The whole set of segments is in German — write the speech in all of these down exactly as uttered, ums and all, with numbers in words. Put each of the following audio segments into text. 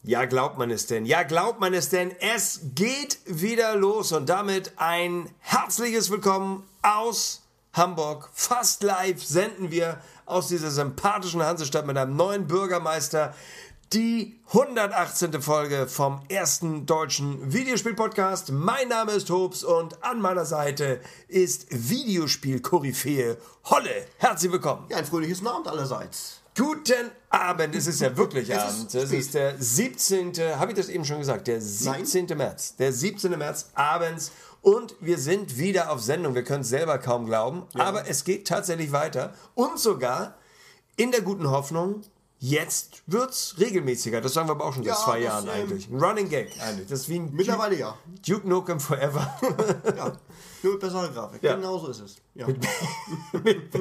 Ja, glaubt man es denn? Ja, glaubt man es denn? Es geht wieder los und damit ein herzliches Willkommen aus Hamburg. Fast live senden wir aus dieser sympathischen Hansestadt mit einem neuen Bürgermeister die hundertachtzehnte Folge vom ersten deutschen Videospiel-Podcast. Mein Name ist Hobbs und an meiner Seite ist Videospiel-Koryphäe Holle. Herzlich willkommen. Ja, ein fröhliches Abend allerseits. Guten Abend, es ist ja wirklich Es Abend. ist Es ist der siebzehnte Habe ich das eben schon gesagt? Der siebzehnte März. Der siebzehnte März abends und wir sind wieder auf Sendung. Wir können es selber kaum glauben, ja. Aber es geht tatsächlich weiter und sogar in der guten Hoffnung, jetzt wird's regelmäßiger. Das sagen wir aber auch schon seit ja, zwei Jahren ähm, eigentlich. Ein Running Gag eigentlich. Das ist wie ein mittlerweile ja. Duke Nukem Forever. Ja, nur mit besserer Grafik. Ja. Genau so ist es. Ja. Mit, mit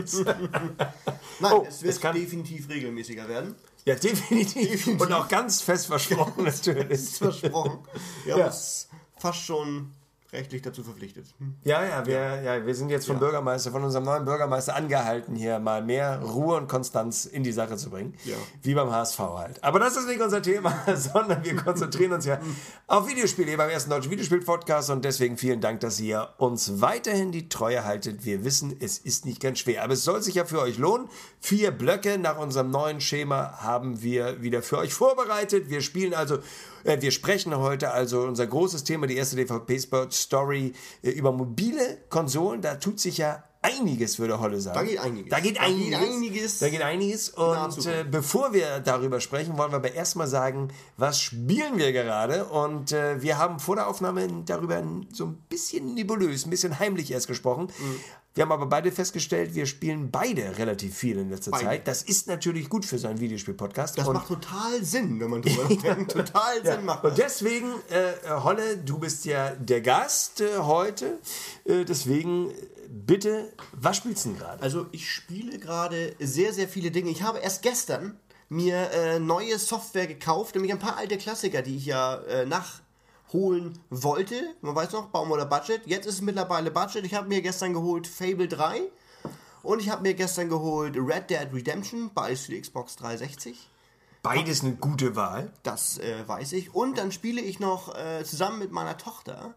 Nein, oh, es wird es kann definitiv regelmäßiger werden. Ja, definitiv. definitiv. Und auch ganz fest versprochen natürlich. Ist versprochen. Wir haben ja. uns fast schon rechtlich dazu verpflichtet. Hm. Ja, ja wir, ja. ja, wir sind jetzt vom ja. Bürgermeister, von unserem neuen Bürgermeister angehalten, hier mal mehr Ruhe und Konstanz in die Sache zu bringen. Ja. Wie beim H S V halt. Aber das ist nicht unser Thema, sondern wir konzentrieren uns ja auf Videospiele, beim ersten deutschen Videospiel-Podcast und deswegen vielen Dank, dass ihr uns weiterhin die Treue haltet. Wir wissen, es ist nicht ganz schwer, aber es soll sich ja für euch lohnen. Vier Blöcke nach unserem neuen Schema haben wir wieder für euch vorbereitet. Wir spielen also Wir sprechen heute also unser großes Thema, die erste D V P-Story über mobile Konsolen. Da tut sich ja einiges, würde Holle sagen. Da geht einiges. Da geht da einiges. Geht einiges. Da geht einiges. Und äh, bevor wir darüber sprechen, wollen wir aber erstmal sagen, was spielen wir gerade? Und äh, wir haben vor der Aufnahme darüber so ein bisschen nebulös, ein bisschen heimlich erst gesprochen. Mhm. Wir haben aber beide festgestellt, wir spielen beide relativ viel in letzter beide. Zeit. Das ist natürlich gut für so einen Videospiel-Podcast. Das und macht total Sinn, wenn man drüber nachdenkt. Total Sinn ja. macht das. Und deswegen, äh, Holle, du bist ja der Gast äh, heute. Äh, deswegen bitte, was spielst du denn gerade? Also ich spiele gerade sehr, sehr viele Dinge. Ich habe erst gestern mir äh, neue Software gekauft, nämlich ein paar alte Klassiker, die ich ja äh, nach... holen wollte, man weiß noch, Baum oder Budget, jetzt ist es mittlerweile Budget. Ich habe mir gestern geholt Fable drei und ich habe mir gestern geholt Red Dead Redemption, beides für die Xbox dreihundertsechzig. Beides eine gute Wahl. Das äh, weiß ich. Und dann spiele ich noch äh, zusammen mit meiner Tochter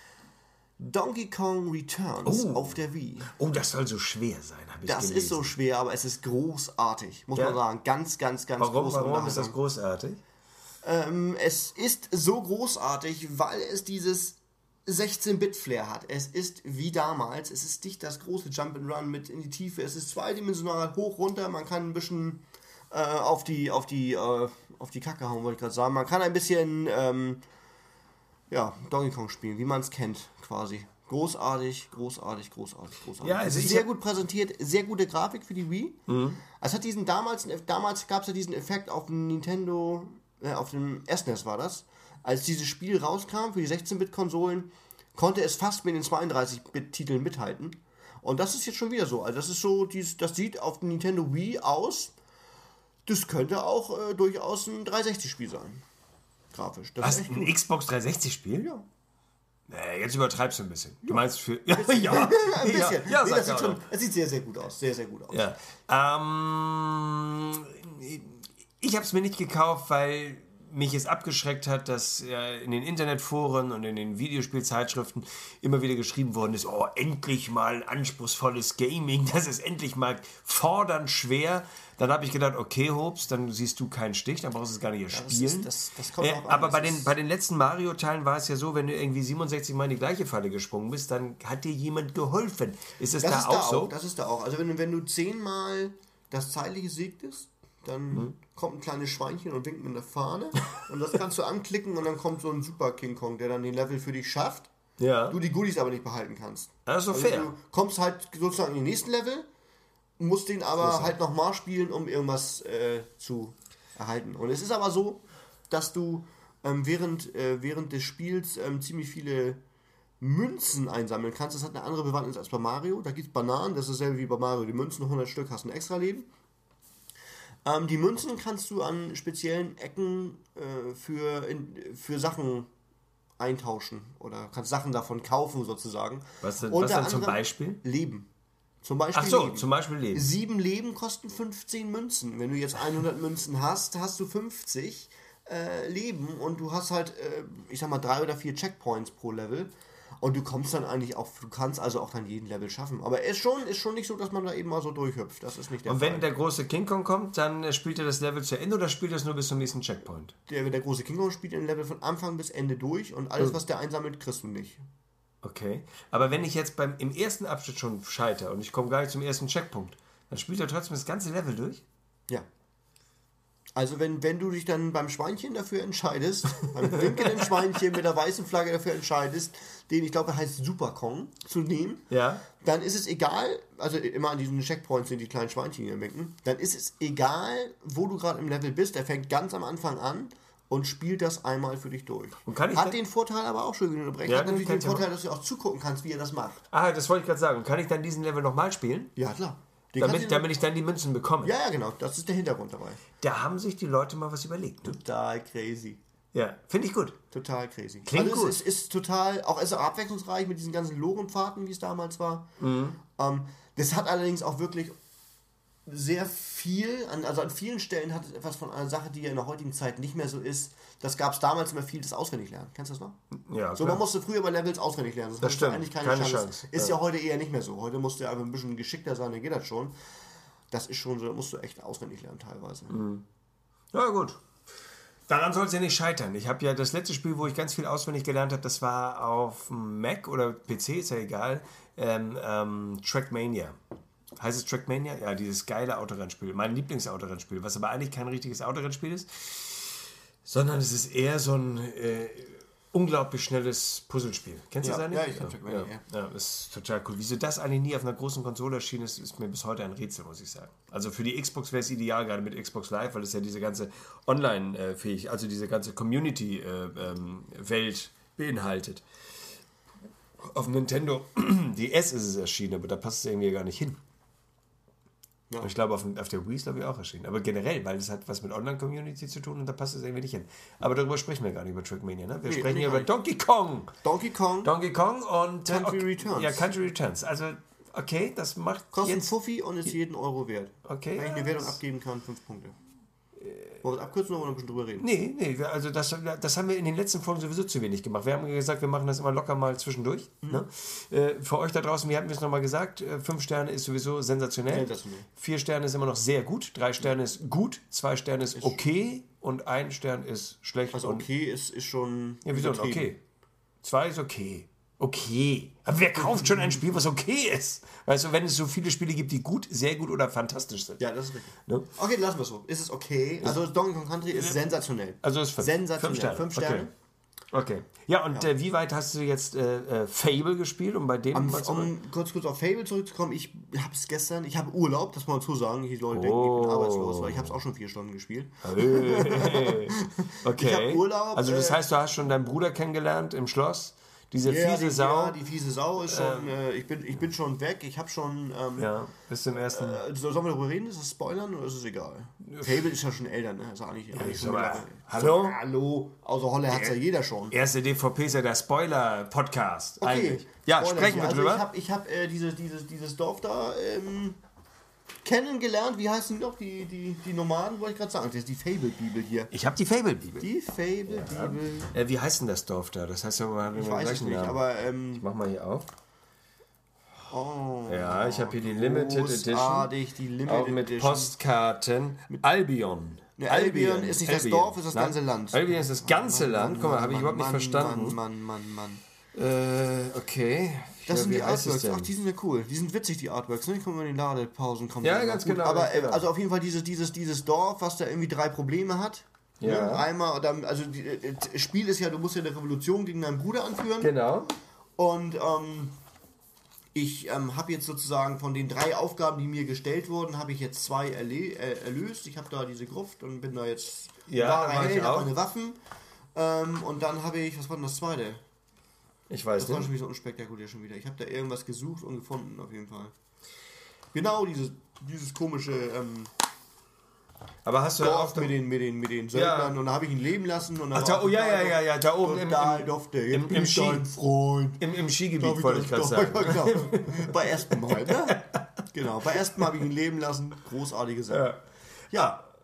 Donkey Kong Returns oh. auf der Wii. Oh, das soll so schwer sein, habe ich Das gelesen. ist so schwer, aber es ist großartig, muss ja. man sagen. Ganz, ganz, ganz warum, großartig. Warum ist das großartig? Ähm, es ist so großartig, weil es dieses sechzehn-Bit-Flair hat. Es ist wie damals, es ist nicht das große Jump'n'Run mit in die Tiefe, es ist zweidimensional hoch, runter, man kann ein bisschen äh, auf die auf die, äh, auf die Kacke hauen, wollte ich gerade sagen. Man kann ein bisschen ähm, ja, Donkey Kong spielen, wie man es kennt, quasi. Großartig, großartig, großartig, großartig. Ja, also es ist sehr gut präsentiert, sehr gute Grafik für die Wii. Mhm. Es hat diesen damals, damals gab es ja diesen Effekt auf dem Nintendo... auf dem S N E S war das, als dieses Spiel rauskam für die sechzehn-Bit-Konsolen, konnte es fast mit den zweiunddreißig-Bit-Titeln mithalten. Und das ist jetzt schon wieder so. Also das ist so, das sieht auf dem Nintendo Wii aus, das könnte auch äh, durchaus ein dreihundertsechzig-Spiel sein. Grafisch. Das Was, ist echt ein gut. Xbox dreihundertsechzig-Spiel? Ja. Nee, jetzt übertreibst du ein bisschen. Du ja. meinst für... Ja, ja, ein bisschen. Ja, ja, nee, sag das, sieht ja schon, das sieht sehr, sehr gut aus. Sehr, sehr gut aus. Ja. Ähm, ich habe es mir nicht gekauft, weil mich es abgeschreckt hat, dass äh, in den Internetforen und in den Videospielzeitschriften immer wieder geschrieben worden ist, oh, endlich mal anspruchsvolles Gaming, das ist endlich mal fordernd schwer. Dann habe ich gedacht, okay, Hobbs, dann siehst du keinen Stich, dann brauchst du es gar nicht erst ja, spielen. Das, das, das kommt äh, an, aber das bei den, bei den letzten Mario-Teilen war es ja so, wenn du irgendwie siebenundsechzig Mal in die gleiche Falle gesprungen bist, dann hat dir jemand geholfen. Ist es das da ist auch da so? Auch, das ist da auch. Also wenn, wenn du zehnmal das Zeitliche siegtest, dann mhm. kommt ein kleines Schweinchen und winkt mit der Fahne und das kannst du anklicken und dann kommt so ein Super King Kong, der dann den Level für dich schafft. Ja. Du die Goodies aber nicht behalten kannst. Das ist so also fair. Du kommst halt sozusagen in den nächsten Level, musst den aber halt nochmal spielen, um irgendwas äh, zu erhalten. Und es ist aber so, dass du ähm, während, äh, während des Spiels ähm, ziemlich viele Münzen einsammeln kannst. Das hat eine andere Bewandtnis als bei Mario. Da gibt es Bananen, das ist dasselbe wie bei Mario. Die Münzen, hundert Stück, hast ein extra Leben. Ähm, die Münzen kannst du an speziellen Ecken äh, für, in, für Sachen eintauschen oder kannst Sachen davon kaufen sozusagen. Was denn, was denn zum Beispiel? Leben. Zum Beispiel Ach so, Leben. zum Beispiel Leben. Sieben Leben kosten fünfzehn Münzen. Wenn du jetzt hundert Münzen hast, hast du fünfzig. äh, Leben und du hast halt, äh, ich sag mal, drei oder vier Checkpoints pro Level. Und du kommst dann eigentlich auch, du kannst also auch dann jeden Level schaffen. Aber ist schon, ist schon nicht so, dass man da eben mal so durchhüpft. Das ist nicht der Und Fall. wenn der große King Kong kommt, dann spielt er das Level zu Ende oder spielt er es nur bis zum nächsten Checkpoint? Der, der große King Kong spielt ein Level von Anfang bis Ende durch und alles, was der einsammelt, kriegst du nicht. Okay. Aber wenn ich jetzt beim im ersten Abschnitt schon scheitere und ich komme gar nicht zum ersten Checkpunkt, dann spielt er trotzdem das ganze Level durch? Ja. Also wenn, wenn du dich dann beim Schweinchen dafür entscheidest, beim winkenden Schweinchen mit der weißen Flagge dafür entscheidest, den ich glaube heißt Super Kong zu nehmen, ja. dann ist es egal, also immer an diesen Checkpoints sind die kleinen Schweinchen hier winken, dann ist es egal, wo du gerade im Level bist, er fängt ganz am Anfang an und spielt das einmal für dich durch. Und kann ich hat dann, den Vorteil aber auch schon, wie du unterbrechen, ja, hat natürlich den Vorteil, machen. dass du auch zugucken kannst, wie er das macht. Ah, das wollte ich gerade sagen. Kann ich dann diesen Level nochmal spielen? Ja, klar. Damit, damit ich dann die Münzen bekomme. Ja, ja, genau. Das ist der Hintergrund dabei. Da haben sich die Leute mal was überlegt. Ne? Total crazy. Ja, finde ich gut. Total crazy. Klingt also gut. Es ist, ist total, auch ist abwechslungsreich mit diesen ganzen Lorenpfaden, wie es damals war. Mhm. Ähm, das hat allerdings auch wirklich sehr viel, an, also an vielen Stellen hat es etwas von einer Sache, die ja in der heutigen Zeit nicht mehr so ist. Das gab es damals immer viel, das Auswendiglernen. Kennst du das noch? Ja, so, klar. man musste früher bei Levels auswendig lernen. Das, das stimmt. Eigentlich keine, keine Chance. Chance. Ist ja. ja heute eher nicht mehr so. Heute musst du einfach ein bisschen geschickter sein, dann geht das schon. Das ist schon so, da musst du echt auswendig lernen teilweise. Mhm. Ja, gut. Daran soll es ja nicht scheitern. Ich habe ja das letzte Spiel, wo ich ganz viel auswendig gelernt habe, das war auf Mac oder P C, ist ja egal, ähm, ähm, Trackmania. Heißt es Trackmania? Ja, dieses geile Autorennspiel. Mein Lieblingsautorennspiel, was aber eigentlich kein richtiges Autorennspiel ist, sondern es ist eher so ein äh, unglaublich schnelles Puzzlespiel. Kennst du ja, das eigentlich? Ja, ich kenn Trackmania, ja. Ja, ja, ist total cool. Wieso das eigentlich nie auf einer großen Konsole erschienen ist, ist mir bis heute ein Rätsel, muss ich sagen. Also für die Xbox wäre es ideal, gerade mit Xbox Live, weil es ja diese ganze Online-fähig, also diese ganze Community-Welt beinhaltet. Auf Nintendo D S ist es erschienen, aber da passt es irgendwie gar nicht hin. Ja. Ich glaube, auf, auf der Wii ist glaube ich auch erschienen. Aber generell, weil es hat was mit Online-Community zu tun und da passt es irgendwie nicht hin. Aber darüber sprechen wir gar nicht, über Trackmania. Ne? Wir nee, sprechen hier über Donkey Kong. Donkey Kong. Donkey Kong und Country okay, Returns. Ja, Country Returns. Also, okay, das macht kostet jetzt... Fuffi und ist jeden Euro wert. Okay. Wenn ich eine Wertung abgeben kann, fünf Punkte. Wollen wir es abkürzen oder wollen wir ein bisschen drüber reden? Nee, nee, also das, das haben wir in den letzten Folgen sowieso zu wenig gemacht. Wir haben gesagt, wir machen das immer locker mal zwischendurch. Mhm. Ne? Äh, für euch da draußen, wie hatten wir es nochmal gesagt, äh, fünf Sterne ist sowieso sensationell. sensationell. Vier Sterne ist immer noch sehr gut, drei Sterne ist gut, zwei Sterne ist okay und ein Stern ist schlecht. Also okay ist, ist schon... Ja, wieso? Okay. Zwei ist okay. Okay. Aber wer kauft schon ein Spiel, was okay ist? Weißt du, wenn es so viele Spiele gibt, die gut, sehr gut oder fantastisch sind. Ja, das ist richtig. Ne? Okay, lassen wir es so. Ist es okay? Also Donkey Kong Country ist sensationell. Also ist fünf. Sensationell. Fünf Sterne. Fünf Sterne. Okay. okay. Ja, und ja. Äh, wie weit hast du jetzt äh, äh, Fable gespielt? Um bei dem um, um kurz, kurz auf Fable zurückzukommen, ich habe es gestern, ich habe Urlaub, das muss man dazu sagen. Die Leute denken, oh. ich bin arbeitslos, weil ich habe es auch schon vier Stunden gespielt. Hey. Okay. Ich habe Urlaub. Also das heißt, du hast schon deinen Bruder kennengelernt im Schloss? Diese ja, fiese die, Sau. Ja, die fiese Sau ist schon, ähm, äh, ich, bin, ich bin schon weg, ich habe schon... Ähm, ja, bis zum ersten... Äh, sollen wir darüber reden? Ist das Spoilern oder ist es egal? Fable ist ja schon älter, ne? Ist eigentlich, ja, eigentlich aber, schon hallo? Hallo? Außer Holle hat es ja jeder schon. Erste D V P ist ja der Spoiler-Podcast okay. eigentlich. Ja, Spoiler sprechen wir also drüber. Ich habe ich hab, äh, dieses, dieses, dieses Dorf da ähm, kennengelernt. Wie heißen die noch? Die, die, die Nomaden, wollte ich gerade sagen. Das ist die Fable-Bibel hier. Ich habe die Fable-Bibel. Die Fable-Bibel. Ja. Äh, wie heißt denn das Dorf da? Das heißt ja mal... Ich weiß es nicht, Namen. aber... Ähm, ich mach mal hier auf. Oh, ja, ich habe hier die Limited Edition. Die Limited auch mit Edition. Postkarten. Mit Albion. Ne, Albion. Albion ist nicht Albion. das Dorf, ist das Nein. ganze Land. Albion ist das ganze Mann, Land. Mann, Guck mal, habe ich Mann, überhaupt nicht Mann, verstanden. Mann, Mann, Mann, Mann. Äh, okay. Das ja, sind die Artworks. Ach, die sind ja cool. Die sind witzig, die Artworks. Ne? Die kommen in den Ladepausen. Kommen ja, ganz gut. genau. Aber ganz genau. also auf jeden Fall dieses, dieses, dieses Dorf, was da irgendwie drei Probleme hat. Ja. Ne? Einmal, also das Spiel ist ja, du musst ja eine Revolution gegen deinen Bruder anführen. Genau. Und ähm, ich ähm, habe jetzt sozusagen von den drei Aufgaben, die mir gestellt wurden, habe ich jetzt zwei erle- äh, erlöst. Ich habe da diese Gruft und bin da jetzt ja, da rein, habe meine Waffen. Ähm, und dann habe ich, was war denn das zweite? Ich weiß das nicht. war schon wieder so unspektakulär schon wieder. Ich habe da irgendwas gesucht und gefunden, auf jeden Fall. Genau, dieses, dieses komische ähm, aber hast du Dorf mit den, mit den, mit den Söldnern ja. und da habe ich ihn leben lassen. Und Ach, da, oh ja, ja, ja, ja, da oben im, im, durfte, im, im, Ski, Freund. im, im Skigebiet wollte ich gerade sagen. Genau. Bei Espen halt, ne? Genau, bei Espen habe ich ihn leben lassen. Großartige Sache. Ja. ja.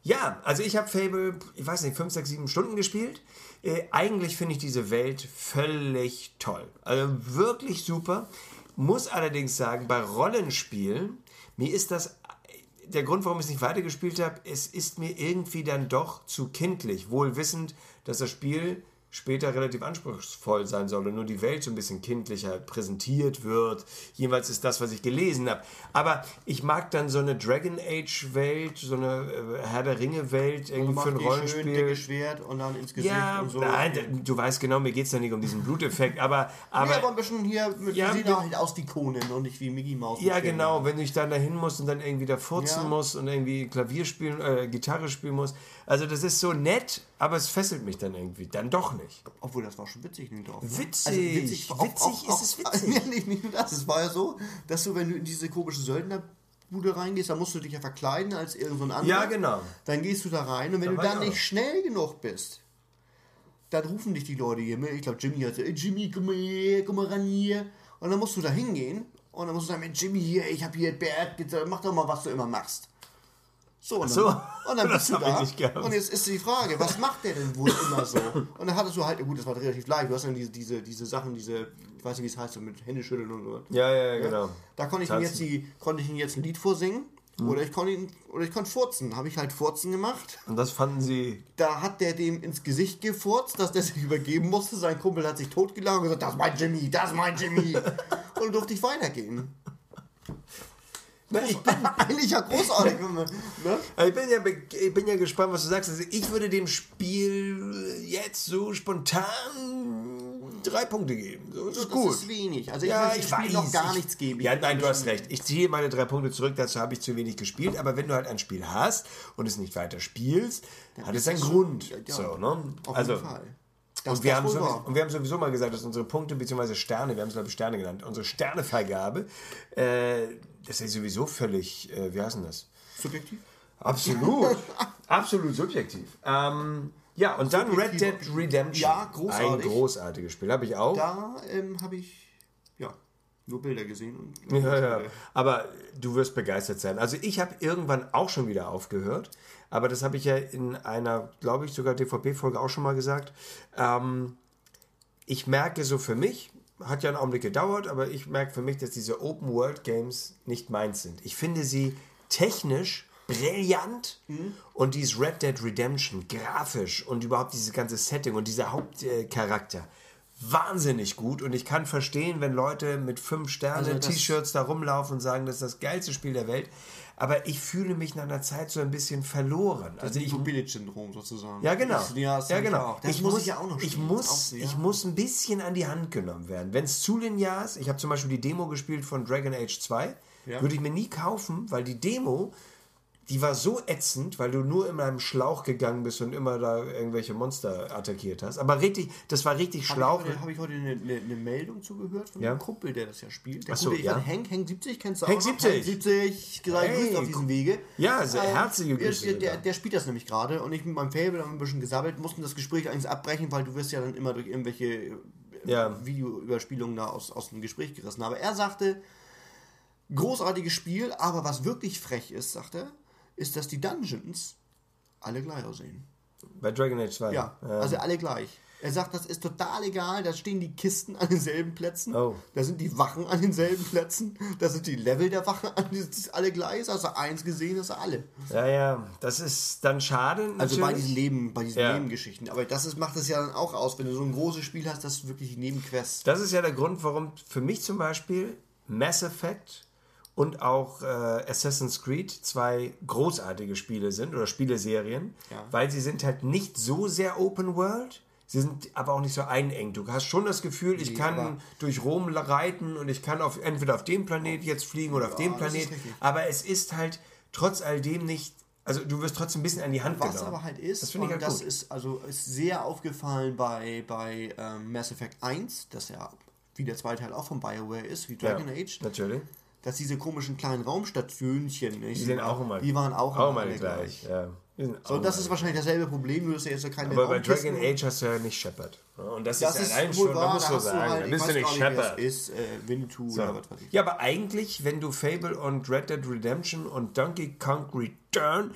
Ja, also ich habe Fable, ich weiß nicht, fünf, sechs, sieben Stunden gespielt. Äh, eigentlich finde ich diese Welt völlig toll. Also wirklich super. Muss allerdings sagen, bei Rollenspielen, mir ist das, der Grund, warum ich es nicht weitergespielt habe, es ist mir irgendwie dann doch zu kindlich. Wohl wissend, dass das Spiel später relativ anspruchsvoll sein soll und nur die Welt so ein bisschen kindlicher präsentiert wird. Jeweils ist das, was ich gelesen habe. Aber ich mag dann so eine Dragon Age Welt, so eine äh, Herr der Ringe Welt irgendwie für ein Rollenspiel. Schön dicke Schwert und dann ins Gesicht ja, und so. Nein, du weißt genau, mir geht es ja nicht um diesen Bluteffekt, aber... aber nee, aber ein bisschen hier, mit, ja, sieht halt aus wie Conan und nicht wie Mickey Mouse. Ja, genau, wenn ich dann dahin muss und dann irgendwie da furzen ja. muss und irgendwie Klavier spielen, äh, Gitarre spielen muss. Also das ist so nett, aber es fesselt mich dann irgendwie dann doch nicht. Obwohl, das war schon witzig in dem Dorf. Ne? Witzig, also witzig, witzig auch, auch, ist auch, es witzig. Ja, nicht, nicht nur das, es war ja so, dass du, wenn du in diese komische Söldnerbude reingehst, dann musst du dich ja verkleiden als irgend so ein anderer. Ja, genau. Dann gehst du da rein und wenn da du dann nicht schnell genug bist, dann rufen dich die Leute hier, ich glaube Jimmy hat gesagt, hey Jimmy, komm mal hier, komm mal ran hier. Und dann musst du da hingehen und dann musst du sagen, Jimmy hier, ich habe hier Bert, mach doch mal, was du immer machst. So, und dann, so, und dann bist du da. Und jetzt ist die Frage, was macht der denn wohl immer so? Und dann hattest du halt, gut, das war relativ leicht, du hast dann diese, diese, diese Sachen, diese, ich weiß nicht, wie es heißt, so mit Händeschütteln und so. Ja, ja, ja, genau. Da konnte ich, ihm jetzt die, konnte ich ihm jetzt ein Lied vorsingen. Mhm. Oder ich konnte ihn, oder ich konnte furzen. Habe ich halt Furzen gemacht. Und das fanden sie... Da hat der dem ins Gesicht gefurzt, dass der sich übergeben musste. Sein Kumpel hat sich totgelacht und gesagt, das ist mein Jimmy, das ist mein Jimmy. Und dann durfte ich weitergehen. Na, ich bin eigentlich ja großartig. Ne? Ich, bin ja, ich bin ja gespannt, was du sagst. Also ich würde dem Spiel jetzt so spontan drei Punkte geben. So, das, das ist gut. Das ist wenig. Also ich ja, will dem Spiel noch gar nichts geben. Ja, nein, du hast recht. Ich ziehe meine drei Punkte zurück. Dazu habe ich zu wenig gespielt. Aber wenn du halt ein Spiel hast und es nicht weiter spielst, dann hat es einen Grund. Ja, ja. So, ne? Auf also, jeden Fall. Das und, wir haben sowieso, und wir haben sowieso mal gesagt, dass unsere Punkte bzw. Sterne, wir haben es glaube ich Sterne genannt, unsere Sternevergabe, äh, das ist sowieso völlig, äh, wie heißt denn das? Subjektiv? Absolut. Absolut subjektiv. Ähm, ja, und dann Red Dead Redemption. Ja, großartig. Ein großartiges Spiel, habe ich auch. Da ähm, habe ich, ja, nur Bilder gesehen. Und ja, ja. Aber du wirst begeistert sein. Also ich habe irgendwann auch schon wieder aufgehört. Aber das habe ich ja in einer, glaube ich, sogar D V P-Folge auch schon mal gesagt. Ähm, ich merke so für mich, hat ja einen Augenblick gedauert, aber ich merke für mich, dass diese Open-World-Games nicht meins sind. Ich finde sie technisch brillant mhm. und dieses Red Dead Redemption grafisch und überhaupt dieses ganze Setting und dieser Hauptcharakter wahnsinnig gut. Und ich kann verstehen, wenn Leute mit fünf Sterne also T-Shirts da rumlaufen und sagen, das ist das geilste Spiel der Welt. Aber ich fühle mich nach einer Zeit so ein bisschen verloren. Das also ich Village-Syndrom sozusagen. Ja, genau. Das, ja, das ja, genau. Das ich muss muss ich ja auch noch ich spielen. muss, auch, ja. ich muss ein bisschen an die Hand genommen werden. Wenn es zu linear ist, ich habe zum Beispiel die Demo gespielt von Dragon Age zwei, ja. würde ich mir nie kaufen, weil die Demo, die war so ätzend, weil du nur in einem Schlauch gegangen bist und immer da irgendwelche Monster attackiert hast. Aber richtig, das war richtig hab Schlauch. Habe ich heute eine, eine, eine Meldung zugehört von ja? einem Kumpel, der das ja spielt. Der Ach so, gute, ja. Hank, Hank siebzig, kennst du Hank auch siebzig. Hank siebzig, gesagt, hey, grüßt auf diesem Wege. Ja, sehr ähm, herzliche Grüße. Der, der, der spielt das nämlich gerade und ich mit meinem Fable haben ein bisschen gesabbelt, mussten das Gespräch eigentlich abbrechen, weil du wirst ja dann immer durch irgendwelche ja. Videoüberspielungen da aus, aus dem Gespräch gerissen. Aber er sagte, großartiges Spiel, aber was wirklich frech ist, sagt er, ist, dass die Dungeons alle gleich aussehen. Bei Dragon Age zwei? Ja, ja, also alle gleich. Er sagt, das ist total egal, da stehen die Kisten an denselben Plätzen, oh. da sind die Wachen an denselben Plätzen, da sind die Level der Wachen an, das ist alle gleich, also eins gesehen, das ist alle. Ja, ja, das ist dann schade natürlich. Also bei diesen Leben, bei diesen ja. Nebengeschichten, aber das ist, macht es ja dann auch aus, wenn du so ein großes Spiel hast, das wirklich Nebenquests. Das ist ja der Grund, warum für mich zum Beispiel Mass Effect und auch äh, Assassin's Creed zwei großartige Spiele sind oder Spieleserien, ja. weil sie sind halt nicht so sehr Open World, sie sind aber auch nicht so einengt. Du hast schon das Gefühl, ich nee, kann durch Rom reiten und ich kann auf, entweder auf dem Planet jetzt fliegen oder ja, auf dem Planet, aber es ist halt trotz all dem nicht, also du wirst trotzdem ein bisschen an die Hand genommen. Was aber halt ist, das finde ich halt das gut. ist also ist sehr aufgefallen bei, bei ähm, Mass Effect eins, das ja wie der zweite Teil auch von BioWare ist, wie Dragon ja, Age. Natürlich. Dass diese komischen kleinen Raumstationchen, die sind auch immer, die waren auch, auch immer alle gleich. Ja. So, das ist wahrscheinlich dasselbe Problem, nur dass er jetzt ja keine Aber bei Dragon Age hast du ja nicht Shepard. Und das, das ist, ist allein schon, da musst du sagen, halt, da bist du nicht Shepard. Ist äh, Winnetou so. oder was weiß ich. Ja, aber eigentlich, wenn du Fable und Red Dead Redemption und Donkey Kong Return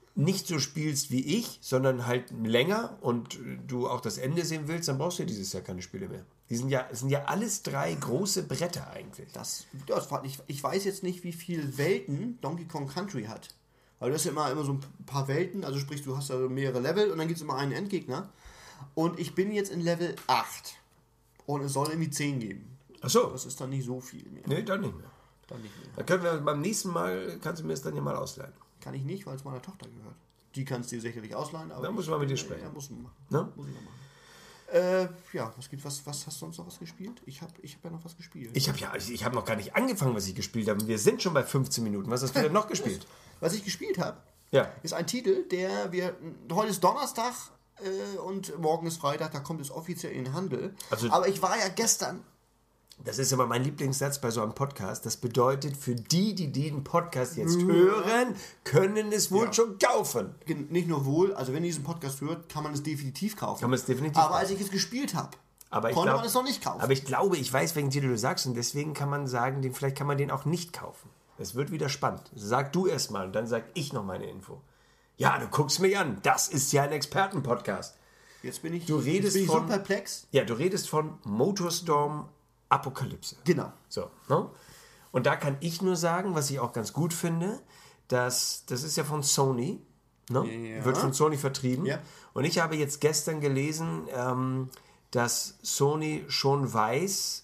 nicht so spielst wie ich, sondern halt länger und du auch das Ende sehen willst, dann brauchst du ja dieses Jahr keine Spiele mehr. Die sind ja, sind ja alles drei große Bretter eigentlich. Das, das war, ich, ich weiß jetzt nicht, wie viele Welten Donkey Kong Country hat. Weil du hast ja immer, immer so ein paar Welten, also sprich, du hast ja mehrere Level und dann gibt es immer einen Endgegner. Und ich bin jetzt in Level acht. Und es soll irgendwie zehn geben. Ach so. Das ist dann nicht so viel mehr. Nee, dann nicht mehr. Dann nicht mehr. Dann können wir beim nächsten Mal, kannst du mir das dann ja mal ausleihen. Kann ich nicht, weil es meiner Tochter gehört. Die kannst du dir sicherlich ausleihen. Aber da muss man mit dir sprechen. Ja, muss man machen. Ne? Muss ich noch machen. Äh, ja, was gibt was, was hast du sonst noch was gespielt? Ich habe ich hab ja noch was gespielt. Ich habe ja, ich, ich habe noch gar nicht angefangen, was ich gespielt habe. Wir sind schon bei fünfzehn Minuten. Was hast du denn noch gespielt? Was ich gespielt habe, ja. ist ein Titel, der wir heute ist Donnerstag äh, und morgen ist Freitag, da kommt es offiziell in den Handel. Also, aber ich war ja gestern. Das ist immer mein Lieblingssatz bei so einem Podcast. Das bedeutet, für die, die den Podcast jetzt hören, können es wohl ja. schon kaufen. Nicht nur wohl, also wenn ihr diesen Podcast hört, kann man es definitiv kaufen. Kann man es definitiv Aber kaufen. als ich es gespielt habe, konnte glaub, man es noch nicht kaufen. Aber ich glaube, ich weiß, welchen Titel du sagst und deswegen kann man sagen, den, vielleicht kann man den auch nicht kaufen. Es wird wieder spannend. Sag du erst mal und dann sag ich noch meine Info. Ja, du guckst mich an. Das ist ja ein Expertenpodcast. Jetzt bin ich, du redest bin ich von, so perplex. Ja, du redest von Motorstorm Apokalypse. Genau. So, ne? Und da kann ich nur sagen, was ich auch ganz gut finde, dass das ist ja von Sony, ne? Ja. Wird von Sony vertrieben. Ja. Und ich habe jetzt gestern gelesen, ähm, dass Sony schon weiß,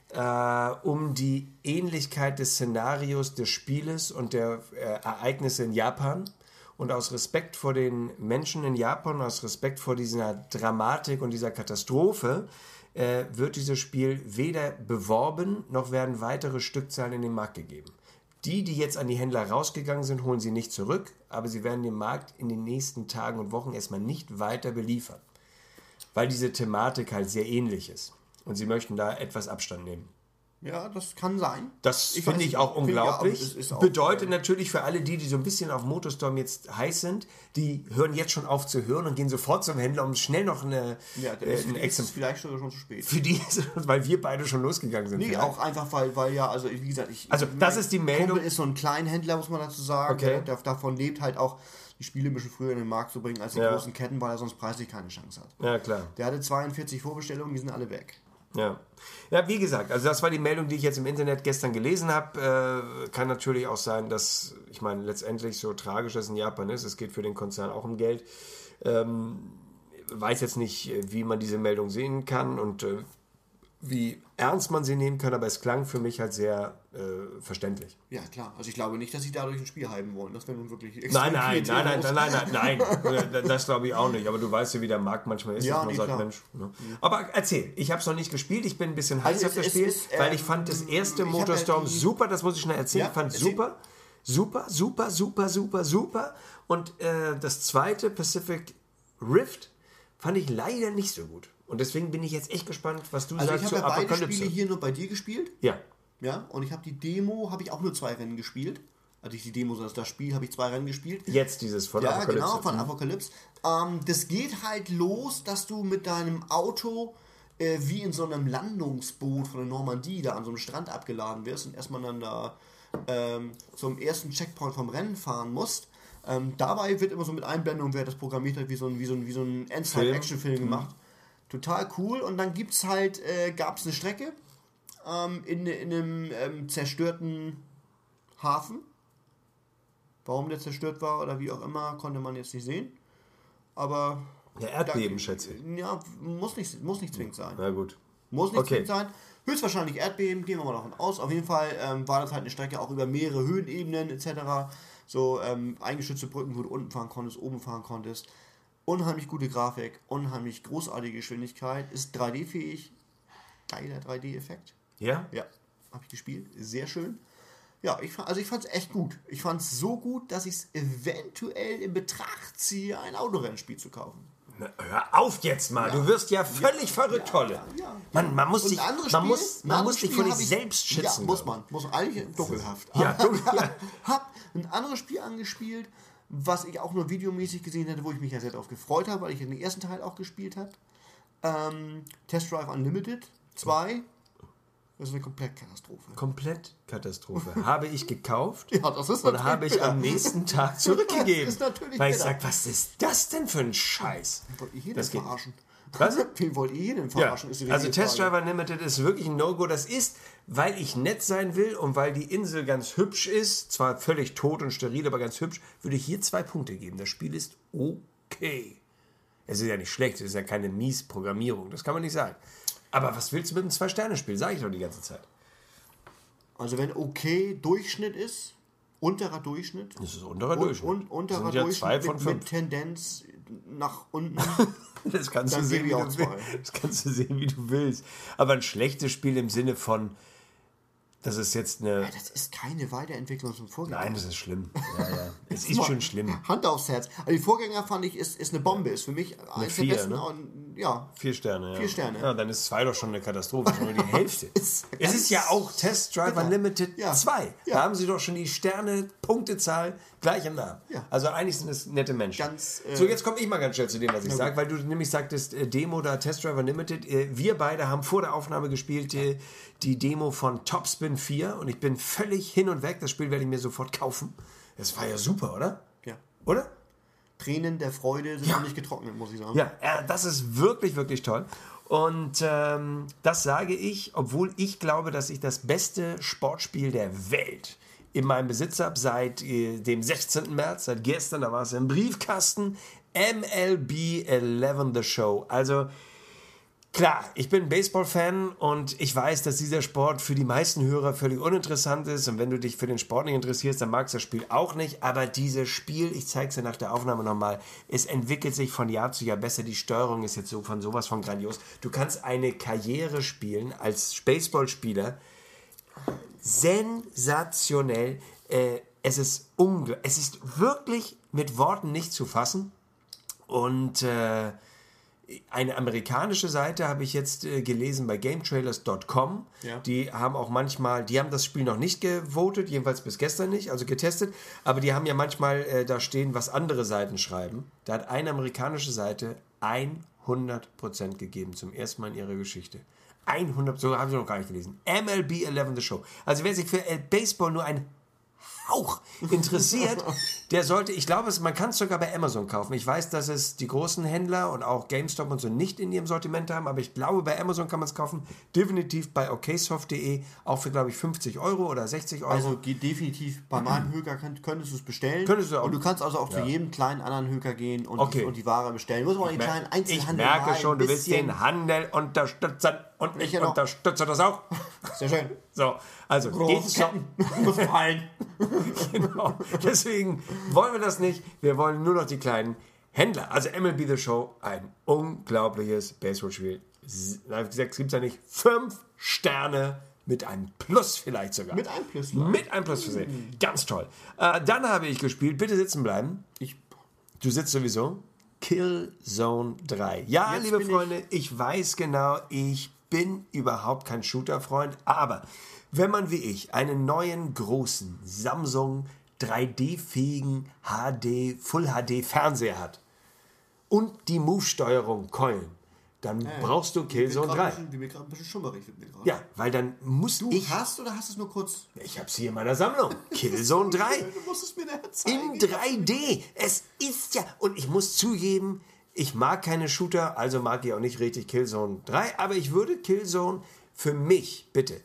äh, um die Ähnlichkeit des Szenarios des Spieles und der äh, Ereignisse in Japan. Und aus Respekt vor den Menschen in Japan, aus Respekt vor dieser Dramatik und dieser Katastrophe, äh, wird dieses Spiel weder beworben, noch werden weitere Stückzahlen in den Markt gegeben. Die, die jetzt an die Händler rausgegangen sind, holen sie nicht zurück, aber sie werden den Markt in den nächsten Tagen und Wochen erstmal nicht weiter beliefern. Weil diese Thematik halt sehr ähnlich ist. Und sie möchten da etwas Abstand nehmen. Ja, das kann sein. Das finde ich auch unglaublich. Ich auch, Bedeutet auch, natürlich für alle die, die so ein bisschen auf Motorstorm jetzt heiß sind, die hören jetzt schon auf zu hören und gehen sofort zum Händler, um schnell noch eine ja, der äh, ist, ein ist vielleicht sogar schon zu spät. Für die, weil wir beide schon losgegangen sind. Nee, vielleicht. Auch einfach, weil, weil ja, also wie gesagt, ich... Also das ist die Meldung. Kumpel ist so ein Kleinhändler, muss man dazu sagen. Okay. Der, der davon lebt halt auch, die Spiele ein bisschen früher in den Markt zu bringen als die ja. großen Ketten, weil er sonst preislich keine Chance hat. Ja, klar. Der hatte zweiundvierzig Vorbestellungen, die sind alle weg. Ja. Ja, wie gesagt, also das war die Meldung, die ich jetzt im Internet gestern gelesen habe. Äh, kann natürlich auch sein, dass, ich meine, letztendlich so tragisch das in Japan ist, es geht für den Konzern auch um Geld. Ähm, weiß jetzt nicht, wie man diese Meldung sehen kann und äh, wie ernst man sie nehmen kann, aber es klang für mich halt sehr äh, verständlich. Ja, klar. Also ich glaube nicht, dass sie dadurch ein Spiel hypen wollen. Das wäre nun wirklich extrem Nein, nein, nein, nein, nein, nein, nein, nein. Das glaube ich auch nicht. Aber du weißt ja, wie der Markt manchmal ist. Ja, dass man nee, sagt, klar. Mensch, ne? Aber erzähl, ich habe es noch nicht gespielt. Ich bin ein bisschen heiß Also auf das es Spiel, ist, ähm, weil ich fand das erste Motorstorm ja die... super. Das muss ich schnell erzählen. Ja, Ich fand erzähl. super, super, super, super, super, super. Und äh, das zweite, Pacific Rift, fand ich leider nicht so gut. Und deswegen bin ich jetzt echt gespannt, was du also sagst zu zur Apokalypse. Ich habe ja beide Spiele hier nur bei dir gespielt. Ja. Ja, und ich habe die Demo, habe ich auch nur zwei Rennen gespielt. Also nicht die Demo, sondern das Spiel habe ich zwei Rennen gespielt. Jetzt dieses von ja, Apokalypse. Ja, genau, von Apokalypse. Ähm, das geht halt los, dass du mit deinem Auto äh, wie in so einem Landungsboot von der Normandie da an so einem Strand abgeladen wirst und erstmal dann da ähm, zum ersten Checkpoint vom Rennen fahren musst. Ähm, dabei wird immer so mit Einblendung, wer das programmiert hat, wie so ein, wie so ein, wie so ein Endzeit-Action-Film gemacht. Total cool. Und dann gibt's halt, äh, gab es eine Strecke ähm, in, in einem ähm, zerstörten Hafen. Warum der zerstört war oder wie auch immer, konnte man jetzt nicht sehen. Aber... Ja, Erdbeben, da, schätze ich. Ja, muss nicht, muss nicht zwingend sein. Na gut. Muss nicht okay. zwingend sein. Höchstwahrscheinlich Erdbeben, gehen wir mal davon aus. Auf jeden Fall ähm, war das halt eine Strecke auch über mehrere Höhenebenen et cetera. So ähm, eingeschützte Brücken, wo du unten fahren konntest, oben fahren konntest. Unheimlich gute Grafik, unheimlich großartige Geschwindigkeit, ist drei D-fähig. Geiler drei D-Effekt. Ja? Ja, habe ich gespielt. Sehr schön. Ja, ich, also ich fand es echt gut. Ich fand es so gut, dass ich es eventuell in Betracht ziehe, ein Autorennspiel zu kaufen. Na, hör auf jetzt mal, ja. Du wirst ja völlig ja, verrückt, Tolle. Ja, ja, ja. Man, man muss sich, man Spiel, muss, man muss sich vor dich selbst schützen. Ja, muss man. Muss eigentlich dunkelhaft. Ja, dunkel, ja. Hab ein anderes Spiel angespielt, was ich auch nur videomäßig gesehen hätte, wo ich mich ja sehr darauf gefreut habe, weil ich den ersten Teil auch gespielt habe. Ähm, Test Drive Unlimited zwei. Das ist eine Komplettkatastrophe. Komplettkatastrophe. Habe ich gekauft ja, das ist und habe ich bitter. am nächsten Tag zurückgegeben. Das ist natürlich weil ich sage, was ist das denn für ein Scheiß? Wollt ihr hier das denn verarschen? Was? Wen wollt ihr hier denn verarschen? Ja. Also Test Drive Unlimited ist wirklich ein No-Go. Das ist, weil ich nett sein will und weil die Insel ganz hübsch ist, zwar völlig tot und steril, aber ganz hübsch, würde ich hier zwei Punkte geben. Das Spiel ist okay. Es ist ja nicht schlecht, es ist ja keine Mies-Programmierung, das kann man nicht sagen. Aber was willst du mit einem Zwei-Sterne-Spiel? Sage ich doch die ganze Zeit. Also wenn okay Durchschnitt ist, unterer Durchschnitt. Das ist unterer Durchschnitt. Und, und, unterer das sind ja Durchschnitt zwei von mit, fünf. mit Tendenz nach unten. das, kannst du sehen, wie du willst. das kannst du sehen, wie du willst. Aber ein schlechtes Spiel im Sinne von, das ist jetzt eine... Ja, das ist keine Weiterentwicklung zum Vorgänger. Nein, das ist schlimm. Ja, ja. Es ist schon schlimm. Hand aufs Herz. Also die Vorgänger fand ich, ist, ist eine Bombe. Ist für mich eines der besten. Ne? Und, ja. Vier Sterne, ja. Vier Sterne. Ja, dann ist zwei doch schon eine Katastrophe. Schon nur die Hälfte. es ist ja auch Test Drive Unlimited ja. zwei. Ja. Da haben sie doch schon die Sterne-Punktezahl gleich im Namen. Ja. Also eigentlich sind es nette Menschen. Ganz, äh, so, jetzt komme ich mal ganz schnell zu dem, was ich sage, weil du nämlich sagtest, äh, Demo da Test Drive Unlimited. Äh, wir beide haben vor der Aufnahme gespielt äh, die Demo von Topspin vier und ich bin völlig hin und weg. Das Spiel werde ich mir sofort kaufen. Das war ja super, oder? Ja. Oder? Tränen der Freude sind ja. noch nicht getrocknet, muss ich sagen. Ja, äh, das ist wirklich, wirklich toll. Und ähm, das sage ich, obwohl ich glaube, dass ich das beste Sportspiel der Welt in meinem Besitz habe seit äh, dem sechzehnten März, seit gestern, da war es im Briefkasten, M L B elf The Show. Also klar, ich bin Baseball-Fan und ich weiß, dass dieser Sport für die meisten Hörer völlig uninteressant ist und wenn du dich für den Sport nicht interessierst, dann magst du das Spiel auch nicht, aber dieses Spiel, ich zeige es dir nach der Aufnahme nochmal, es entwickelt sich von Jahr zu Jahr besser, die Steuerung ist jetzt so von sowas von grandios. Du kannst eine Karriere spielen als Baseballspieler, sensationell, äh, es ist unglaublich, es ist wirklich mit Worten nicht zu fassen und äh, eine amerikanische Seite habe ich jetzt äh, gelesen bei gametrailers Punkt com. Ja. Die haben auch manchmal, die haben das Spiel noch nicht gewotet, jedenfalls bis gestern nicht, also getestet, aber die haben ja manchmal äh, da stehen, was andere Seiten schreiben. Da hat eine amerikanische Seite hundert Prozent gegeben, zum ersten Mal in ihrer Geschichte. hundert, so habe ich noch gar nicht gelesen. M L B elf The Show. Also wer sich für äh, Baseball nur ein Hauch interessiert, der sollte, ich glaube, man kann es sogar bei Amazon kaufen. Ich weiß, dass es die großen Händler und auch GameStop und so nicht in ihrem Sortiment haben, aber ich glaube, bei Amazon kann man es kaufen. Definitiv bei oksoft punkt de, auch für, glaube ich, fünfzig Euro oder sechzig Euro. Also geht definitiv bei meinem Höker könntest du es bestellen. Könntest du auch. Und du kannst also auch ja. zu jedem kleinen anderen Höker gehen und, okay. die, und die Ware bestellen. Du musst auch den kleinen Einzelhandel Ich merke schon, du willst den Handel unterstützen und ich, ich unterstütze das auch. Sehr schön. So, also Großketten muss fallen. Genau. Deswegen wollen wir das nicht. Wir wollen nur noch die kleinen Händler. Also M L B The Show, ein unglaubliches Baseballspiel. Sechs gibt es ja nicht. Fünf Sterne mit einem Plus vielleicht sogar. Mit einem Plus. Mit einem Plus versehen. Ganz toll. Äh, dann habe ich gespielt. Bitte sitzen bleiben. Ich. Du sitzt sowieso. Killzone drei. Ja, Jetzt liebe Freunde, ich. ich weiß genau, ich bin überhaupt kein Shooter-Freund, aber wenn man wie ich einen neuen großen Samsung drei D-fähigen H D, Full H D Fernseher hat und die Move-Steuerung Keulen, dann äh, brauchst du Killzone drei. Wie mir gerade ein bisschen schummerig wird mir gerade. Ja, weil dann muss du ich... Du hast oder hast du es nur kurz? Ich habe sie in meiner Sammlung. Killzone drei. Du musst es mir nachher zeigen. In drei D. Es ist ja... Und ich muss zugeben, ich mag keine Shooter, also mag ich auch nicht richtig Killzone drei, aber ich würde Killzone für mich, bitte,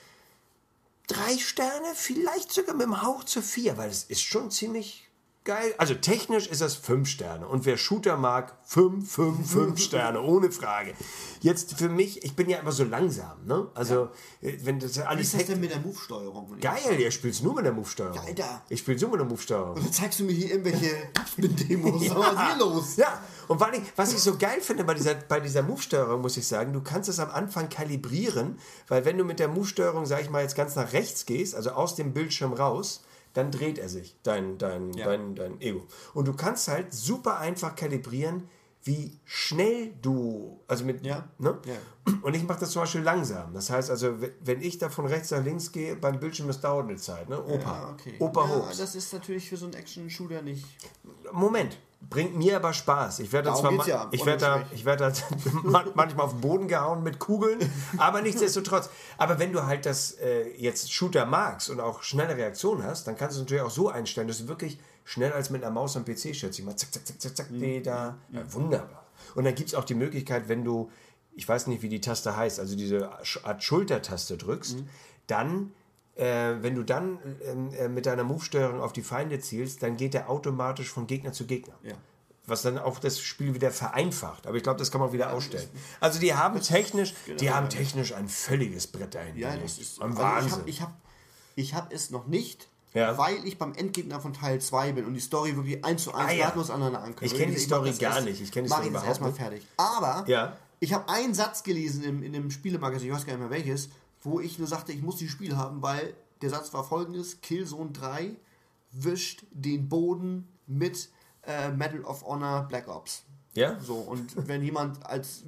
drei Sterne, vielleicht sogar mit dem Hauch zu vier, weil es ist schon ziemlich geil. Also technisch ist das fünf Sterne und wer Shooter mag, fünf, fünf, fünf Sterne, ohne Frage. Jetzt für mich, ich bin ja immer so langsam, ne? Also, ja. wenn das alles... Wie ist das denn mit der Move-Steuerung? Geil, ihr spielt nur mit der Move-Steuerung. Ja, Alter. Ich spiele nur mit der Move-Steuerung. Und dann zeigst du mir hier irgendwelche Demos. Ja. Was ist hier los? Ja, und vor allem, was ich so geil finde bei dieser, bei dieser Move-Steuerung, muss ich sagen, du kannst es am Anfang kalibrieren, weil wenn du mit der Move-Steuerung, sag ich mal, jetzt ganz nach rechts gehst, also aus dem Bildschirm raus, dann dreht er sich, dein, dein, ja. dein, dein Ego. Und du kannst halt super einfach kalibrieren, wie schnell du, also mit, ja. ne? Ja. Und ich mache das zum Beispiel langsam. Das heißt also, wenn ich da von rechts nach links gehe, beim Bildschirm, das dauert eine Zeit, ne? Opa. Ja, okay. Opa ja, hoch. Das ist natürlich für so einen Action-Shooter nicht... Moment. bringt mir aber Spaß. Ich werde da zwar ma- ja, ich werde da, ich werde da manchmal auf den Boden gehauen mit Kugeln, aber nichtsdestotrotz. Aber wenn du halt das äh, jetzt Shooter magst und auch schnelle Reaktionen hast, dann kannst du es natürlich auch so einstellen, dass du wirklich schnell als mit einer Maus am P C schätze ich mal, zack, zack, zack, zack, zack, mhm. da. Ja, wunderbar. Und dann gibt es auch die Möglichkeit, wenn du, ich weiß nicht, wie die Taste heißt, also diese Art Schultertaste drückst, mhm. dann Äh, wenn du dann äh, mit deiner Move-Steuerung auf die Feinde zielst, dann geht der automatisch von Gegner zu Gegner. Ja. Was dann auch das Spiel wieder vereinfacht. Aber ich glaube, das kann man wieder ja, ausstellen. Also die haben technisch, genau, die haben technisch ein völliges Brett dahinter. Ja, das ist ein Wahnsinn. Also ich habe ich hab, ich hab es noch nicht, ja. weil ich beim Endgegner von Teil zwei bin und die Story wirklich eins zu eins nahtlos ah, ja. aneinander anknüpft. Ich kenne die Story gar erst, nicht. Ich kenne die Story überhaupt erstmal fertig. Aber ja. ich habe einen Satz gelesen in, in dem Spielemagazin, ich weiß gar nicht mehr welches, wo ich nur sagte, ich muss dieses Spiel haben, weil der Satz war folgendes: Killzone drei wischt den Boden mit äh, Medal of Honor Black Ops. Ja? So, und wenn jemand als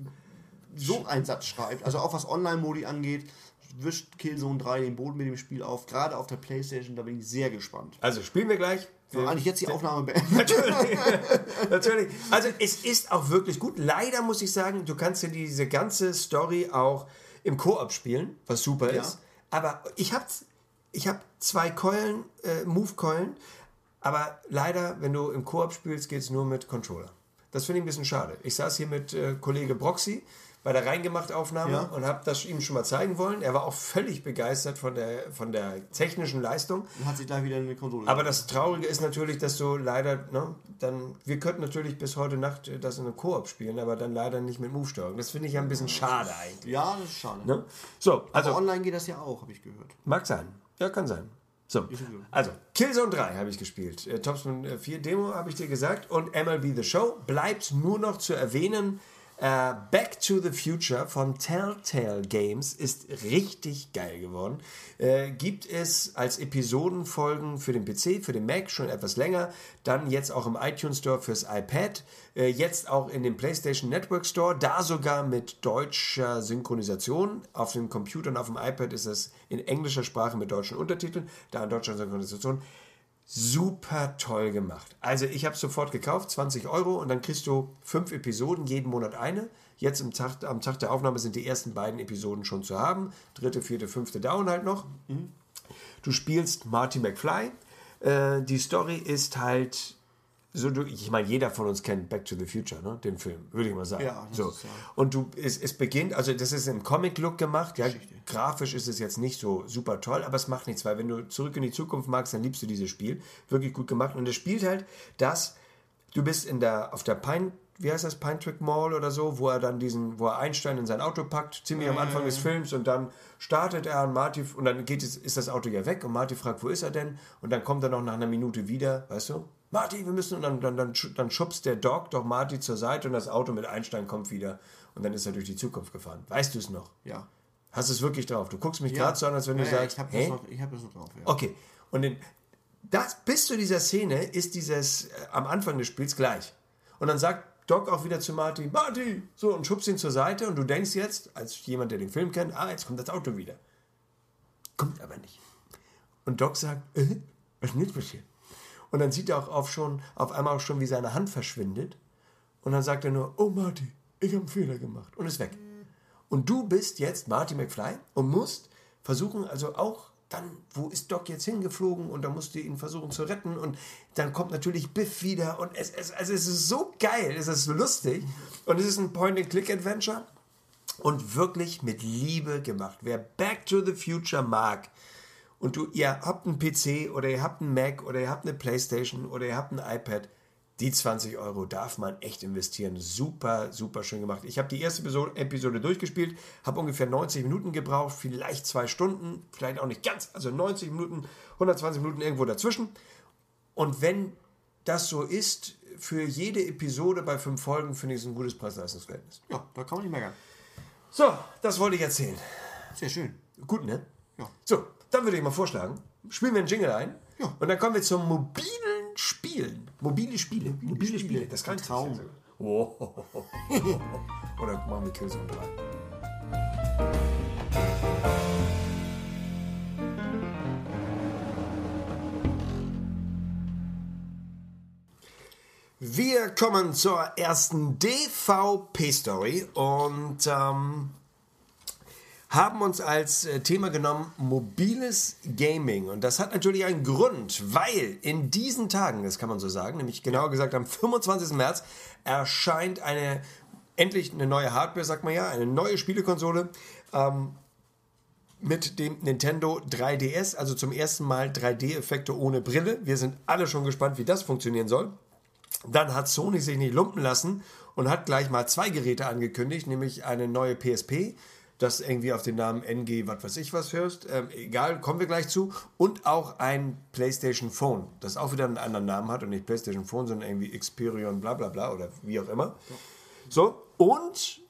so einen Satz schreibt, also auch was Online-Modi angeht, wischt Killzone drei den Boden mit dem Spiel auf, gerade auf der Playstation, da bin ich sehr gespannt. Also spielen wir gleich. So, eigentlich jetzt die Aufnahme beenden. Natürlich. Natürlich. Also es ist auch wirklich gut. Leider muss ich sagen, du kannst ja diese ganze Story auch im Koop spielen, was super ja. ist. Aber ich habe ich hab zwei Keulen, äh, Move-Keulen, aber leider, wenn du im Koop spielst, geht es nur mit Controller. Das finde ich ein bisschen schade. Ich saß hier mit äh, Kollege Broxy bei der Reingemacht-Aufnahme ja. und habe das ihm schon mal zeigen wollen. Er war auch völlig begeistert von der, von der technischen Leistung. Und hat sich gleich wieder eine Konsole. Aber das Traurige ist natürlich, dass du leider, ne, dann, wir könnten natürlich bis heute Nacht das in einem Koop spielen, aber dann leider nicht mit Move-Steuerung. Das finde ich ja ein bisschen schade eigentlich. Ja, das ist schade. Ne? So, also, aber online geht das ja auch, habe ich gehört. Mag sein. Ja, kann sein. So, also Killzone drei habe ich gespielt. Äh, Topspin vier Demo habe ich dir gesagt. Und M L B The Show bleibt nur noch zu erwähnen. Uh, Back to the Future von Telltale Games ist richtig geil geworden. Uh, gibt es als Episodenfolgen für den P C, für den Mac schon etwas länger. Dann jetzt auch im iTunes Store fürs iPad. Uh, jetzt auch in dem PlayStation Network Store. Da sogar mit deutscher Synchronisation. Auf dem Computer und auf dem iPad ist es in englischer Sprache mit deutschen Untertiteln. Da in deutscher Synchronisation. Super toll gemacht. Also ich habe es sofort gekauft, zwanzig Euro, und dann kriegst du fünf Episoden, jeden Monat eine. Jetzt im Tag, am Tag der Aufnahme sind die ersten beiden Episoden schon zu haben. Dritte, vierte, fünfte dauern halt noch. Mhm. Du spielst Marty McFly. Äh, die Story ist halt so, du, ich meine, jeder von uns kennt Back to the Future, ne? Den Film, würde ich mal sagen. Ja, so. Ist, ja. Und du, es, es beginnt, also das ist im Comic-Look gemacht, ja, grafisch ist es jetzt nicht so super toll, aber es macht nichts, weil wenn du zurück in die Zukunft magst, dann liebst du dieses Spiel. Wirklich gut gemacht. Und es spielt halt, dass du bist in der, auf der Pine, wie heißt das, Pine Trick Mall oder so, wo er dann diesen, wo er Einstein in sein Auto packt, ziemlich am Anfang des Films, und dann startet er und Marty, und dann geht es, ist das Auto ja weg und Marty fragt, wo ist er denn? Und dann kommt er noch nach einer Minute wieder, weißt du? Marty, wir müssen, und dann, dann, dann, dann schubst der Dog doch Marty zur Seite und das Auto mit Einstein kommt wieder und dann ist er durch die Zukunft gefahren. Weißt du es noch? Ja. Hast du es wirklich drauf? Du guckst mich ja. gerade so an, als wenn du ja, sagst, ich habe hey? das, hab das noch drauf. Ja. Okay, und in, das, bis zu dieser Szene ist dieses äh, am Anfang des Spiels gleich. Und dann sagt Doc auch wieder zu Marty, Marty, so, und schubst ihn zur Seite, und du denkst jetzt, als jemand, der den Film kennt, ah, jetzt kommt das Auto wieder. Kommt aber nicht. Und Doc sagt, äh, was ist denn jetzt passiert? Und dann sieht er auch auf, schon, auf einmal auch schon, wie seine Hand verschwindet. Und dann sagt er nur, oh Marty, ich habe einen Fehler gemacht. Und ist weg. Und du bist jetzt Marty McFly und musst versuchen, also auch dann, wo ist Doc jetzt hingeflogen? Und dann musst du ihn versuchen zu retten. Und dann kommt natürlich Biff wieder. Und es, es, also es ist so geil, es ist so lustig. Und es ist ein Point-and-Click-Adventure. Und wirklich mit Liebe gemacht. Wer Back to the Future mag, und du, ihr habt einen P C oder ihr habt einen Mac oder ihr habt eine Playstation oder ihr habt ein iPad, die zwanzig Euro darf man echt investieren. Super, super schön gemacht. Ich habe die erste Episode, Episode durchgespielt, habe ungefähr neunzig Minuten gebraucht, vielleicht zwei Stunden, vielleicht auch nicht ganz, also neunzig Minuten, hundertzwanzig Minuten irgendwo dazwischen. Und wenn das so ist, für jede Episode bei fünf Folgen, finde ich es ein gutes Preis-Leistungs-Verhältnis. Ja, da kann man nicht meckern. So, das wollte ich erzählen. Sehr schön. Gut, ne? Ja. So, dann würde ich mal vorschlagen, spielen wir einen Jingle ein. Ja. Und dann kommen wir zum mobilen Spielen. Mobile Spiele. Mobile, Mobile Spiele. Spiele. Das kann ich Traum. Oh. Oder machen wir Killzone drei. Wir kommen zur ersten D V P-Story und ähm, haben uns als äh, Thema genommen mobiles Gaming. Und das hat natürlich einen Grund, weil in diesen Tagen, das kann man so sagen, nämlich genauer gesagt am fünfundzwanzigsten März, erscheint eine endlich eine neue Hardware, sagt man ja, eine neue Spielekonsole ähm, mit dem Nintendo drei D S, also zum ersten Mal drei D-Effekte ohne Brille. Wir sind alle schon gespannt, wie das funktionieren soll. Dann hat Sony sich nicht lumpen lassen und hat gleich mal zwei Geräte angekündigt, nämlich eine neue P S P, das irgendwie auf den Namen N G, was weiß ich was hörst, ähm, egal, kommen wir gleich zu, und auch ein PlayStation Phone, das auch wieder einen anderen Namen hat und nicht PlayStation Phone, sondern irgendwie Xperion bla bla bla oder wie auch immer. So, und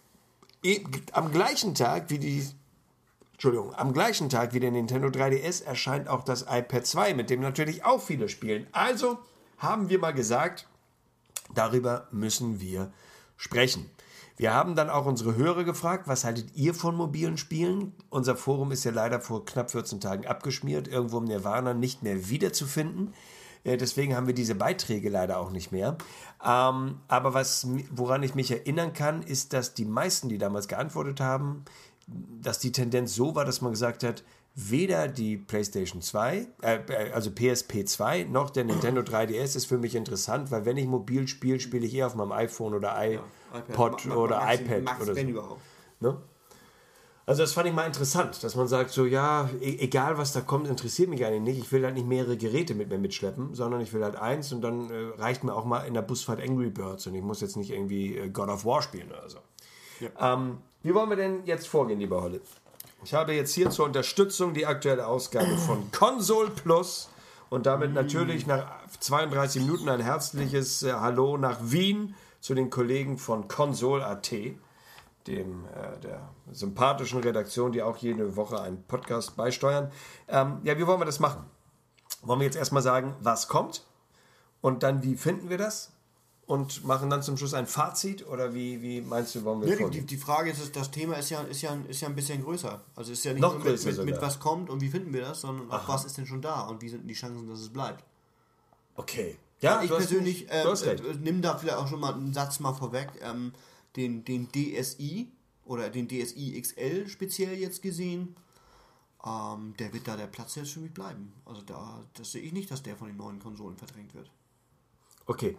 am gleichen Tag wie die Entschuldigung, am gleichen Tag wie der Nintendo drei D S erscheint auch das iPad zwei, mit dem natürlich auch viele spielen. Also haben wir mal gesagt, darüber müssen wir sprechen. Wir haben dann auch unsere Hörer gefragt, was haltet ihr von mobilen Spielen? Unser Forum ist ja leider vor knapp vierzehn Tagen abgeschmiert, irgendwo im Nirvana nicht mehr wiederzufinden. Deswegen haben wir diese Beiträge leider auch nicht mehr. Ähm, aber was, woran ich mich erinnern kann, ist, dass die meisten, die damals geantwortet haben, dass die Tendenz so war, dass man gesagt hat, weder die PlayStation zwei, äh, also P S P zwei, noch der Nintendo drei D S ist für mich interessant, weil wenn ich mobil spiele, spiele ich eher auf meinem iPhone oder iPod ja, oder Max, iPad Max oder so. Überhaupt. Ne? Also das fand ich mal interessant, dass man sagt so, ja, e- egal was da kommt, interessiert mich eigentlich nicht. Ich will halt nicht mehrere Geräte mit mir mitschleppen, sondern ich will halt eins und dann äh, reicht mir auch mal in der Busfahrt Angry Birds und ich muss jetzt nicht irgendwie äh, God of War spielen oder so. Ja. Ähm, wie wollen wir denn jetzt vorgehen, lieber Holle? Ich habe jetzt hier zur Unterstützung die aktuelle Ausgabe von Console Plus und damit natürlich nach zweiunddreißig Minuten ein herzliches äh, Hallo nach Wien zu den Kollegen von Console Punkt A T, dem äh, der sympathischen Redaktion, die auch jede Woche einen Podcast beisteuern. Ähm, ja, wie wollen wir das machen? Wollen wir jetzt erstmal sagen, was kommt und dann wie finden wir das? Und machen dann zum Schluss ein Fazit oder wie, wie meinst du, wollen wir ja, die, die Frage ist, das Thema ist ja, ist, ja, ist ja ein bisschen größer. Also es ist ja nicht Noch nur größer mit, mit, mit was kommt und wie finden wir das, sondern auch was ist denn schon da und wie sind die Chancen, dass es bleibt. Okay. Ja, ja ich persönlich äh, äh, nimm da vielleicht auch schon mal einen Satz mal vorweg, ähm, den, den D S i oder den D S i X L speziell jetzt gesehen, ähm, der wird da der Platz jetzt für mich bleiben. Also da das sehe ich nicht, dass der von den neuen Konsolen verdrängt wird. Okay.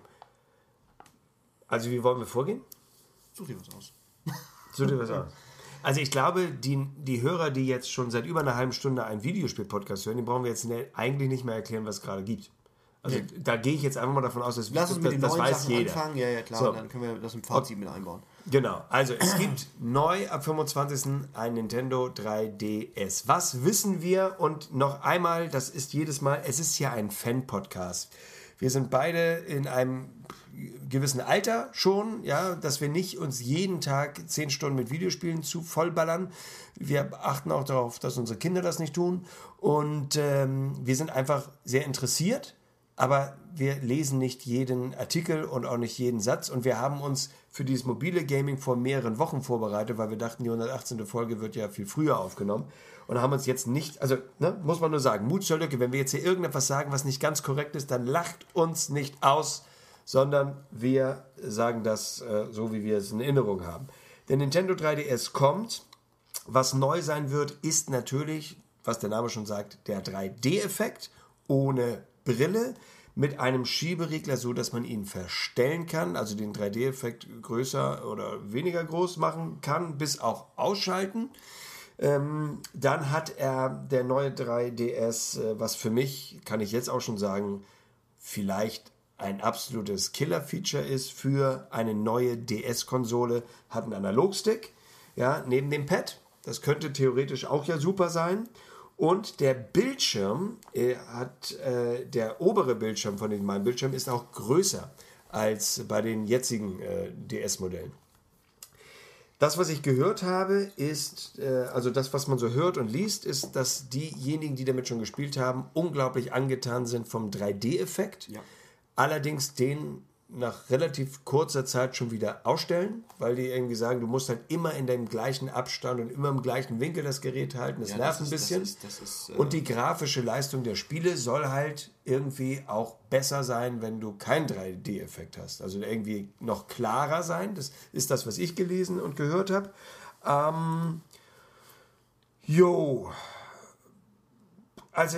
Also wie wollen wir vorgehen? Such dir was aus. Such dir was aus. Also ich glaube, die, die Hörer, die jetzt schon seit über einer halben Stunde einen Videospiel-Podcast hören, die brauchen wir jetzt eigentlich nicht mehr erklären, was es gerade gibt. Also ja. Da gehe ich jetzt einfach mal davon aus, dass Lass uns mit das, den das neuen weiß Sachen jeder. anfangen. Ja, ja, klar. So. Dann können wir das im Fazit mit einbauen. Genau. Also es gibt neu ab fünfundzwanzigsten ein Nintendo drei D S. Was wissen wir? Und noch einmal, das ist jedes Mal, es ist ja ein Fan-Podcast. Wir sind beide in einem gewissen Alter schon, ja, dass wir nicht uns jeden Tag zehn Stunden mit Videospielen zu vollballern. Wir achten auch darauf, dass unsere Kinder das nicht tun. Und ähm, wir sind einfach sehr interessiert, aber wir lesen nicht jeden Artikel und auch nicht jeden Satz. Und wir haben uns für dieses mobile Gaming vor mehreren Wochen vorbereitet, weil wir dachten, die hundertachtzehnte Folge wird ja viel früher aufgenommen. Und haben uns jetzt nicht, also ne, muss man nur sagen, Mut zur Lücke, wenn wir jetzt hier irgendetwas sagen, was nicht ganz korrekt ist, dann lacht uns nicht aus, sondern wir sagen das äh, so, wie wir es in Erinnerung haben. Der Nintendo drei D S kommt. Was neu sein wird, ist natürlich, was der Name schon sagt, der drei D-Effekt ohne Brille mit einem Schieberegler, so dass man ihn verstellen kann, also den drei D-Effekt größer oder weniger groß machen kann, bis auch ausschalten. Ähm, dann hat er der neue drei D S, äh, was für mich, kann ich jetzt auch schon sagen, vielleicht ein absolutes Killer-Feature ist für eine neue D S-Konsole, hat einen Analogstick, ja, neben dem Pad. Das könnte theoretisch auch ja super sein. Und der Bildschirm, äh, hat, äh, der obere Bildschirm von diesem meinem Bildschirm ist auch größer als bei den jetzigen äh, D S-Modellen. Das, was ich gehört habe, ist, äh, also das, was man so hört und liest, ist, dass diejenigen, die damit schon gespielt haben, unglaublich angetan sind vom drei D-Effekt. Ja. Allerdings den nach relativ kurzer Zeit schon wieder ausstellen, weil die irgendwie sagen, du musst halt immer in dem gleichen Abstand und immer im gleichen Winkel das Gerät halten. Das ja, nervt das ein ist, bisschen. Das ist, das ist, äh und die grafische Leistung der Spiele soll halt irgendwie auch besser sein, wenn du keinen drei D-Effekt hast. Also irgendwie noch klarer sein. Das ist das, was ich gelesen und gehört habe. Ähm, jo. Also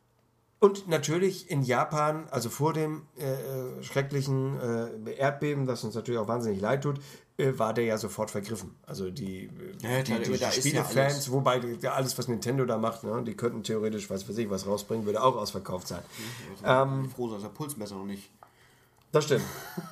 und natürlich in Japan, also vor dem äh, schrecklichen äh, Erdbeben, das uns natürlich auch wahnsinnig leid tut, äh, war der ja sofort vergriffen. Also die, ja, die, die, die Spielefans, ja wobei die, alles, was Nintendo da macht, ne, die könnten theoretisch, was weiß ich, was rausbringen, würde auch ausverkauft sein. Ich bin froh, dass der Pulsmesser noch nicht. Das stimmt.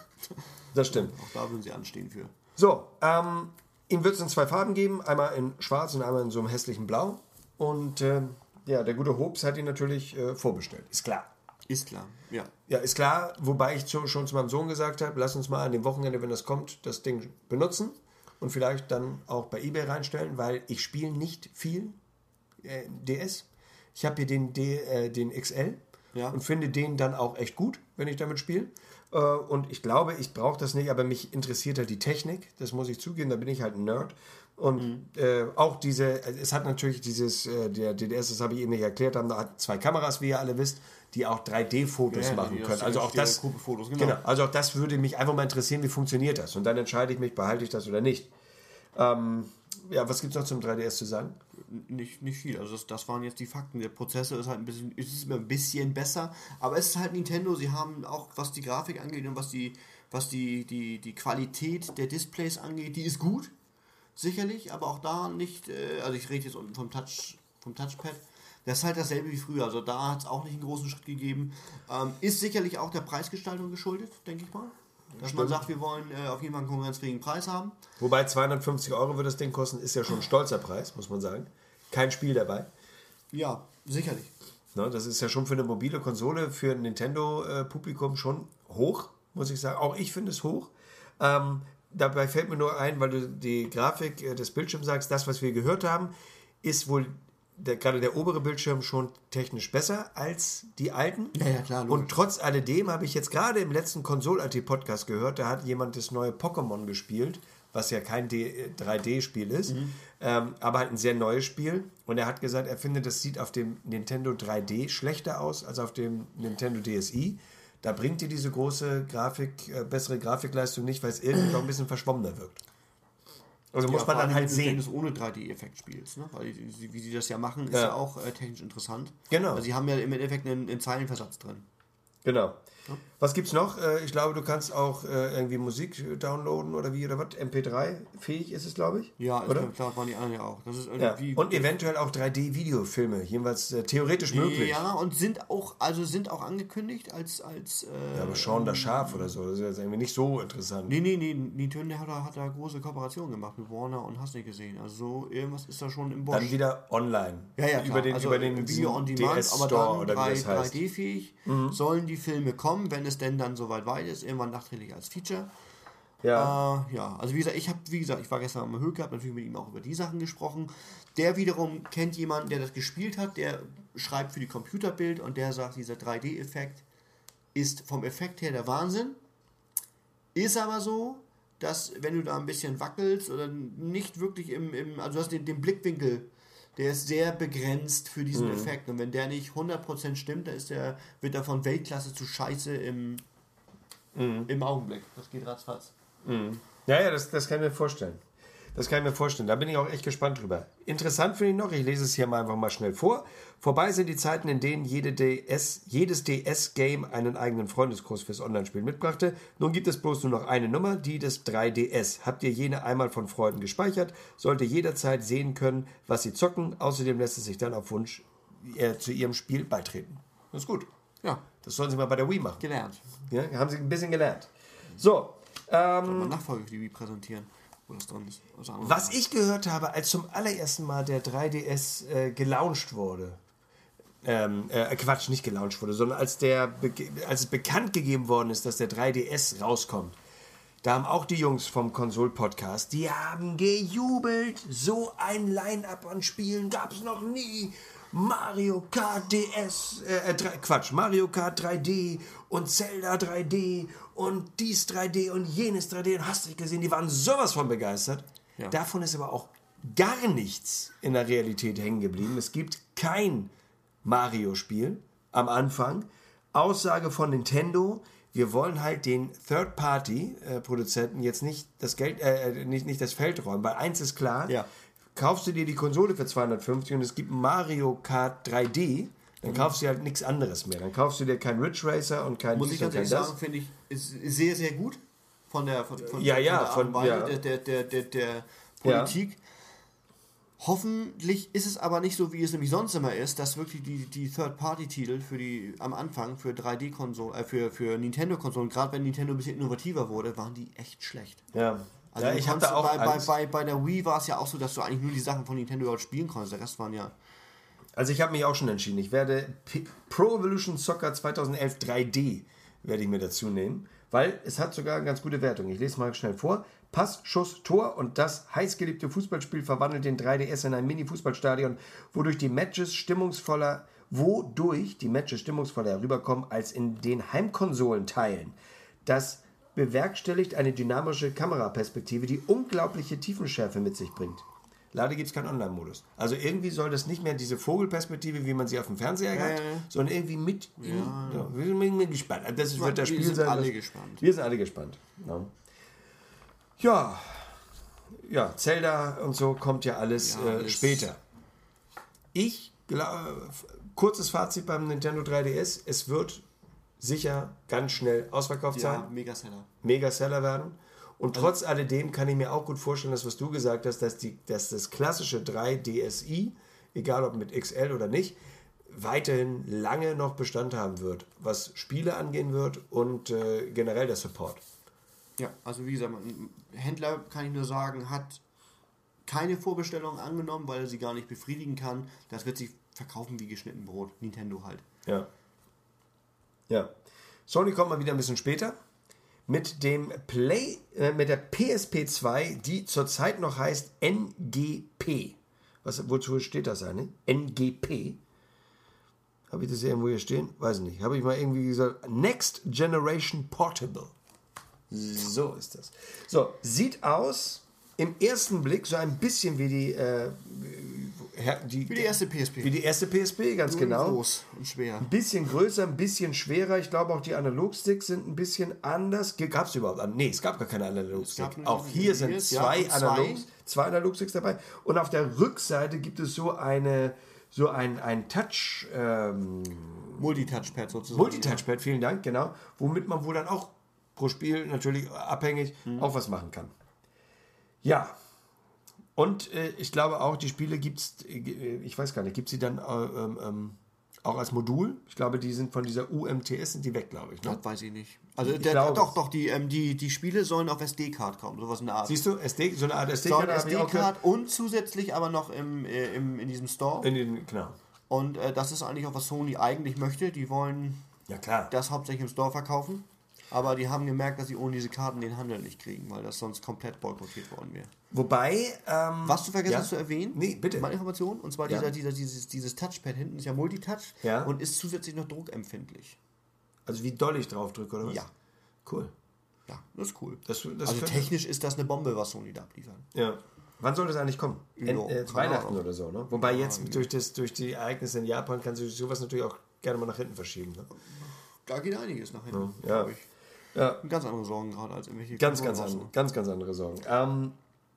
Das stimmt. Auch da würden sie anstehen für. So, ähm, ihm wird es in zwei Farben geben, einmal in schwarz und einmal in so einem hässlichen Blau. Und äh, ja, der gute Hobbs hat ihn natürlich äh, vorbestellt. Ist klar. Ist klar, ja. Ja, ist klar, wobei ich zu, schon zu meinem Sohn gesagt habe, lass uns mal an dem Wochenende, wenn das kommt, das Ding benutzen und vielleicht dann auch bei eBay reinstellen, weil ich spiele nicht viel äh, D S. Ich habe hier den, D, äh, den X L ja. und finde den dann auch echt gut, wenn ich damit spiele. Äh, und ich glaube, ich brauche das nicht, aber mich interessiert halt die Technik, das muss ich zugeben, da bin ich halt ein Nerd. Und mhm. äh, auch diese, es hat natürlich dieses, äh, der D D S, das habe ich eben nicht erklärt, haben da zwei Kameras, wie ihr alle wisst, die auch drei D-Fotos ja, machen können. Also auch, das, Fotos, genau. Genau, also auch das würde mich einfach mal interessieren, wie funktioniert das? Und dann entscheide ich mich, behalte ich das oder nicht. Ähm, ja, was gibt es noch zum drei D S zu sagen? Nicht, nicht viel, also das, das waren jetzt die Fakten. Der Prozessor ist halt ein bisschen, ist immer ein bisschen besser, aber es ist halt Nintendo, sie haben auch, was die Grafik angeht und was die, was die, die, die Qualität der Displays angeht, die ist gut. Sicherlich, aber auch da nicht, äh, also ich rede jetzt vom Touch, vom Touchpad, das ist halt dasselbe wie früher, also da hat es auch nicht einen großen Schritt gegeben. Ähm, ist sicherlich auch der Preisgestaltung geschuldet, denke ich mal. Dass Stimmt. man sagt, wir wollen äh, auf jeden Fall einen konkurrenzfähigen Preis haben. Wobei zweihundertfünfzig Euro wird das Ding kosten, ist ja schon ein stolzer Preis, muss man sagen. Kein Spiel dabei. Ja, sicherlich. Ne, das ist ja schon für eine mobile Konsole, für ein Nintendo-Publikum schon hoch, muss ich sagen. Auch ich finde es hoch. Ähm, Dabei fällt mir nur ein, weil du die Grafik äh, des Bildschirms sagst, das, was wir gehört haben, ist wohl der, gerade der obere Bildschirm schon technisch besser als die alten. Ja, ja, klar. Logisch. Und trotz alledem habe ich jetzt gerade im letzten Konsol-A T-Podcast gehört, da hat jemand das neue Pokémon gespielt, was ja kein drei D-Spiel ist, mhm. ähm, aber halt ein sehr neues Spiel. Und er hat gesagt, er findet, das sieht auf dem Nintendo drei D schlechter aus als auf dem Nintendo D S i. Da bringt dir diese große Grafik, äh, bessere Grafikleistung nicht, weil es irgendwie noch ein bisschen verschwommener wirkt. Also ja, muss man dann halt sehen. Wenn du es ohne drei D-Effekt spielst, ne? Weil wie sie das ja machen, ist ja, ja auch äh, technisch interessant. Genau. Also sie haben ja im Endeffekt einen, einen Zeilenversatz drin. Genau. Ja. Was gibt's noch? Ich glaube, du kannst auch irgendwie Musik downloaden oder wie oder was? M P drei fähig ist es, glaube ich. Ja, oder? Klar, waren die anderen ja auch. Das ist irgendwie ja. Und eventuell auch drei D-Videofilme, jedenfalls äh, theoretisch möglich. Ja, und sind auch, also sind auch angekündigt als. als äh, ja, aber Shaun das Schaf oder so, das ist jetzt irgendwie nicht so interessant. Nee, nee, nee, Nintendo hat da, hat da große Kooperationen gemacht mit Warner und hast nicht gesehen. Also so, irgendwas ist da schon im Bosch. Dann wieder online. Ja, ja, klar. Über den, also über den Video on Demand, aber dann drei D-fähig mhm. sollen die Filme kommen, wenn es denn dann soweit weit ist, irgendwann nachträglich als Feature. Ja. Äh, ja, also wie gesagt, ich habe, wie gesagt, ich war gestern am Höke, habe natürlich mit ihm auch über die Sachen gesprochen. Der wiederum kennt jemanden, der das gespielt hat, der schreibt für die Computerbild und der sagt, dieser drei D-Effekt ist vom Effekt her der Wahnsinn. Ist aber so, dass wenn du da ein bisschen wackelst oder nicht wirklich im, im also du hast den, den Blickwinkel, der ist sehr begrenzt für diesen mhm. Effekt. Und wenn der nicht hundert Prozent stimmt, dann ist der, wird er von Weltklasse zu Scheiße im, mhm. im Augenblick. Das geht ratzfatz. Mhm. Ja, ja, das, das kann ich mir vorstellen. Das kann ich mir vorstellen. Da bin ich auch echt gespannt drüber. Interessant finde ich noch, ich lese es hier mal einfach mal schnell vor. Vorbei sind die Zeiten, in denen jede D S, jedes D S-Game einen eigenen Freundeskurs fürs Online-Spiel mitbrachte. Nun gibt es bloß nur noch eine Nummer, die des drei D S. Habt ihr jene einmal von Freunden gespeichert, sollte jederzeit sehen können, was sie zocken. Außerdem lässt es sich dann auf Wunsch äh, zu ihrem Spiel beitreten. Das ist gut. Ja. Das sollen sie mal bei der Wii machen. Gelernt. Ja, haben sie ein bisschen gelernt. So. Ähm, Sollen wir Nachfolge für die Wii präsentieren? Das dran ist. Was ich gehört habe, als zum allerersten Mal der drei D S äh, gelauncht wurde, ähm, äh, Quatsch, nicht gelauncht wurde, sondern als, der, als es bekannt gegeben worden ist, dass der drei D S rauskommt, da haben auch die Jungs vom Konsol-Podcast, die haben gejubelt, so ein Line-Up an Spielen gab es noch nie. Mario Kart D S, äh, drei, Quatsch, Mario Kart drei D und Zelda drei D und dies drei D und jenes drei D und hast du gesehen, die waren sowas von begeistert. Ja. Davon ist aber auch gar nichts in der Realität hängen geblieben. Es gibt kein Mario-Spiel am Anfang. Aussage von Nintendo, wir wollen halt den Third-Party-Produzenten jetzt nicht das Geld, äh, nicht, nicht das Feld räumen, weil eins ist klar, ja. Kaufst du dir die Konsole für zweihundertfünfzig und es gibt Mario Kart drei D, dann kaufst du halt nichts anderes mehr. Dann kaufst du dir keinen Ridge Racer und kein Muss ich ganz ehrlich sagen, finde ich, ist sehr, sehr gut von der, von, von, ja, ja, von der, von, ja. der, der, der, der, der Politik. Ja. Hoffentlich ist es aber nicht so, wie es nämlich sonst immer ist, dass wirklich die, die Third-Party-Titel für die am Anfang für drei D-Konsolen, äh, für, für Nintendo-Konsolen, gerade wenn Nintendo ein bisschen innovativer wurde, waren die echt schlecht. Ja. Also ja, ich habe da auch bei, bei, bei, bei der Wii war es ja auch so, dass du eigentlich nur die Sachen von Nintendo überhaupt spielen konntest. Der Rest waren ja... Also ich habe mich auch schon entschieden. Ich werde P- Pro Evolution Soccer zweitausendelf drei D werde ich mir dazu nehmen, weil es hat sogar eine ganz gute Wertung. Ich lese mal schnell vor. Pass, Schuss, Tor und das heißgeliebte Fußballspiel verwandelt den drei D S in ein Mini-Fußballstadion, wodurch die Matches stimmungsvoller, wodurch die Matches stimmungsvoller herüberkommen als in den Heimkonsolenteilen. Das bewerkstelligt eine dynamische Kameraperspektive, die unglaubliche Tiefenschärfe mit sich bringt. Leider gibt es keinen Online-Modus. Also irgendwie soll das nicht mehr diese Vogelperspektive, wie man sie auf dem Fernseher hat, äh, sondern irgendwie mit... Ja. Ja, wir sind gespannt. Das wird das Spiel wir sind sein. alle das, gespannt. Wir sind alle gespannt. Ja. ja, ja, Zelda und so kommt ja alles ja, äh, später. Ich glaube, kurzes Fazit beim Nintendo drei D S, es wird sicher ganz schnell ausverkauft ja, sein. Megaseller. Megaseller werden. Und also, trotz alledem kann ich mir auch gut vorstellen, dass was du gesagt hast, dass, die, dass das klassische drei D S i, egal ob mit X L oder nicht, weiterhin lange noch Bestand haben wird, was Spiele angehen wird und äh, generell der Support. Ja, also wie gesagt, ein Händler, kann ich nur sagen, hat keine Vorbestellung angenommen, weil er sie gar nicht befriedigen kann. Das wird sich verkaufen wie geschnitten Brot. Nintendo halt. Ja. Ja. Sony kommt mal wieder ein bisschen später mit dem Play, äh, mit der P S P zwei, die zurzeit noch heißt N G P. Was, wozu steht das eigentlich? N G P. Habe ich das irgendwo hier stehen? Weiß ich nicht. Habe ich mal irgendwie gesagt, Next Generation Portable. So ist das. So, sieht aus im ersten Blick so ein bisschen wie die, äh, die, wie die erste P S P. Wie die erste P S P, ganz Nur genau. Groß und schwer. Ein bisschen größer, ein bisschen schwerer. Ich glaube auch die Analogsticks sind ein bisschen anders. Gab es überhaupt? Nee, es gab gar keine Analogsticks. Auch hier sind zwei, ja, Analog, zwei Analogsticks dabei. Und auf der Rückseite gibt es so eine, so ein, ein Touch... Ähm, Multi-Touchpad sozusagen. Multi-Touchpad, vielen Dank, genau. Womit man wohl dann auch pro Spiel natürlich abhängig mhm. auch was machen kann. Ja, und äh, ich glaube auch, die Spiele gibt es, äh, ich weiß gar nicht, gibt es sie dann äh, ähm, auch als Modul? Ich glaube, die sind von dieser U M T S, sind die weg, glaube ich. Ne? Das weiß ich nicht. Also ich der, glaube, doch, doch, die, ähm, die, die Spiele sollen auf S D-Card kommen, sowas in der Art. Siehst du, S D, so eine Art S D-Card S D-Card und zusätzlich aber noch im, äh, im, in diesem Store. In den, genau. Und äh, das ist eigentlich auch, was Sony eigentlich möchte. Die wollen ja, klar. das hauptsächlich im Store verkaufen. Aber die haben gemerkt, dass sie ohne diese Karten den Handel nicht kriegen, weil das sonst komplett boykottiert worden wäre. Wobei... Ähm, Was du vergessen ja? hast zu erwähnen? Nee, bitte. Meine Information. Und zwar ja? dieser, dieser, dieses, dieses Touchpad hinten ist ja Multitouch ja? und ist zusätzlich noch druckempfindlich. Also wie doll ich drauf drücke, oder was? Ja. Cool. Ja, das ist cool. Das, das also technisch ist das eine Bombe, was Sony da abliefert. Ja. Wann soll das eigentlich kommen? En, äh, Weihnachten oder so, ne? Wobei jetzt durch, das, durch die Ereignisse in Japan kann sich sowas natürlich auch gerne mal nach hinten verschieben. Ne? Da geht einiges nach hinten, ja. glaube ich. Ja. Ganz andere Sorgen gerade als irgendwelche... Ganz, ganz, an, ganz, ganz andere Sorgen. Ähm,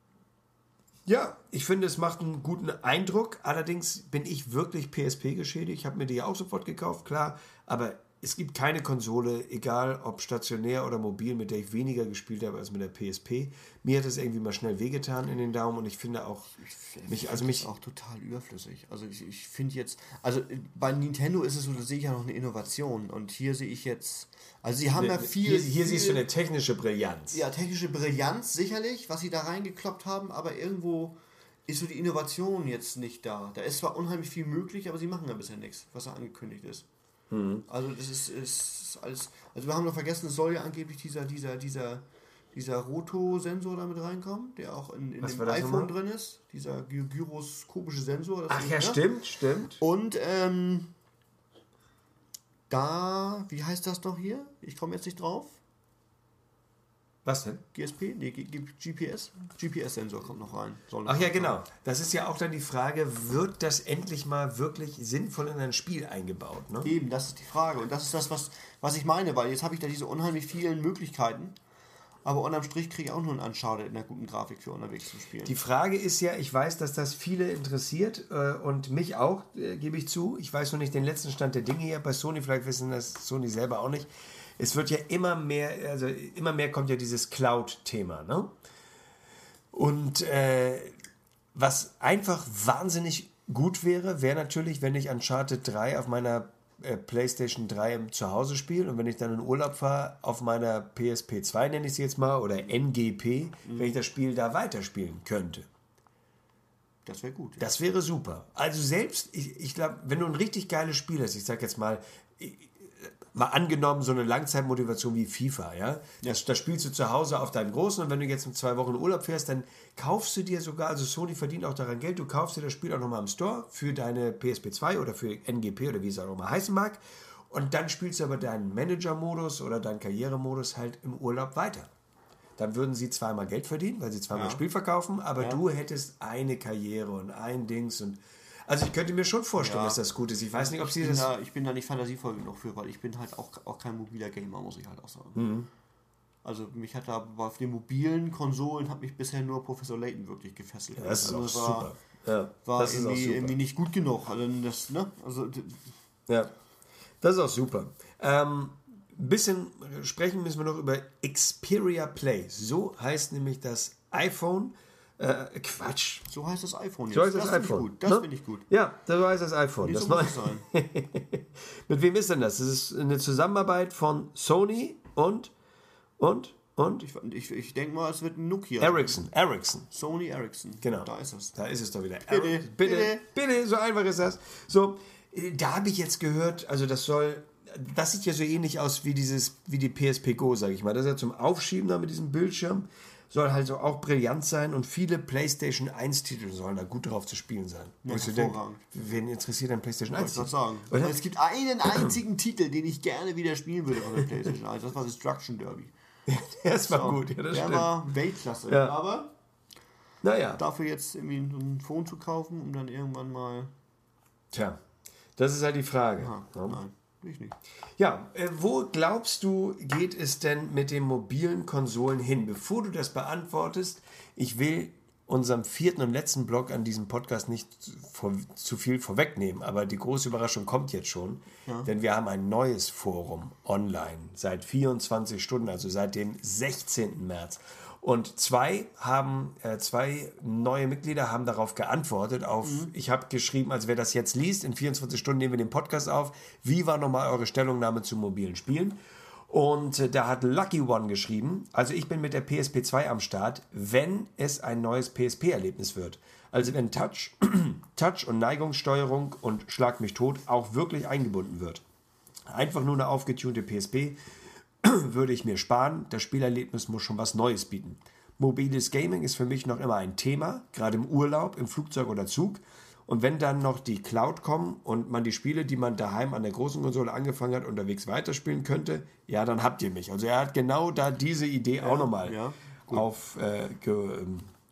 ja, ich finde, es macht einen guten Eindruck. Allerdings bin ich wirklich P S P geschädigt. Ich habe mir die auch sofort gekauft, klar. Aber es gibt keine Konsole, egal ob stationär oder mobil, mit der ich weniger gespielt habe als mit der P S P. Mir hat es irgendwie mal schnell wehgetan in den Daumen und ich finde auch... Ich, mich, also mich auch total überflüssig. Also ich, ich finde jetzt... Also bei Nintendo ist es so, da sehe ich ja noch eine Innovation. Und hier sehe ich jetzt... Also sie haben ne, ja viel... Hier, hier viel, siehst du eine technische Brillanz. Ja, technische Brillanz sicherlich, was sie da reingekloppt haben, aber irgendwo ist so die Innovation jetzt nicht da. Da ist zwar unheimlich viel möglich, aber sie machen ja bisher nichts, was da angekündigt ist. Mhm. Also das ist, ist alles... Also wir haben noch vergessen, es soll ja angeblich dieser, dieser, dieser dieser Roto-Sensor damit reinkommt, der auch in, in dem iPhone drin ist. Dieser gy- gyroskopische Sensor. Das Ach ist, ja, ne? stimmt, stimmt. Und ähm, da, wie heißt das noch hier? Ich komme jetzt nicht drauf. Was denn? G S P? Nee, G- G- G P S? G P S-Sensor kommt noch rein. Soll Ach ja, genau. Das ist ja auch dann die Frage, wird das endlich mal wirklich sinnvoll in ein Spiel eingebaut? Ne? Eben, das ist die Frage. Und das ist das, was, was ich meine, weil jetzt habe ich da diese unheimlich vielen Möglichkeiten, aber unterm Strich kriege ich auch nur einen Uncharted in einer guten Grafik für unterwegs zu spielen. Die Frage ist ja, ich weiß, dass das viele interessiert äh, und mich auch, äh, gebe ich zu. Ich weiß noch nicht den letzten Stand der Dinge hier bei Sony, vielleicht wissen das Sony selber auch nicht. Es wird ja immer mehr, also immer mehr kommt ja dieses Cloud-Thema, ne? Und äh, was einfach wahnsinnig gut wäre, wäre natürlich, wenn ich Uncharted drei auf meiner äh, PlayStation drei zu Hause spiele und wenn ich dann in Urlaub fahre, auf meiner P S P zwei, nenne ich sie jetzt mal, oder N G P, mhm. wenn ich das Spiel da weiterspielen könnte. Das wäre gut. Ja. Das wäre super. Also selbst, ich, ich glaube, wenn du ein richtig geiles Spiel hast, ich sag jetzt mal, ich, mal angenommen, so eine Langzeitmotivation wie FIFA, ja? Das, das spielst du zu Hause auf deinem Großen und wenn du jetzt in zwei Wochen in Urlaub fährst, dann kaufst du dir sogar, also Sony verdient auch daran Geld, du kaufst dir das Spiel auch nochmal im Store für deine P S P zwei oder für N G P oder wie es auch immer heißen mag und dann spielst du aber deinen Manager-Modus oder deinen Karrieremodus halt im Urlaub weiter. Dann würden sie zweimal Geld verdienen, weil sie zweimal ja. das Spiel verkaufen, aber ja. du hättest eine Karriere und ein Dings und also ich könnte mir schon vorstellen, ja. dass das gut ist. Ich weiß nicht, ob ich sie bin das... Da, ich bin da nicht fantasievoll genug für, weil ich bin halt auch, auch kein mobiler Gamer, muss ich halt auch sagen. Mhm. Also mich hat da auf den mobilen Konsolen hat mich bisher nur Professor Layton wirklich gefesselt. Ja, das ist also auch war, super. Ja, war das irgendwie, ist auch super. irgendwie nicht gut genug. Also das, ne? Also, ja, das ist auch super. Ähm, ein bisschen sprechen müssen wir noch über Xperia Play. So heißt nämlich das iPhone... Äh, Quatsch. So heißt das iPhone jetzt. So heißt das, das iPhone. Finde ich gut. Das ne? finde ich gut. Ja, so heißt das iPhone. Das so muss es sein. Mit wem ist denn das? Das ist eine Zusammenarbeit von Sony und und und ich, ich, ich denke mal, es wird ein Nokia. Ericsson. Ericsson. Sony Ericsson. Genau. Da ist es. Da ist es doch wieder. Bitte, bitte, bitte, bitte, so einfach ist das. So, da habe ich jetzt gehört, also das soll, das sieht ja so ähnlich aus wie dieses, wie die P S P Go, sage ich mal. Das ist ja zum Aufschieben da mit diesem Bildschirm. Soll halt so auch brillant sein und viele PlayStation eins Titel sollen da gut drauf zu spielen sein. Ja, ich denke, wen interessiert ein PlayStation eins? Ich wollte sagen. Oder? Es gibt einen einzigen Titel, den ich gerne wieder spielen würde von der PlayStation eins. Das war Destruction Derby. Das war so, gut, ja, das der stimmt. war Weltklasse. Ja. Aber naja. dafür jetzt irgendwie ein Phone zu kaufen, um dann irgendwann mal... Tja, das ist halt die Frage. Ja, ja. Nein. Ich nicht. Ja, äh, wo glaubst du, geht es denn mit den mobilen Konsolen hin? Bevor du das beantwortest, ich will unserem vierten und letzten Blog an diesem Podcast nicht vor, zu viel vorwegnehmen, aber die große Überraschung kommt jetzt schon, ja. Denn wir haben ein neues Forum online seit vierundzwanzig Stunden, also seit dem sechzehnten März. Und zwei haben, äh, zwei neue Mitglieder haben darauf geantwortet auf, mhm. ich habe geschrieben, also wer das jetzt liest, in vierundzwanzig Stunden nehmen wir den Podcast auf, wie war nochmal eure Stellungnahme zu mobilen Spielen? Und äh, da hat Lucky One geschrieben, also ich bin mit der P S P zwei am Start, wenn es ein neues P S P-Erlebnis wird. Also wenn Touch, Touch und Neigungssteuerung und Schlag mich tot auch wirklich eingebunden wird. Einfach nur eine aufgetunte P S P würde ich mir sparen. Das Spielerlebnis muss schon was Neues bieten. Mobiles Gaming ist für mich noch immer ein Thema, gerade im Urlaub, im Flugzeug oder Zug. Und wenn dann noch die Cloud kommen und man die Spiele, die man daheim an der großen Konsole angefangen hat, unterwegs weiterspielen könnte, ja, dann habt ihr mich. Also er hat genau da diese Idee ja, auch nochmal ja, auf, äh, ge,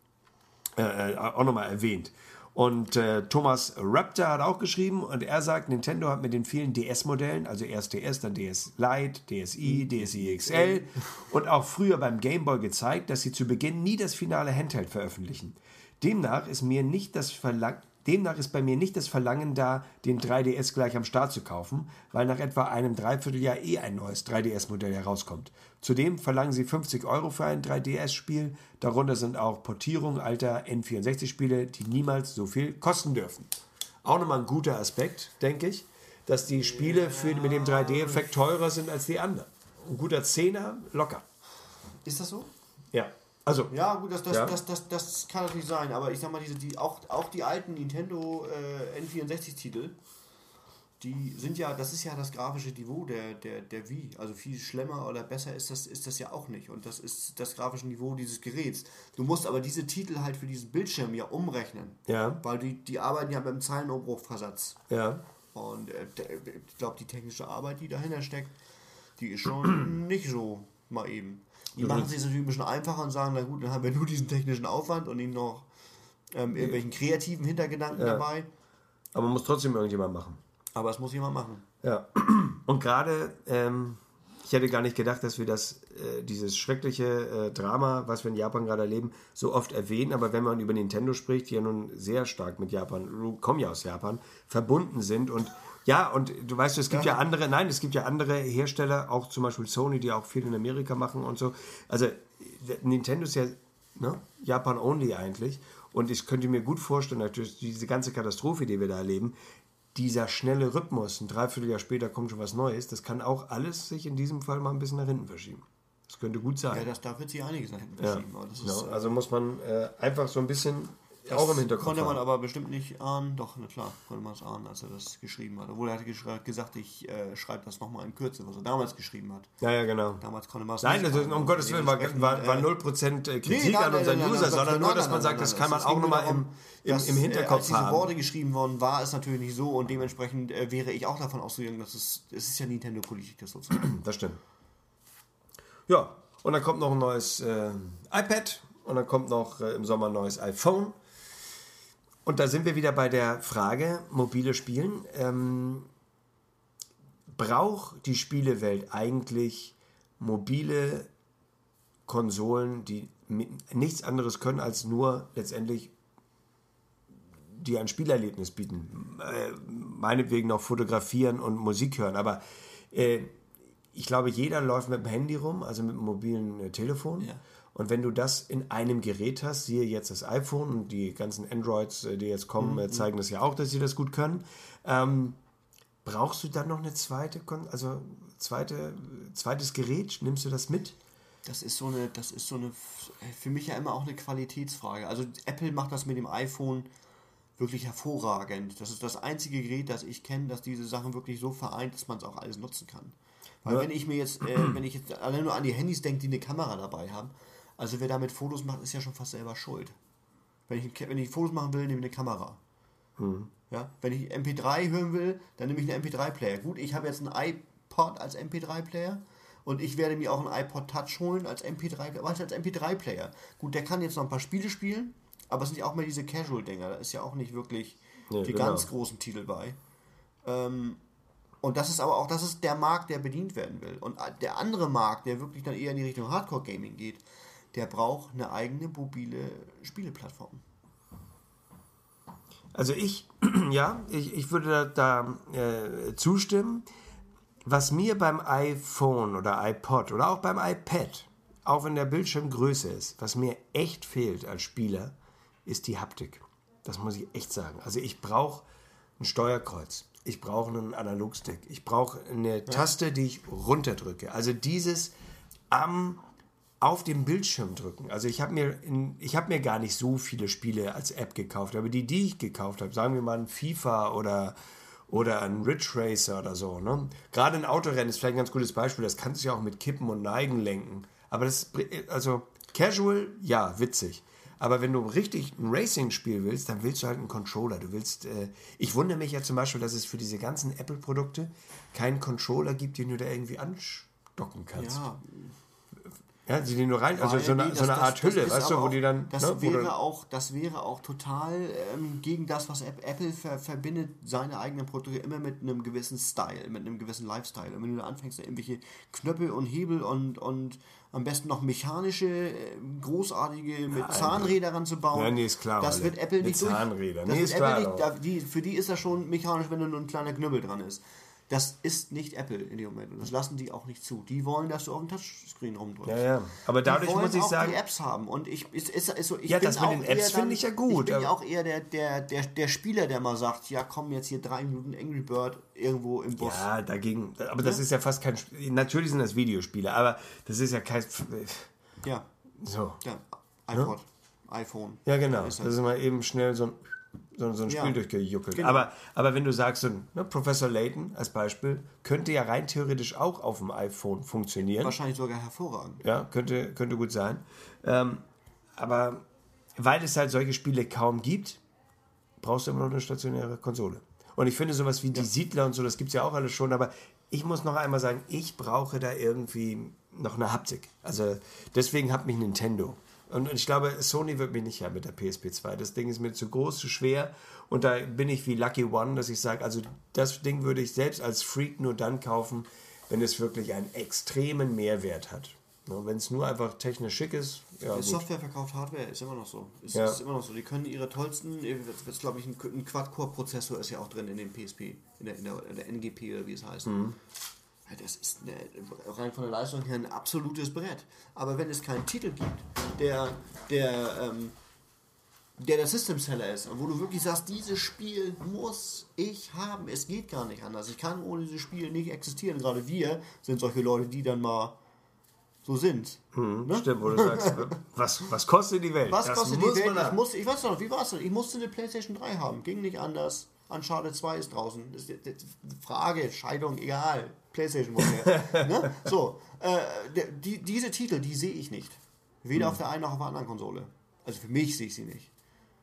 äh, auch noch mal erwähnt. Und äh, Thomas Raptor hat auch geschrieben und er sagt, Nintendo hat mit den vielen D S-Modellen, also erst D S, dann D S Lite, D S i, D S i X L und auch früher beim Game Boy gezeigt, dass sie zu Beginn nie das finale Handheld veröffentlichen. Demnach ist mir nicht das Verlangen Demnach ist bei mir nicht das Verlangen da, den drei D S gleich am Start zu kaufen, weil nach etwa einem Dreivierteljahr eh ein neues drei D S-Modell herauskommt. Zudem verlangen sie fünfzig Euro für ein drei D S-Spiel, darunter sind auch Portierungen alter N vierundsechzig-Spiele, die niemals so viel kosten dürfen. Auch nochmal ein guter Aspekt, denke ich, dass die Spiele für, mit dem drei D-Effekt teurer sind als die anderen. Ein guter Zehner, locker. Ist das so? Ja. Also, ja, gut, das, das, ja. Das, das, das, das kann natürlich sein, aber ich sag mal, diese, die, auch, auch die alten Nintendo äh, N vierundsechzig-Titel, die sind ja, das ist ja das grafische Niveau der, der, der Wii. Also viel schlimmer oder besser ist das, ist das ja auch nicht. Und das ist das grafische Niveau dieses Geräts. Du musst aber diese Titel halt für diesen Bildschirm ja umrechnen. Ja. Weil die, die arbeiten ja mit einem Zeilenumbruchversatz. Ja. Und äh, ich glaube, die technische Arbeit, die dahinter steckt, die ist schon nicht so mal eben. Die machen sich natürlich ein bisschen einfacher und sagen, na gut, dann haben wir nur diesen technischen Aufwand und ihnen noch ähm, irgendwelchen kreativen Hintergedanken ja. dabei. Aber muss trotzdem irgendjemand machen. Aber es muss jemand machen. Ja. Und gerade, ähm, ich hätte gar nicht gedacht, dass wir das, äh, dieses schreckliche äh, Drama, was wir in Japan gerade erleben, so oft erwähnen. Aber wenn man über Nintendo spricht, die ja nun sehr stark mit Japan, du kommst ja aus Japan, verbunden sind und ja, und du weißt, es gibt ja. ja andere, nein, es gibt ja andere Hersteller, auch zum Beispiel Sony, die auch viel in Amerika machen und so. Also Nintendo ist ja ne, Japan-only eigentlich. Und ich könnte mir gut vorstellen, natürlich diese ganze Katastrophe, die wir da erleben, dieser schnelle Rhythmus, ein Dreivierteljahr später kommt schon was Neues, das kann auch alles sich in diesem Fall mal ein bisschen nach hinten verschieben. Das könnte gut sein. Ja, das, da wird sich einiges nach hinten verschieben. Ja. Das ist, ja, also muss man äh, einfach so ein bisschen das auch im Hinterkopf konnte man haben. aber bestimmt nicht ahnen. Doch, na klar, konnte man es ahnen, als er das geschrieben hat. Obwohl er hatte gesagt, ich äh, schreibe das nochmal in Kürze, was er damals geschrieben hat. Ja, ja, genau. Damals konnte man es Nein, also, um Gottes Willen war, war, war null Prozent Kritik nee, nein, an unseren nein, User, nein, sondern nur, dass man sagt, das kann man auch nochmal im, im, im Hinterkopf haben. Als diese Worte geschrieben worden, war es natürlich nicht so und dementsprechend äh, wäre ich auch davon ausgegangen, dass es, es ist ja Nintendo-Politik, das sozusagen. Das stimmt. Ja, und dann kommt noch ein neues äh, iPad und dann kommt noch äh, im Sommer ein neues iPhone. Und da sind wir wieder bei der Frage, mobile Spielen. Ähm, braucht die Spielewelt eigentlich mobile Konsolen, die nichts anderes können, als nur letztendlich die ein Spielerlebnis bieten? Äh, meinetwegen noch fotografieren und Musik hören. Aber äh, ich glaube, jeder läuft mit dem Handy rum, also mit dem mobilen äh, Telefon. Ja. Und wenn du das in einem Gerät hast, siehe jetzt das iPhone und die ganzen Androids, die jetzt kommen, mhm. zeigen das ja auch, dass sie das gut können. Ähm, brauchst du dann noch eine zweite, also zweite, zweites Gerät? Nimmst du das mit? Das ist so eine, das ist so eine, für mich ja immer auch eine Qualitätsfrage. Also Apple macht das mit dem iPhone wirklich hervorragend. Das ist das einzige Gerät, das ich kenne, das diese Sachen wirklich so vereint, dass man es auch alles nutzen kann. Weil ja. wenn ich mir jetzt, äh, wenn ich jetzt allein nur an die Handys denke, die eine Kamera dabei haben, also wer damit Fotos macht, ist ja schon fast selber schuld. Wenn ich, wenn ich Fotos machen will, nehme ich eine Kamera. Mhm. Ja? Wenn ich M P drei hören will, dann nehme ich einen M P drei Player. Gut, ich habe jetzt einen iPod als M P drei Player und ich werde mir auch einen iPod Touch holen als M P drei Player. Was als M P drei Player? Gut, der kann jetzt noch ein paar Spiele spielen, aber es sind ja auch mal diese Casual-Dinger. Da ist ja auch nicht wirklich ja, die genau. ganz großen Titel bei. Ähm, Und das ist aber auch, das ist der Markt, der bedient werden will. Und der andere Markt, der wirklich dann eher in die Richtung Hardcore-Gaming geht, der braucht eine eigene mobile Spieleplattform. Also ich, ja, ich, ich würde da, da äh, zustimmen. Was mir beim iPhone oder iPod oder auch beim iPad, auch wenn der Bildschirm größer ist, was mir echt fehlt als Spieler, ist die Haptik. Das muss ich echt sagen. Also ich brauche ein Steuerkreuz. Ich brauche einen Analogstick. Ich brauche eine ja. Taste, die ich runterdrücke. Also dieses am auf dem Bildschirm drücken. Also ich habe mir in, ich habe mir gar nicht so viele Spiele als App gekauft, aber die, die ich gekauft habe, sagen wir mal ein FIFA oder oder ein Ridge Racer oder so. Ne? Gerade ein Autorennen ist vielleicht ein ganz gutes Beispiel. Das kannst du ja auch mit Kippen und Neigen lenken. Aber das, also Casual, ja, witzig. Aber wenn du richtig ein Racing-Spiel willst, dann willst du halt einen Controller. Du willst, äh, ich wundere mich ja zum Beispiel, dass es für diese ganzen Apple-Produkte keinen Controller gibt, den du da irgendwie anstocken kannst. Ja, ja die die nur rein, also so eine, nee, das, so eine Art das, Hülle, das weißt du, wo auch, die dann... Das, ne, wäre, auch, das wäre auch total ähm, gegen das, was Apple ver, verbindet, seine eigenen Produkte immer mit einem gewissen Style, mit einem gewissen Lifestyle. Und wenn du da anfängst, da irgendwelche Knöpfe und Hebel und, und am besten noch mechanische, großartige mit ja, Zahnräder ranzubauen. Ja, nee, ist klar. Das wird Apple mit nicht Zahnräder. durch. Nee, ist klar. Nicht, da, die, für die ist das schon mechanisch, wenn nur ein kleiner Knüppel dran ist. Das ist nicht Apple in dem Moment und das lassen die auch nicht zu. Die wollen, dass du auf dem Touchscreen rumdrückst. Ja, ja. Aber dadurch die wollen muss ich auch sagen, die Apps haben und ich ist, ist, ist so, ich ja, bin das mit auch den Apps finde ich ja gut. Ich bin ja auch eher der, der, der, der Spieler, der mal sagt, ja komm jetzt hier drei Minuten Angry Bird irgendwo im Bus. Ja, dagegen, aber das ja? ist ja fast kein, natürlich sind das Videospiele, aber das ist ja kein, ja, so. ja, iPod, ja? iPhone. Ja, genau. Das ist mal eben schnell so ein so, so ein Spiel ja. durchgejuckelt. Genau. Aber, aber wenn du sagst, so, ne, Professor Layton als Beispiel, könnte ja rein theoretisch auch auf dem iPhone funktionieren. Wahrscheinlich sogar hervorragend. Ja, könnte, könnte gut sein. Ähm, aber weil es halt solche Spiele kaum gibt, brauchst du immer noch eine stationäre Konsole. Und ich finde sowas wie die ja. Siedler und so, das gibt es ja auch alles schon, aber ich muss noch einmal sagen, ich brauche da irgendwie noch eine Haptik. Also deswegen hat mich Nintendo. Und ich glaube, Sony wird mich nicht haben mit der P S P zwei. Das Ding ist mir zu groß, zu schwer. Und da bin ich wie Lucky One, dass ich sage, also das Ding würde ich selbst als Freak nur dann kaufen, wenn es wirklich einen extremen Mehrwert hat. Und wenn es nur einfach technisch schick ist, ja gut. Software verkauft Hardware, ist immer noch so. Ist, ja. ist immer noch so. Die können ihre tollsten, das glaube ich, ein, ein Quad-Core-Prozessor ist ja auch drin in dem P S P, in der, in der, in der N G P oder wie es heißt. Mhm. Das ist eine, rein von der Leistung her ein absolutes Brett. Aber wenn es keinen Titel gibt, der der, ähm, der, der System-Seller ist und wo du wirklich sagst, dieses Spiel muss ich haben, es geht gar nicht anders. Ich kann ohne dieses Spiel nicht existieren. Gerade wir sind solche Leute, die dann mal so sind. Hm, ne? Stimmt, wo du sagst, was, was kostet die Welt? Was das kostet muss die Welt? Ich, muss, ich weiß noch, wie war es denn? Ich musste eine PlayStation drei haben. Ging nicht anders. Uncharted zwei ist draußen. Das ist die Frage, Scheidung, egal. PlayStation ne? So, äh, die, diese Titel, die sehe ich nicht. Weder hm. auf der einen noch auf der anderen Konsole. Also für mich sehe ich sie nicht.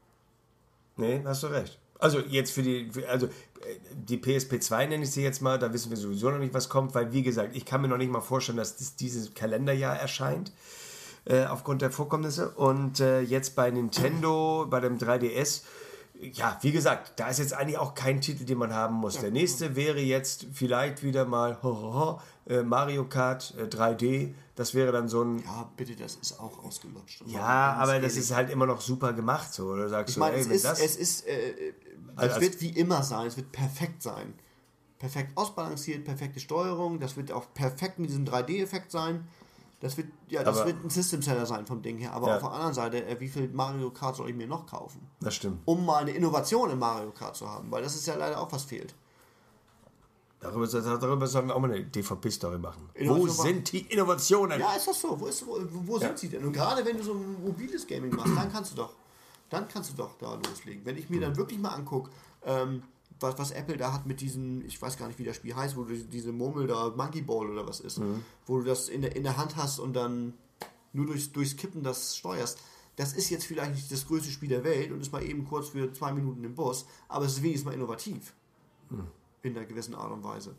Nee, hast du recht. Also jetzt für die, für, also die P S P zwei nenne ich sie jetzt mal, da wissen wir sowieso noch nicht, was kommt, weil wie gesagt, ich kann mir noch nicht mal vorstellen, dass das dieses Kalenderjahr erscheint, äh, aufgrund der Vorkommnisse. Und äh, jetzt bei Nintendo, bei dem drei D S, ja, wie gesagt, da ist jetzt eigentlich auch kein Titel, den man haben muss. Ja. Der nächste wäre jetzt vielleicht wieder mal ho, ho, ho, äh, Mario Kart äh, drei D. Das wäre dann so ein... Ja, bitte, das ist auch ausgelutscht. Ja, aber ehrlich. Das ist halt immer noch super gemacht. So. Oder sagst ich du, meine, ey, es, wenn ist, das... es ist... Äh, das also wird wie immer sein. Es wird perfekt sein. Perfekt ausbalanciert, perfekte Steuerung. Das wird auch perfekt mit diesem drei D-Effekt sein. Das wird, ja, das aber, wird ein System-Seller sein vom Ding her. Aber ja. auf der anderen Seite, wie viel Mario Kart soll ich mir noch kaufen? Das stimmt. Um mal eine Innovation in Mario Kart zu haben. Weil das ist ja leider auch was fehlt. Darüber, darüber sollen wir auch mal eine D V P-Story machen. Innovation wo sind machen. Die Innovationen? Ja, ist das so? Wo, ist, wo, wo ja. sind sie denn? Und gerade wenn du so ein mobiles Gaming machst, dann kannst du doch, dann kannst du doch da loslegen. Wenn ich mir dann wirklich mal angucke, ähm, was, was Apple da hat mit diesem, ich weiß gar nicht, wie das Spiel heißt, wo du diese Murmel da, Monkey Ball oder was ist, mhm. wo du das in der, in der Hand hast und dann nur durchs, durchs Kippen das steuerst. Das ist jetzt vielleicht nicht das größte Spiel der Welt und ist mal eben kurz für zwei Minuten im Bus, aber es ist wenigstens mal innovativ. Mhm. In einer gewissen Art und Weise.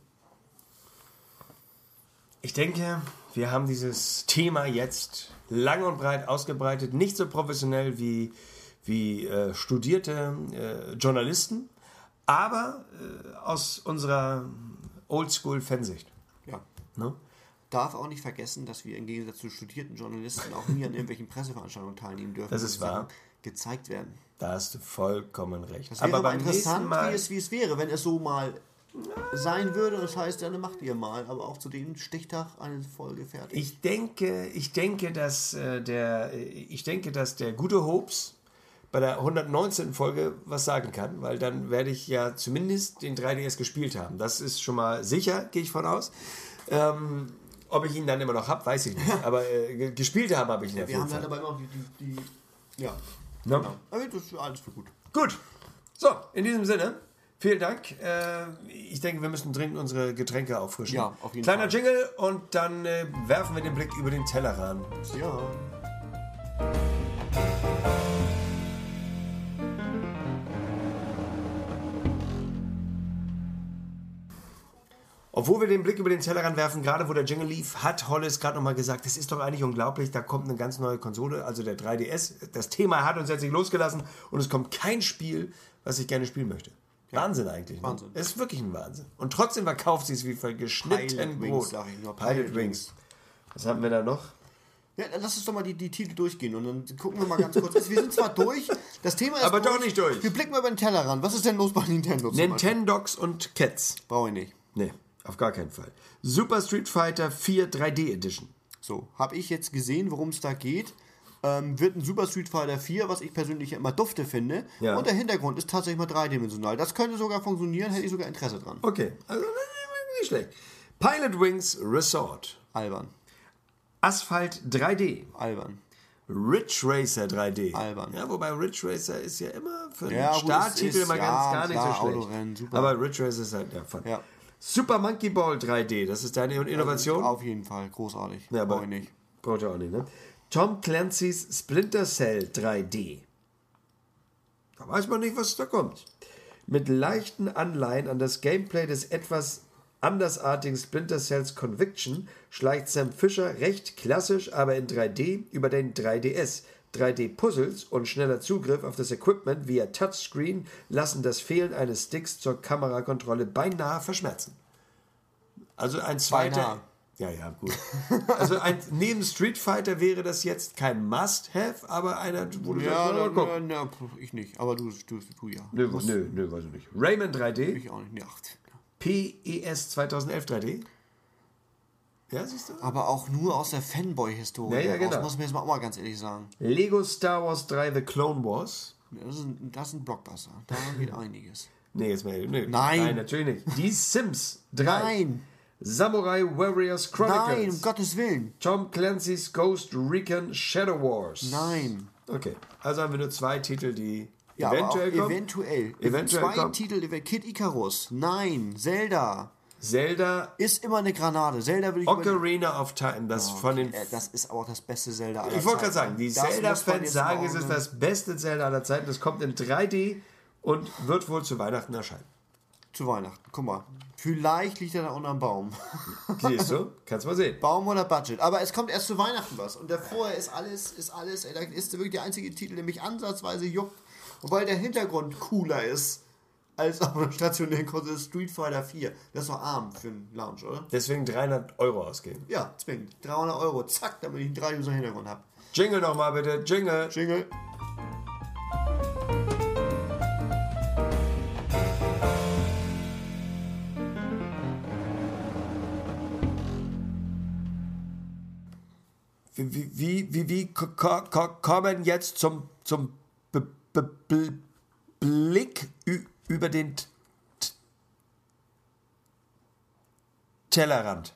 Ich denke, wir haben dieses Thema jetzt lang und breit ausgebreitet, nicht so professionell wie, wie äh, studierte äh, Journalisten, aber äh, aus unserer Oldschool-Fansicht. Ja. Ne? Darf auch nicht vergessen, dass wir im Gegensatz zu studierten Journalisten auch nie an irgendwelchen Presseveranstaltungen teilnehmen dürfen. Das ist wahr. Gezeigt werden. Da hast du vollkommen recht. Das wäre aber, aber interessant, Mal, wie, es, wie es wäre, wenn es so mal sein würde. Das heißt, dann macht ihr mal, aber auch zu dem Stichtag eine Folge fertig. Ich denke, ich denke, dass äh, der, ich denke, dass der gute Hobbs bei der hundertneunzehnten Folge was sagen kann, weil dann werde ich ja zumindest den drei D S gespielt haben. Das ist schon mal sicher, gehe ich von aus. Ähm, ob ich ihn dann immer noch habe, weiß ich nicht. Aber äh, gespielt haben habe ich ihn ja, auf jeden Fall. Wir haben dann aber immer noch die, die, die ja. No? Genau. Aber das ist alles für gut. Gut. So, in diesem Sinne, vielen Dank. Äh, ich denke, wir müssen dringend unsere Getränke auffrischen. Ja, auf jeden Kleiner Fall. Jingle und dann äh, werfen wir den Blick über den Tellerrand. Ja. Obwohl wir den Blick über den Tellerrand werfen, gerade wo der Jingle lief, hat Hollis gerade nochmal gesagt, das ist doch eigentlich unglaublich, da kommt eine ganz neue Konsole, also der drei D S. Das Thema hat uns jetzt nicht losgelassen und es kommt kein Spiel, was ich gerne spielen möchte. Ja. Wahnsinn eigentlich. Ne? Wahnsinn. Es ist wirklich ein Wahnsinn. Und trotzdem verkauft sie es wie für geschnitten Pilot Brot. Wings, sag ich nur. Pilot, Pilot Wings. Wings. Was haben wir da noch? Ja, lass uns doch mal die, die Titel durchgehen und dann gucken wir mal ganz kurz. Wir sind zwar durch, das Thema ist aber durch, doch nicht durch. Wir blicken mal über den Tellerrand. Was ist denn los bei Nintendo? Nintendogs und Cats. Brauche ich nicht. Nee. Auf gar keinen Fall. Super Street Fighter vier drei D Edition. So, habe ich jetzt gesehen, worum es da geht. Ähm, wird ein Super Street Fighter vier, was ich persönlich immer dufte finde. Ja. Und der Hintergrund ist tatsächlich mal dreidimensional. Das könnte sogar funktionieren, hätte ich sogar Interesse dran. Okay, also nicht schlecht. Pilot Wings Resort. Albern. Asphalt drei D. Albern. Ridge Racer drei D. Albern. Ja, wobei Ridge Racer ist ja immer für einen Ja, gut, Starttitel ist- immer ist- ganz ja, gar nicht klar, so schlecht. Autorennen, super. Aber Ridge Racer ist halt, ja, fun. Ja. Super Monkey Ball drei D, das ist deine Innovation? Auf jeden Fall, großartig. Ja, aber Brauch ich nicht. braucht ihr auch nicht, ne? Tom Clancy's Splinter Cell drei D. Da weiß man nicht, was da kommt. Mit leichten Anleihen an das Gameplay des etwas andersartigen Splinter Cells Conviction schleicht Sam Fisher recht klassisch, aber in drei D über den drei D S. drei D-Puzzles und schneller Zugriff auf das Equipment via Touchscreen lassen das Fehlen eines Sticks zur Kamerakontrolle beinahe verschmerzen. Also ein zweiter... Beinahe. Ja, ja, gut. Also ein, neben Street Fighter wäre das jetzt kein Must-Have, aber einer, wo du Ja, sagst, na, oh, guck. na, na, ich nicht. Aber du, du, du ja. Nö, nö, nö, weiß ich nicht. Rayman drei D, Ich auch nicht. Ja. P E S zweitausendelf drei D. Ja, siehst du? Aber auch nur aus der Fanboy-Historie. Ja, ja, genau. Das muss man jetzt mal auch mal ganz ehrlich sagen. Lego Star Wars drei The Clone Wars. Das ist ein, das ist ein Blockbuster. Da geht einiges. Nee, jetzt mal. Nö. Nein. Nein, natürlich nicht. Die Sims drei. Nein. Samurai Warriors Chronicles. Nein, um Gottes Willen. Tom Clancy's Ghost Recon Shadow Wars. Nein. Okay, also haben wir nur zwei Titel, die Ja, eventuell aber auch kommen. eventuell. Eventuell Zwei kommen. Titel, Kid Icarus. Nein. Zelda. Zelda, Ist immer eine Granate. Zelda würde ich über- Ocarina of Time, das von den... Äh, Das ist aber auch das beste Zelda aller Ich wollte gerade Zeiten. sagen, die Das muss man Zelda-Fans jetzt sagen, mal es ist auch- das beste Zelda aller Zeiten. Das kommt in drei D und wird wohl zu Weihnachten erscheinen. Zu Weihnachten. Guck mal. Vielleicht liegt er da unterm Baum. Siehst du? Kannst mal sehen. Baum oder Budget. Aber es kommt erst zu Weihnachten was. Und davor ist alles, ist alles, ey, da ist wirklich der einzige Titel, der mich ansatzweise juckt. Und weil der Hintergrund cooler ist als auf einer stationären Konsole. Street Fighter vier. Das ist doch arm für einen Lounge, oder? Deswegen dreihundert Euro ausgeben. Ja, zwingend. dreihundert Euro. Zack, damit ich einen drei User Hintergrund habe. Jingle nochmal bitte. Jingle. Jingle. Wie, wie, wie, wie, wie ko- ko- ko- kommen jetzt zum, zum B B B Blick ü- über den T T Tellerrand.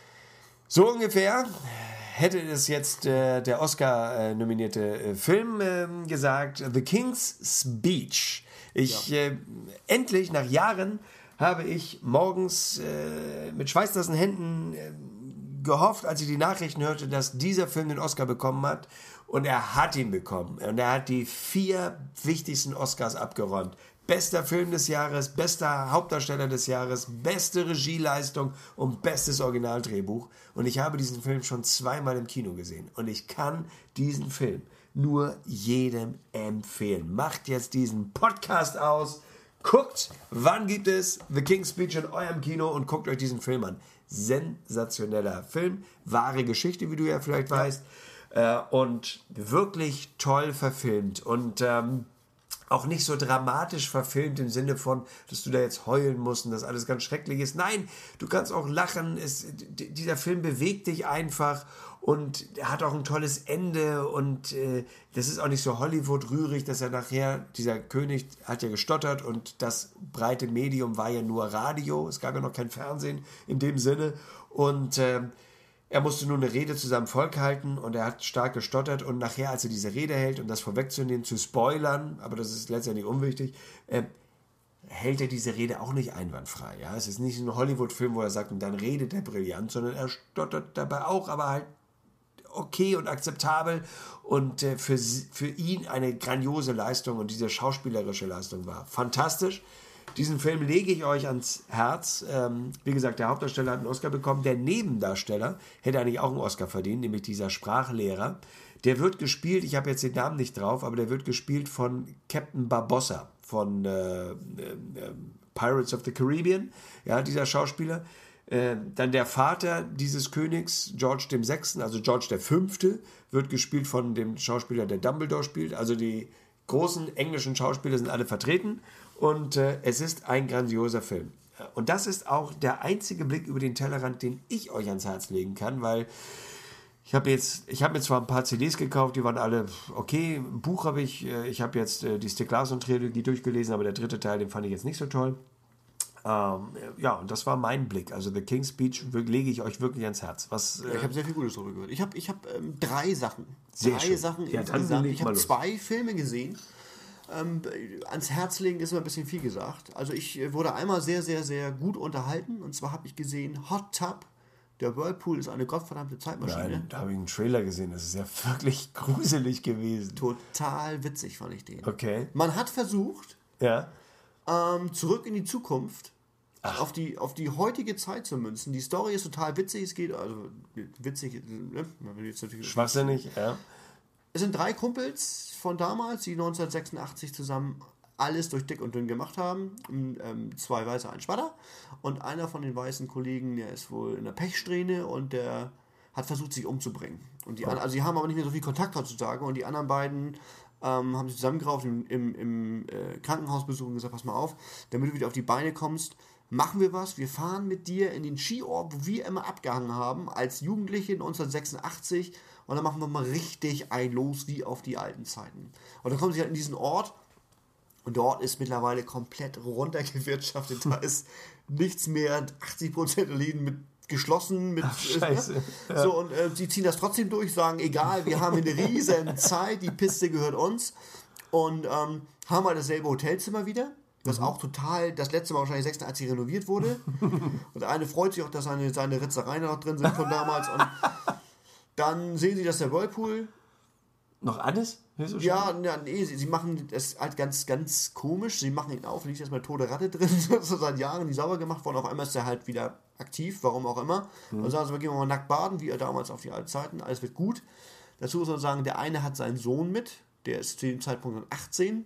So ungefähr hätte es jetzt äh, der Oscar-nominierte äh, Film ähm, gesagt, The King's Speech. Ich, Ja. äh, endlich, nach Jahren, habe ich morgens äh, mit schweißnassen Händen äh, gehofft, als ich die Nachrichten hörte, dass dieser Film den Oscar bekommen hat. Und er hat ihn bekommen. Und er hat die vier wichtigsten Oscars abgeräumt. Bester Film des Jahres, bester Hauptdarsteller des Jahres, beste Regieleistung und bestes Originaldrehbuch. Und ich habe diesen Film schon zweimal im Kino gesehen. Und ich kann diesen Film nur jedem empfehlen. Macht jetzt diesen Podcast aus. Guckt, wann gibt es The King's Speech in eurem Kino und guckt euch diesen Film an. Sensationeller Film, wahre Geschichte, wie du ja vielleicht weißt, äh, und wirklich toll verfilmt und ähm, auch nicht so dramatisch verfilmt im Sinne von, dass du da jetzt heulen musst und das alles ganz schrecklich ist. Nein, du kannst auch lachen. Es, d- dieser Film bewegt dich einfach und er hat auch ein tolles Ende und äh, das ist auch nicht so Hollywood-rührig, dass er nachher, dieser König hat ja gestottert und das breite Medium war ja nur Radio. Es gab ja noch kein Fernsehen in dem Sinne und ähm, er musste nur eine Rede zu seinem Volk halten und er hat stark gestottert und nachher, als er diese Rede hält, um das vorwegzunehmen, zu spoilern, aber das ist letztendlich unwichtig, äh, hält er diese Rede auch nicht einwandfrei. Ja? Es ist nicht ein Hollywood-Film, wo er sagt, und dann redet er brillant, sondern er stottert dabei auch, aber halt okay und akzeptabel und äh, für, sie- für ihn eine grandiose Leistung und diese schauspielerische Leistung war fantastisch. Diesen Film lege ich euch ans Herz. Ähm, wie gesagt, der Hauptdarsteller hat einen Oscar bekommen. Der Nebendarsteller hätte eigentlich auch einen Oscar verdient, nämlich dieser Sprachlehrer. Der wird gespielt, ich habe jetzt den Namen nicht drauf, aber der wird gespielt von Captain Barbossa von äh, äh, Pirates of the Caribbean, ja, dieser Schauspieler. Äh, dann der Vater dieses Königs, George der Sechste., also George der Fünfte., wird gespielt von dem Schauspieler, der Dumbledore spielt. Also die großen englischen Schauspieler sind alle vertreten und äh, es ist ein grandioser Film. Und das ist auch der einzige Blick über den Tellerrand, den ich euch ans Herz legen kann, weil ich habe jetzt, ich habe mir zwar ein paar C Ds gekauft, die waren alle okay. Ein Buch habe ich, äh, ich habe jetzt äh, die Stieg Larsson Trilogie durchgelesen, aber der dritte Teil, den fand ich jetzt nicht so toll. Ähm, ja, und das war mein Blick. Also The King's Speech lege ich euch wirklich ans Herz. Was, äh, ja, ich habe sehr viel Gutes darüber gehört. Ich habe ich hab, ähm, drei Sachen. Sehr drei schön. Sachen Ja, insgesamt. Ich habe zwei Filme gesehen. Ähm, ans Herz legen ist immer ein bisschen viel gesagt. Also ich wurde einmal sehr, sehr, sehr gut unterhalten. Und zwar habe ich gesehen Hot Tub. Der Whirlpool ist eine gottverdammte Zeitmaschine. Nein, da habe ich einen Trailer gesehen. Das ist ja wirklich gruselig gewesen. Total witzig fand ich den. Okay. Man hat versucht, ja. ähm, zurück in die Zukunft auf die, auf die heutige Zeit zu münzen. Die Story ist total witzig. Es geht, also witzig, ne? Schwachsinnig, ja. Es sind drei Kumpels von damals, die neunzehnhundertsechsundachtzig zusammen alles durch dick und dünn gemacht haben. Ähm, zwei Weiße, ein Schwatter. Und einer von den weißen Kollegen, der ist wohl in der Pechsträhne und der hat versucht, sich umzubringen. Und die, oh. Also die haben aber nicht mehr so viel Kontakt heutzutage. Und die anderen beiden ähm, haben sich zusammengerauft im, im, im äh, Krankenhausbesuch und gesagt, pass mal auf, damit du wieder auf die Beine kommst, machen wir was. Wir fahren mit dir in den Skiort, wo wir immer abgehangen haben, als Jugendliche neunzehnhundertsechsundachtzig. Und dann machen wir mal richtig ein Los wie auf die alten Zeiten. Und dann kommen sie halt in diesen Ort. Und dort ist mittlerweile komplett runtergewirtschaftet. Da ist nichts mehr. achtzig Prozent der Läden mit geschlossen. Mit, Ach, Scheiße. Ne? Ja. So, und äh, sie ziehen das trotzdem durch, sagen, egal, wir haben eine riesen Zeit, die Piste gehört uns. Und ähm, haben halt dasselbe Hotelzimmer wieder. Das mhm. auch total, das letzte Mal wahrscheinlich sechsundachtzig renoviert wurde. Und der eine freut sich auch, dass seine, seine Ritzereien noch drin sind von damals. Und dann sehen sie, dass der Whirlpool... Noch alles? Ja, ja, nee, sie, sie machen das halt ganz, ganz komisch. Sie machen ihn auf, liegt erstmal tote Ratte drin, das ist seit Jahren nicht sauber gemacht worden. Auf einmal ist er halt wieder aktiv, warum auch immer. Mhm. Und sagen sie, wir gehen mal nackt baden, wie er damals auf die alten Zeiten, alles wird gut. Dazu muss man sagen, der eine hat seinen Sohn mit, der ist zu dem Zeitpunkt achtzehn.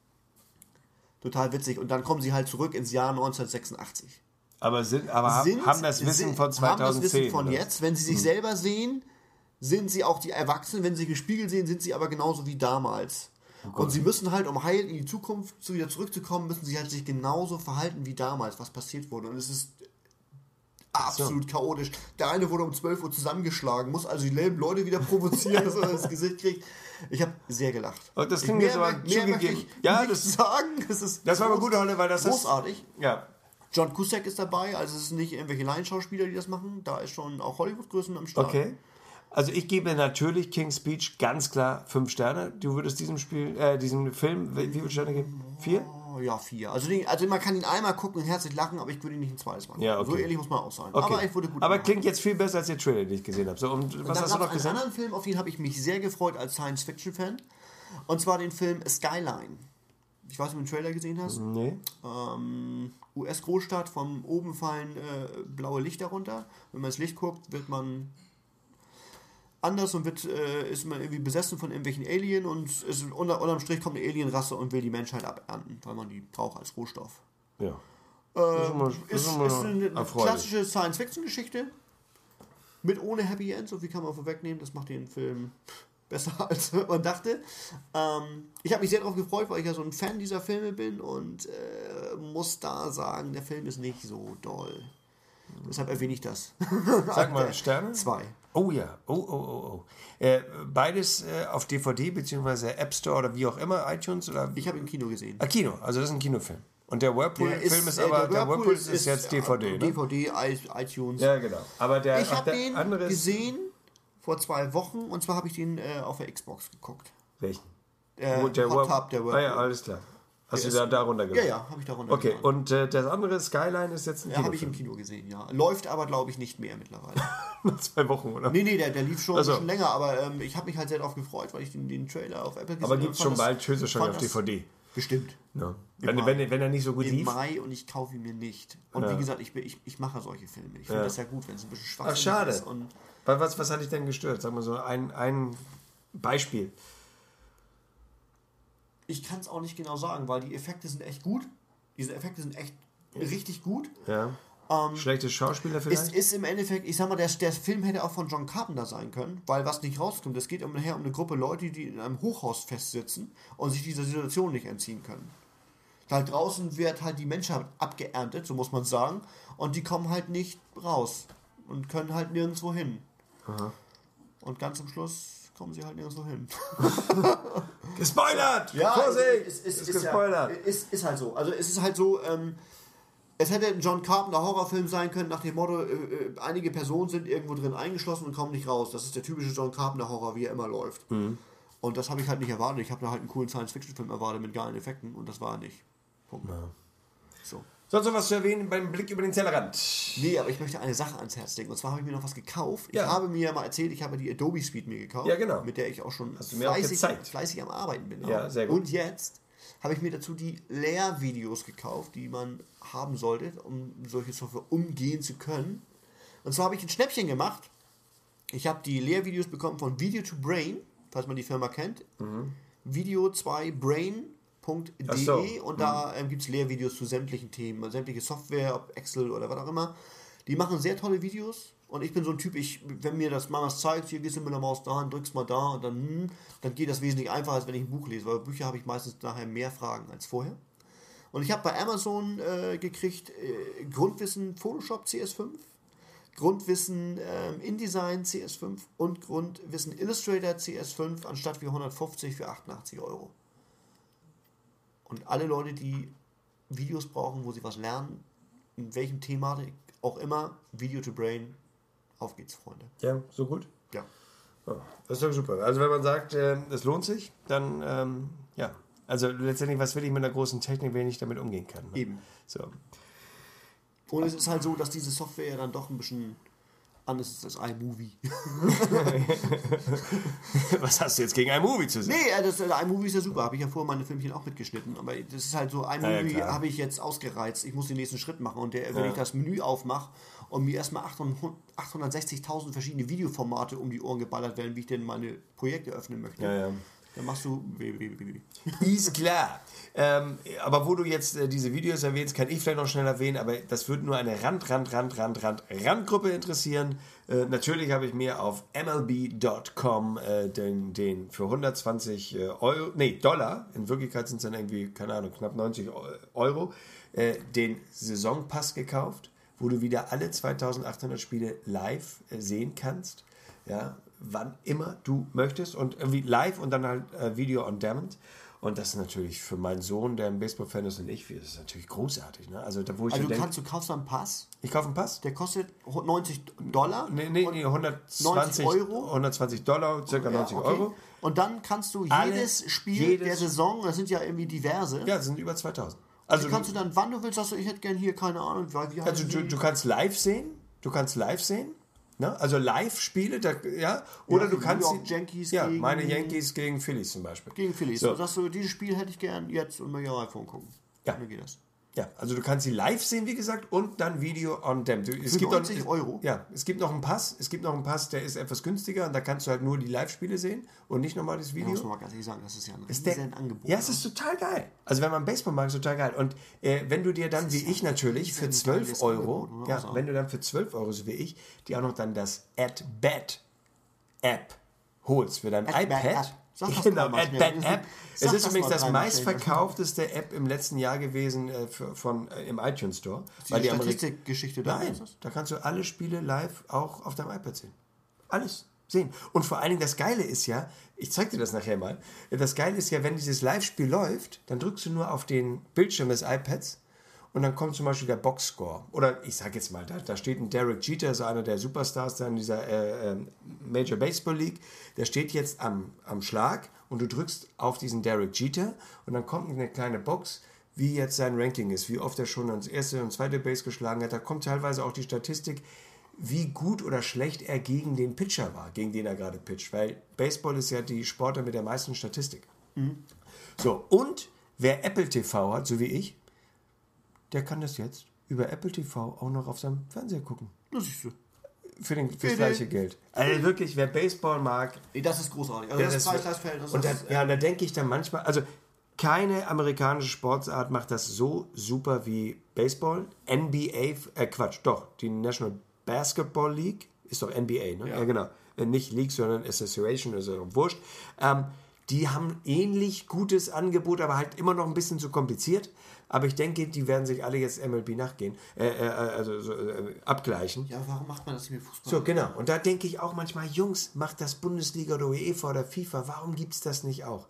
Total witzig. Und dann kommen sie halt zurück ins Jahr neunzehnhundertsechsundachtzig. Aber, sind, aber sind, haben das Wissen sind, von zweitausendzehn. Haben das Wissen von oder? Jetzt, wenn sie sich mhm. selber sehen, sind sie auch die Erwachsenen, wenn sie gespiegelt sehen, sind sie aber genauso wie damals. Oh und sie müssen halt, um heil in die Zukunft zu wieder zurückzukommen, müssen sie halt sich genauso verhalten wie damals, was passiert wurde. Und es ist absolut so chaotisch. Der eine wurde um zwölf Uhr zusammengeschlagen, muss also die Leute wieder provozieren, dass er das Gesicht kriegt. Ich habe sehr gelacht. Und das klingt jetzt aber zugegeben. Ja, das sagen. Das, ist das war aber gut, weil das großartig. Ist, ja. John Cusack ist dabei, also es ist nicht irgendwelche Laienschauspieler, die das machen. Da ist schon auch Hollywood-Größen am Start. Okay. Also ich gebe natürlich King's Speech ganz klar fünf Sterne. Du würdest diesem Spiel, äh, diesem Film, wie viele Sterne geben? Vier? Oh, ja, vier. Also, den, also man kann ihn einmal gucken und herzlich lachen, aber ich würde ihn nicht ein zweites Mal gucken. Ja, okay. So ehrlich muss man auch sein. Okay. Aber ich wurde gut Aber gemacht. Klingt jetzt viel besser als der Trailer, den ich gesehen habe. So, und was und hast du noch gesehen? Einen anderen Film, auf den habe ich mich sehr gefreut als Science-Fiction-Fan. Und zwar den Film Skyline. Ich weiß nicht, ob du den Trailer gesehen hast. Nee. Ähm, U S-Großstadt, von oben fallen äh, blaue Lichter runter. Wenn man ins Licht guckt, wird man anders und wird, äh, ist man irgendwie besessen von irgendwelchen Alien und ist, unter, unterm Strich kommt eine Alienrasse und will die Menschheit abernten, weil man die braucht als Rohstoff. Ja. Äh, ist, ist, ist eine, eine klassische Science-Fiction-Geschichte mit ohne Happy End, so viel kann man vorwegnehmen, das macht den Film besser als man dachte. Ähm, ich habe mich sehr darauf gefreut, weil ich ja so ein Fan dieser Filme bin und äh, muss da sagen, der Film ist nicht so doll. Deshalb erwähne ich das. Sag mal, Sterne? Zwei. Oh ja, oh, oh, oh, oh. Äh, beides äh, auf D V D bzw. App Store oder wie auch immer, iTunes oder? Ich habe im Kino gesehen. Ah, Kino, also das ist ein Kinofilm. Und der Whirlpool-Film ist, ist aber, der Whirlpool, der Whirlpool ist, ist jetzt D V D, ne? D V D, iTunes. Ja, genau. Aber der, ich habe den andere gesehen vor zwei Wochen und zwar habe ich den äh, auf der Xbox geguckt. Welchen? Äh, Wo, der Hot Tub, der Whirlpool. Ah ja, alles klar. Hast der du da, da runtergeladen? Ja, ja, habe ich da Okay, runtergeladen. und äh, das andere, Skyline, ist jetzt ein Ja, habe ich im Kino gesehen, ja. Läuft aber, glaube ich, nicht mehr mittlerweile. Nach zwei Wochen, oder? Nee, nee, der, der lief schon, also. schon länger, aber ähm, ich habe mich halt sehr darauf gefreut, weil ich den, den Trailer auf Apple gesehen habe. Aber gibt es schon bald höchstwahrscheinlich auf D V D? Bestimmt. No. Wenn, wenn, wenn er nicht so gut Im lief. Im Mai und ich kaufe ihn mir nicht. Und ja. wie gesagt, ich, ich, ich mache solche Filme. Ich finde ja. das ja gut, wenn es ein bisschen schwach Ach, schade. ist. Und was, was hat dich denn gestört? Sag mal so ein, ein Beispiel. Ich kann es auch nicht genau sagen, weil die Effekte sind echt gut. Diese Effekte sind echt richtig gut. Ja. Ähm, Schlechte Schauspieler vielleicht? Es ist im Endeffekt, ich sag mal, der, der Film hätte auch von John Carpenter sein können, weil was nicht rauskommt, es geht umher um eine Gruppe Leute, die in einem Hochhaus festsitzen und sich dieser Situation nicht entziehen können. Halt draußen wird halt die Menschheit abgeerntet, so muss man sagen, und die kommen halt nicht raus und können halt nirgendwo hin. Aha. Und ganz zum Schluss kommen sie halt nirgendwo hin. Gespoilert! Ja, Vorsicht! Ist, ist, ist, ist, gespoilert. Ja, ist, ist halt so. Also es ist halt so, ähm, Es hätte ein John Carpenter Horrorfilm sein können, nach dem Motto, äh, einige Personen sind irgendwo drin eingeschlossen und kommen nicht raus. Das ist der typische John Carpenter Horror, wie er immer läuft. Mhm. Und das habe ich halt nicht erwartet. Ich habe da halt einen coolen Science-Fiction-Film erwartet mit geilen Effekten und das war er nicht. Punkt. Ja. So. Sonst noch was zu erwähnen beim Blick über den Tellerrand? Nee, aber ich möchte eine Sache ans Herz legen. Und zwar habe ich mir noch was gekauft. Ja. Ich habe mir mal erzählt, ich habe die Adobe Suite mir gekauft. Ja, genau. Mit der ich auch schon Hast du mir fleißig, auch gezeigt. fleißig am Arbeiten bin. Ja, sehr gut. Und jetzt habe ich mir dazu die Lehrvideos gekauft, die man haben sollte, um solche Software umgehen zu können. Und zwar habe ich ein Schnäppchen gemacht. Ich habe die Lehrvideos bekommen von Video to Brain, falls man die Firma kennt. Mhm. Video zwei Brain punkt de so. Und da ähm, gibt es Lehrvideos zu sämtlichen Themen, sämtliche Software, ob Excel oder was auch immer. Die machen sehr tolle Videos und ich bin so ein Typ, ich, wenn mir das mal was zeigt, hier gehst du mit der Maus da, drückst mal da und dann, hm, dann geht das wesentlich einfacher, als wenn ich ein Buch lese, weil Bücher habe ich meistens nachher mehr Fragen als vorher. Und ich habe bei Amazon äh, gekriegt äh, Grundwissen Photoshop C S fünf, Grundwissen ähm, InDesign C S fünf und Grundwissen Illustrator C S fünf anstatt für hundertfünfzig für achtundachtzig Euro. Und alle Leute, die Videos brauchen, wo sie was lernen, in welchem Thematik auch immer, Video to Brain, auf geht's, Freunde. Ja, so gut? Ja. Oh, das ist doch super. Also wenn man sagt, äh, es lohnt sich, dann, ähm, ja. Also letztendlich, was will ich mit einer großen Technik, wenn ich damit umgehen kann? Ne? Eben. So. Und es ist halt so, dass diese Software ja dann doch ein bisschen anders ist als iMovie. Was hast du jetzt gegen iMovie zu sagen? Nee, das, iMovie ist ja super. Habe ich ja vorher meine Filmchen auch mitgeschnitten. Aber das ist halt so, iMovie ja, habe ich jetzt ausgereizt. Ich muss den nächsten Schritt machen. Und der, wenn ja. ich das Menü aufmache und mir erstmal achthundertsechzigtausend verschiedene Videoformate um die Ohren geballert werden, wie ich denn meine Projekte öffnen möchte. Ja, ja. Dann machst du... Ist klar. Ähm, aber wo du jetzt äh, diese Videos erwähnst, kann ich vielleicht noch schnell erwähnen, aber das würde nur eine Rand, Rand, Rand, Rand, Rand, Randgruppe interessieren. Äh, natürlich habe ich mir auf M L B Punkt com äh, den, den für hundertzwanzig äh, Euro, nee, Dollar, in Wirklichkeit sind es dann irgendwie, keine Ahnung, knapp neunzig Euro, äh, den Saisonpass gekauft, wo du wieder alle zweitausendachthundert Spiele live äh, sehen kannst. Ja, wann immer du möchtest und irgendwie live und dann halt äh, Video on Demand. Und das ist natürlich für meinen Sohn, der ein Baseball-Fan ist und ich, das ist natürlich großartig. Ne? Also, da, wo ich also du, denk, kannst, du kaufst einen Pass? Ich kaufe einen Pass. Der kostet neunzig Dollar? Nee, nee, nee hundertzwanzig Euro. hundertzwanzig Dollar, circa ja, neunzig okay. Euro. Und dann kannst du jedes Alle, Spiel jedes der Saison, das sind ja irgendwie diverse. Ja, das sind über zweitausend. Also kannst du dann, wann du willst, sagst du, ich hätte gerne hier, keine Ahnung. Wie also du, du kannst live sehen, du kannst live sehen. Ne? Also Live-Spiele, da, ja, oder ja, du kannst New York Yankees ja, gegen, meine Yankees gegen Phillies zum Beispiel. Gegen Phillies. So. Du sagst du, dieses Spiel hätte ich gern jetzt und mal ja iPhone gucken. Ja. Dann geht das. Ja, also du kannst sie live sehen, wie gesagt, und dann Video on Demand. Es Für gibt neunzig noch, Euro? Ja, es gibt noch einen Pass, es gibt noch einen Pass, der ist etwas günstiger und da kannst du halt nur die Live-Spiele sehen und nicht nochmal das Video. Ja, muss man mal ganz ehrlich sagen, das ist ja ein ist der, Angebot. Ja, es ist total geil. Also wenn man Baseball mag, ist total geil. Und äh, wenn du dir dann, wie ich natürlich, für zwölf Euro, ja, wenn du dann für zwölf Euro, so wie ich, die auch noch dann das At-Bat-App holst für dein iPad. Genau, At-Bat-App. Es ist übrigens das meistverkaufteste App im letzten Jahr gewesen äh, für, von, äh, im iTunes Store. Ist die Statistikgeschichte da? Nein, da kannst du alle Spiele live auch auf deinem iPad sehen. Alles sehen. Und vor allen Dingen das Geile ist ja, ich zeig dir das nachher mal, das Geile ist ja, wenn dieses Live-Spiel läuft, dann drückst du nur auf den Bildschirm des iPads und dann kommt zum Beispiel der Boxscore. Oder ich sag jetzt mal, da, da steht ein Derek Jeter, so einer der Superstars da in dieser äh, äh, Major Baseball League, der steht jetzt am, am Schlag und du drückst auf diesen Derek Jeter und dann kommt eine kleine Box, wie jetzt sein Ranking ist, wie oft er schon ans erste und zweite Base geschlagen hat. Da kommt teilweise auch die Statistik, wie gut oder schlecht er gegen den Pitcher war, gegen den er gerade pitcht. Weil Baseball ist ja die Sportart mit der meisten Statistik. Mhm. So, und wer Apple T V hat, so wie ich, der kann das jetzt über Apple T V auch noch auf seinem Fernseher gucken. Das siehst du. Für, den, für das gleiche Geld. Also wirklich, wer Baseball mag... Das ist großartig. Also das, das Preis-Leistungs-Verhältnis. Und dann, ja, da denke ich dann manchmal... Also keine amerikanische Sportart macht das so super wie Baseball. N B A... Äh, Quatsch, doch. Die National Basketball League ist doch N B A, ne? Ja, ja genau. Nicht League, sondern Association, also wurscht. Ähm, die haben ähnlich gutes Angebot, aber halt immer noch ein bisschen zu kompliziert. Aber ich denke, die werden sich alle jetzt M L B nachgehen, äh, äh, also so, äh, abgleichen. Ja, warum macht man das nicht mit Fußball? So, genau. Und da denke ich auch manchmal, Jungs, macht das Bundesliga oder UEFA oder FIFA, warum gibt es das nicht auch?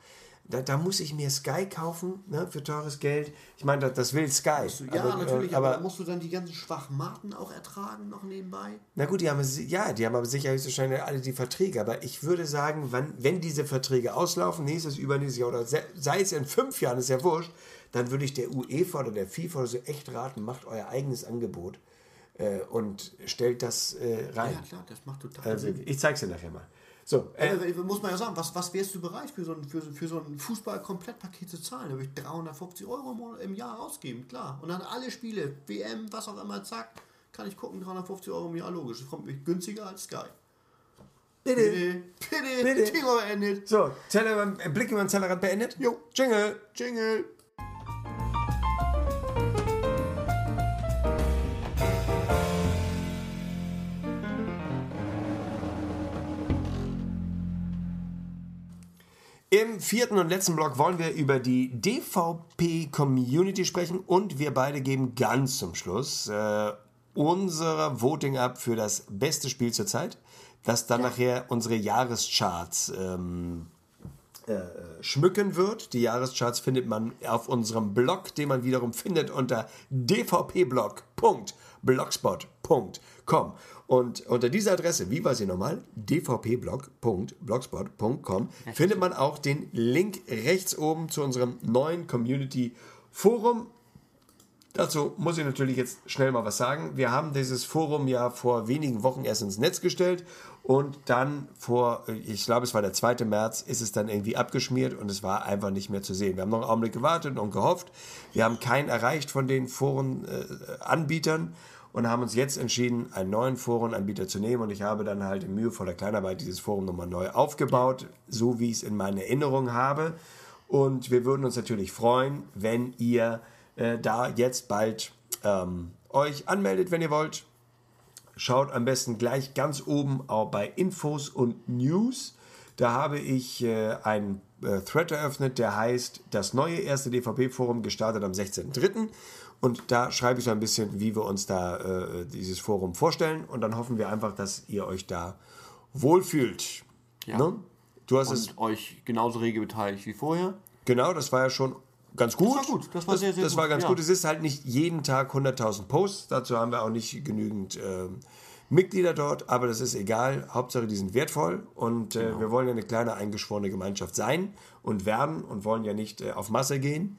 Da, da muss ich mir Sky kaufen, ne, für teures Geld. Ich meine, das, das will Sky. Du, ja, aber, natürlich, äh, aber, aber musst du dann die ganzen Schwachmaten auch ertragen, noch nebenbei? Na gut, die haben, ja, die haben aber sicherlich so schnell alle die Verträge. Aber ich würde sagen, wenn, wenn diese Verträge auslaufen, nächstes, übernächstes Jahr oder sei es in fünf Jahren, ist ja wurscht, dann würde ich der UEFA oder der FIFA oder so echt raten, macht euer eigenes Angebot äh, und stellt das äh, rein. Ja, klar, das macht total also, Sinn. Ich zeig's dir nachher mal. So, äh, äh, muss man ja sagen, was, was wärst du bereit für so ein, für, für so ein Fußball-Komplettpaket zu zahlen? Da würde ich dreihundertfünfzig Euro im Jahr ausgeben, klar. Und dann alle Spiele, W M, was auch immer, zack, kann ich gucken, dreihundertfünfzig Euro im Jahr, logisch. Das kommt mir günstiger als Sky. Bitte, bitte, bitte, bitte. Thema beendet. So, Teller, Blick über den Tellerrand beendet. Jo, Jingle, Jingle. Im vierten und letzten Block wollen wir über die D V P-Community sprechen und wir beide geben ganz zum Schluss äh, unsere Voting ab für das beste Spiel zur Zeit, das dann ja. nachher unsere Jahrescharts ähm, äh, schmücken wird. Die Jahrescharts findet man auf unserem Blog, den man wiederum findet unter d v p blog punkt blogspot punkt com. Und unter dieser Adresse, wie war sie nochmal? d v p blog punkt blogspot punkt com findet man auch den Link rechts oben zu unserem neuen Community-Forum. Dazu muss ich natürlich jetzt schnell mal was sagen. Wir haben dieses Forum ja vor wenigen Wochen erst ins Netz gestellt und dann vor, ich glaube es war der zweite März, ist es dann irgendwie abgeschmiert und es war einfach nicht mehr zu sehen. Wir haben noch einen Augenblick gewartet und gehofft. Wir haben keinen erreicht von den Forenanbietern. Äh, und haben uns jetzt entschieden, einen neuen Forenanbieter zu nehmen und ich habe dann halt in mühevoller Kleinarbeit dieses Forum nochmal neu aufgebaut, so wie ich es in meiner Erinnerung habe und wir würden uns natürlich freuen, wenn ihr äh, da jetzt bald ähm, euch anmeldet, wenn ihr wollt. Schaut am besten gleich ganz oben auch bei Infos und News, da habe ich äh, einen äh, Thread eröffnet, der heißt das neue erste D V P-Forum gestartet am sechzehnten dritten Und da schreibe ich so ein bisschen, wie wir uns da äh, dieses Forum vorstellen. Und dann hoffen wir einfach, dass ihr euch da wohlfühlt. Ja. Ne? Du hast und es euch genauso rege beteiligt wie vorher. Genau, das war ja schon ganz gut. Das war gut. Das war, das, sehr, sehr das gut. war ganz ja. gut. Es ist halt nicht jeden Tag hunderttausend Posts. Dazu haben wir auch nicht genügend äh, Mitglieder dort. Aber das ist egal. Hauptsache, die sind wertvoll. Und äh, genau. wir wollen ja eine kleine eingeschworene Gemeinschaft sein und werden und wollen ja nicht äh, auf Masse gehen.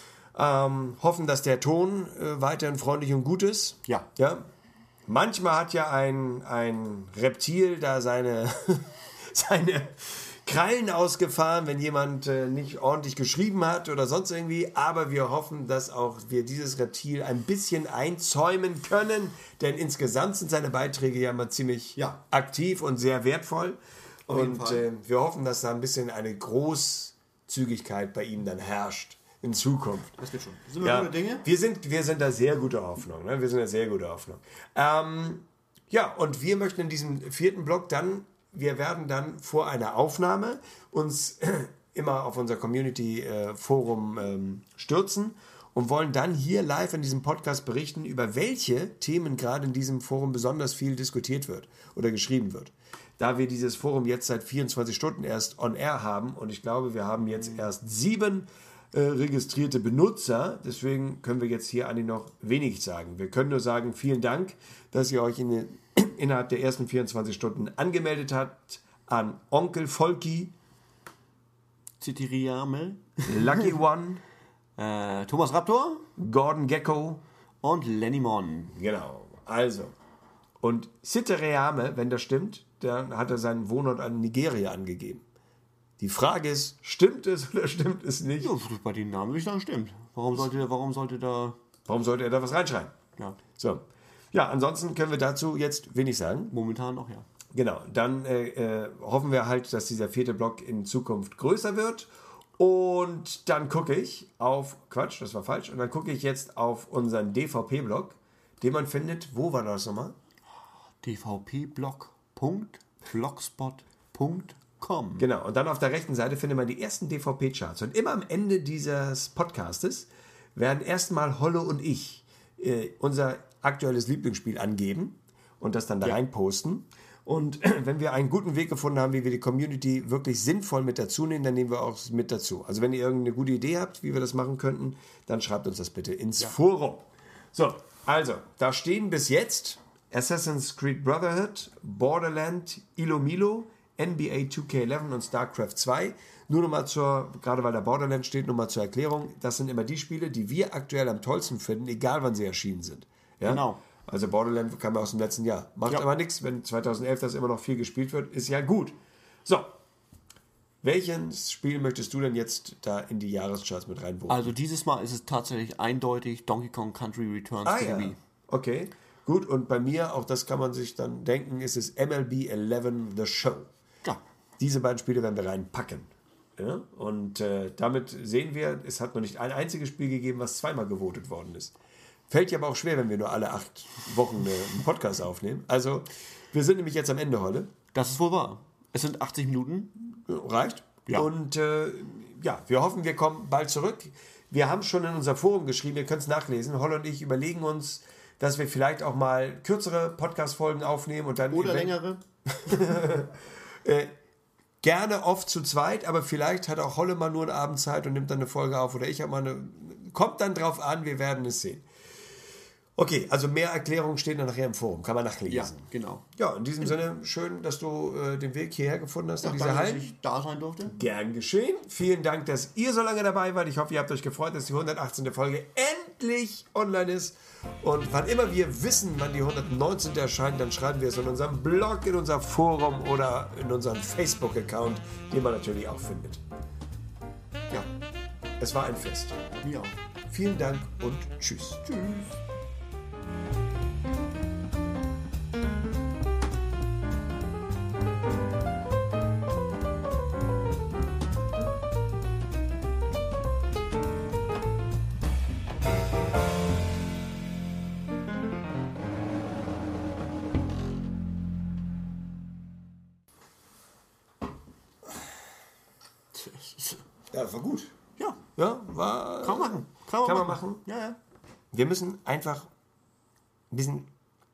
Ähm, hoffen, dass der Ton äh, weiterhin freundlich und gut ist. Ja. ja? Manchmal hat ja ein, ein Reptil da seine, seine Krallen ausgefahren, wenn jemand äh, nicht ordentlich geschrieben hat oder sonst irgendwie. Aber wir hoffen, dass auch wir dieses Reptil ein bisschen einzäumen können. Denn insgesamt sind seine Beiträge ja immer ziemlich ja. aktiv und sehr wertvoll. Auf und äh, wir hoffen, dass da ein bisschen eine Großzügigkeit bei ihm dann herrscht. In Zukunft. Das wird schon. Sind wir ja, gute Dinge? Wir sind, wir sind da sehr gute Hoffnung. Ne? Wir sind da sehr gute Hoffnung. Ähm, ja, und wir möchten in diesem vierten Block dann, wir werden dann vor einer Aufnahme uns immer auf unser Community-Forum ähm, stürzen und wollen dann hier live in diesem Podcast berichten, über welche Themen gerade in diesem Forum besonders viel diskutiert wird oder geschrieben wird. Da wir dieses Forum jetzt seit vierundzwanzig Stunden erst on air haben und ich glaube, wir haben jetzt erst sieben registrierte Benutzer. Deswegen können wir jetzt hier eigentlich noch wenig sagen. Wir können nur sagen, vielen Dank, dass ihr euch in den, innerhalb der ersten vierundzwanzig Stunden angemeldet habt an Onkel Volki, Citiriame, Lucky One, äh, Thomas Raptor, Gordon Gecko und Lenny Mon. Genau. Also. Und Citiriame, wenn das stimmt, dann hat er seinen Wohnort an Nigeria angegeben. Die Frage ist, stimmt es oder stimmt es nicht? Ja, bei den Namen würde ich sagen, stimmt. Warum sollte, warum sollte da... Warum sollte er da was reinschreiben? Ja. So. Ja, ansonsten können wir dazu jetzt wenig sagen. Momentan noch, ja. Genau. Dann äh, äh, hoffen wir halt, dass dieser vierte Block in Zukunft größer wird. Und dann gucke ich auf... Quatsch, das war falsch. Und dann gucke ich jetzt auf unseren D V P-Blog, den man findet... Wo war das nochmal? d v p blog punkt blogspot punkt com. Genau, und dann auf der rechten Seite findet man die ersten D V P-Charts. Und immer am Ende dieses Podcastes werden erstmal Holle und ich äh, unser aktuelles Lieblingsspiel angeben und das dann da ja. rein posten. Und wenn wir einen guten Weg gefunden haben, wie wir die Community wirklich sinnvoll mit dazu nehmen, dann nehmen wir auch mit dazu. Also wenn ihr irgendeine gute Idee habt, wie wir das machen könnten, dann schreibt uns das bitte ins ja. Forum. So, also, da stehen bis jetzt Assassin's Creed Brotherhood, Borderland, Ilo Milo, N B A two K eleven und StarCraft zwei. Nur nochmal zur, gerade weil da Borderland steht, nochmal zur Erklärung, das sind immer die Spiele, die wir aktuell am tollsten finden, egal wann sie erschienen sind. Ja? Genau. Also Borderland kam aus dem letzten Jahr. Macht ja. aber nichts, wenn zweitausendelf das immer noch viel gespielt wird, ist ja gut. So, welches Spiel möchtest du denn jetzt da in die Jahrescharts mit reinbuchen? Also dieses Mal ist es tatsächlich eindeutig Donkey Kong Country Returns ah, to ja. the Wii. Okay, gut. Und bei mir, auch das kann man sich dann denken, ist es M L B elf The Show. Ja. Diese beiden Spiele werden wir reinpacken. Ja? Und äh, damit sehen wir, es hat noch nicht ein einziges Spiel gegeben, was zweimal gewotet worden ist. Fällt ja aber auch schwer, wenn wir nur alle acht Wochen einen Podcast aufnehmen. Also, wir sind nämlich jetzt am Ende, Holle. Das ist wohl wahr. Es sind achtzig Minuten. Reicht. Ja. Und äh, ja, wir hoffen, wir kommen bald zurück. Wir haben schon in unser Forum geschrieben, ihr könnt es nachlesen. Holle und ich überlegen uns, dass wir vielleicht auch mal kürzere Podcast-Folgen aufnehmen. Und dann Oder längere. äh, gerne oft zu zweit, aber vielleicht hat auch Holle mal nur einen Abend Zeit und nimmt dann eine Folge auf. Oder ich habe mal eine... Kommt dann drauf an, wir werden es sehen. Okay, also mehr Erklärungen stehen dann nachher im Forum, kann man nachlesen. Ja, genau. Ja, in diesem Sinne, schön, dass du äh, den Weg hierher gefunden hast, ja, in dieser Halle. Dass ich da sein durfte. Gern geschehen. Vielen Dank, dass ihr so lange dabei wart. Ich hoffe, ihr habt euch gefreut, dass die hundertachtzehnte Folge endlich online ist. Und wann immer wir wissen, wann die hundertneunzehnte erscheint, dann schreiben wir es in unserem Blog, in unser Forum oder in unserem Facebook-Account, den man natürlich auch findet. Ja, es war ein Fest. Ja. Vielen Dank und tschüss. Tschüss. Ja, das war gut. Ja. Ja, war... Kann man machen. Kann man, kann man machen. machen. Ja, ja. Wir müssen einfach ein bisschen...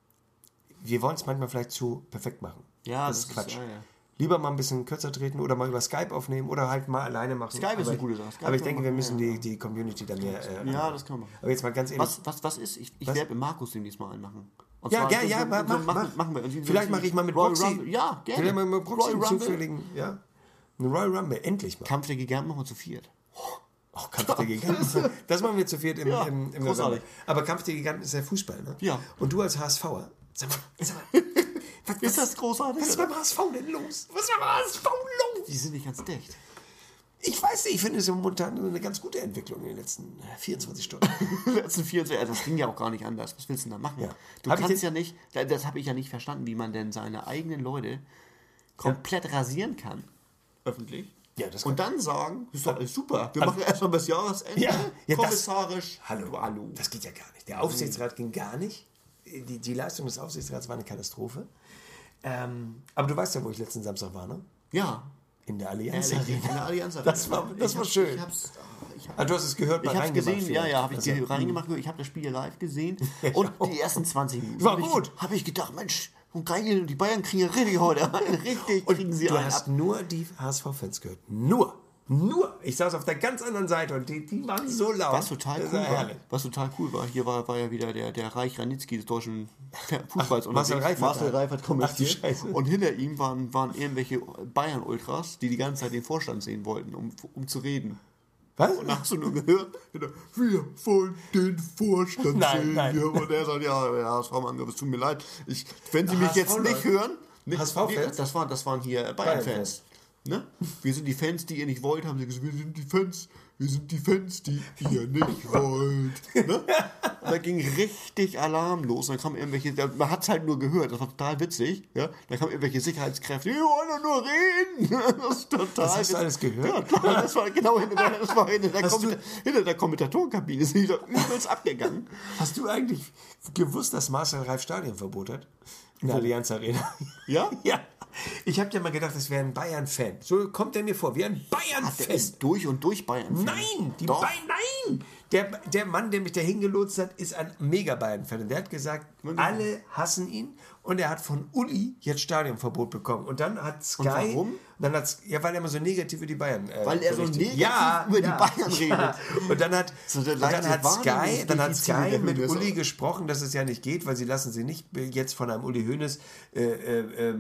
Wir wollen es manchmal vielleicht zu perfekt machen. Ja, das, das ist Quatsch. Ist, ja, ja. Lieber mal ein bisschen kürzer treten oder mal über Skype aufnehmen oder halt mal alleine machen. Skype aber ist eine gute Sache. Skype aber ich denke, wir müssen ja. die, die Community dann mehr... Äh, ja, das kann man machen. Aber jetzt mal ganz ehrlich... Was, was, was ist? Ich, ich werde mit Markus demnächst mal einmachen. Und ja, gerne, ja, so, mach, so, mach, machen, machen wir. Und vielleicht mache ich mal mit Proxy. Ja, gerne. Vielleicht mal mit Proxy zufälligen... Ja. Ein Royal Rumble, endlich mal. Kampf der Giganten machen wir zu viert. Oh, Kampf der Giganten. Das machen wir zu viert im, ja, im, im November. Aber Kampf der Giganten ist ja Fußball, ne? Ja. Und du als HSVer, sag mal, sag mal was, ist das großartig? Was ist beim H S V denn los? Was ist beim H S V los? Die sind nicht ganz dicht. Ich weiß nicht, ich finde es momentan eine ganz gute Entwicklung in den letzten vierundzwanzig Stunden. letzten vierundzwanzig, das ging ja auch gar nicht anders. Was willst du denn da machen? Ja. Du hab kannst ja nicht, das habe ich ja nicht verstanden, wie man denn seine eigenen Leute komplett ja. rasieren kann. Öffentlich. Ja, das und dann sagen, das ist doch alles super. Wir also, machen erstmal bis Jahresende. Ja, ja, kommissarisch. Das, hallo, hallo. Das geht ja gar nicht. Der Aufsichtsrat ging gar nicht. Die, die Leistung des Aufsichtsrats war eine Katastrophe. Ähm, aber du weißt ja, wo ich letzten Samstag war, ne? Ja. In der Allianz Arena. In der Allianz Arena. Das war, das war schön. Ich hab's, ich hab, ah, du hast es gehört, ich hab's gesehen. Vielleicht. Ja, ja, habe ich also, reingemacht. Ich habe das Spiel live gesehen. Und die ersten zwanzig Minuten. War hab gut. Habe ich gedacht, Mensch, und geil, die Bayern kriegen ja richtig heute. Richtig und kriegen sie du hast ab. nur die H S V-Fans gehört. Nur. Nur. Ich saß auf der ganz anderen Seite und die, die waren so laut. Was total cool war, was total cool war, hier war, war ja wieder der, der Reich Ranitzky des deutschen Fußballs. Ach, Marcel Reif Marcel Reif hat kommentiert. Ach, Scheiße. Und hinter ihm waren, waren irgendwelche Bayern-Ultras, die die ganze Zeit den Vorstand sehen wollten, um, um zu reden. Was? Und dann hast du nur gehört, wir wollen den Vorstand nein, sehen. Nein. Und er sagt, ja, ja, H S V-Mann, es tut mir leid. Ich, wenn Sie mich H S V jetzt nicht hören... H S V-Fans? Das, war, das waren hier Bayern-Fans. Ne? Wir sind die Fans, die ihr nicht wollt, haben sie gesagt, wir sind die Fans, wir sind die Fans, die ihr nicht wollt. Ne? Und da ging richtig Alarm los. Und dann kamen irgendwelche, man hat es halt nur gehört, das war total witzig. Ja? Dann kamen irgendwelche Sicherheitskräfte, wir wollen nur reden. Das ist total das hast du alles gehört? Ja, das war genau hinter der, das war hinter der, Kommenta- hinter der Kommentatorenkabine, ist wieder übelst abgegangen. Hast du eigentlich gewusst, dass Marcel Reif Stadionverbot hat? In der Allianz Arena. Ja? Ja. Ich habe ja mal gedacht, das wäre ein Bayern-Fan. So kommt er mir vor, wie ein Bayern-Fan. Der ist durch und durch Bayern-Fan. Nein, die Bayern, nein. Der, der Mann, der mich da hingelotst hat, ist ein mega Bayern-Fan. Und der hat gesagt, alle hassen ihn. Und er hat von Uli jetzt Stadionverbot bekommen. Und dann hat Sky... Und warum? Dann hat's, ja, weil er immer so negativ über die Bayern äh, Weil er so berichtet. negativ ja, über ja, die Bayern redet. Ja. Und dann hat, so und dann hat Sky, dann hat Sky mit Hoeneß Uli gesprochen, dass es ja nicht geht, weil sie lassen sie nicht jetzt von einem Uli Hoeneß äh, äh, äh,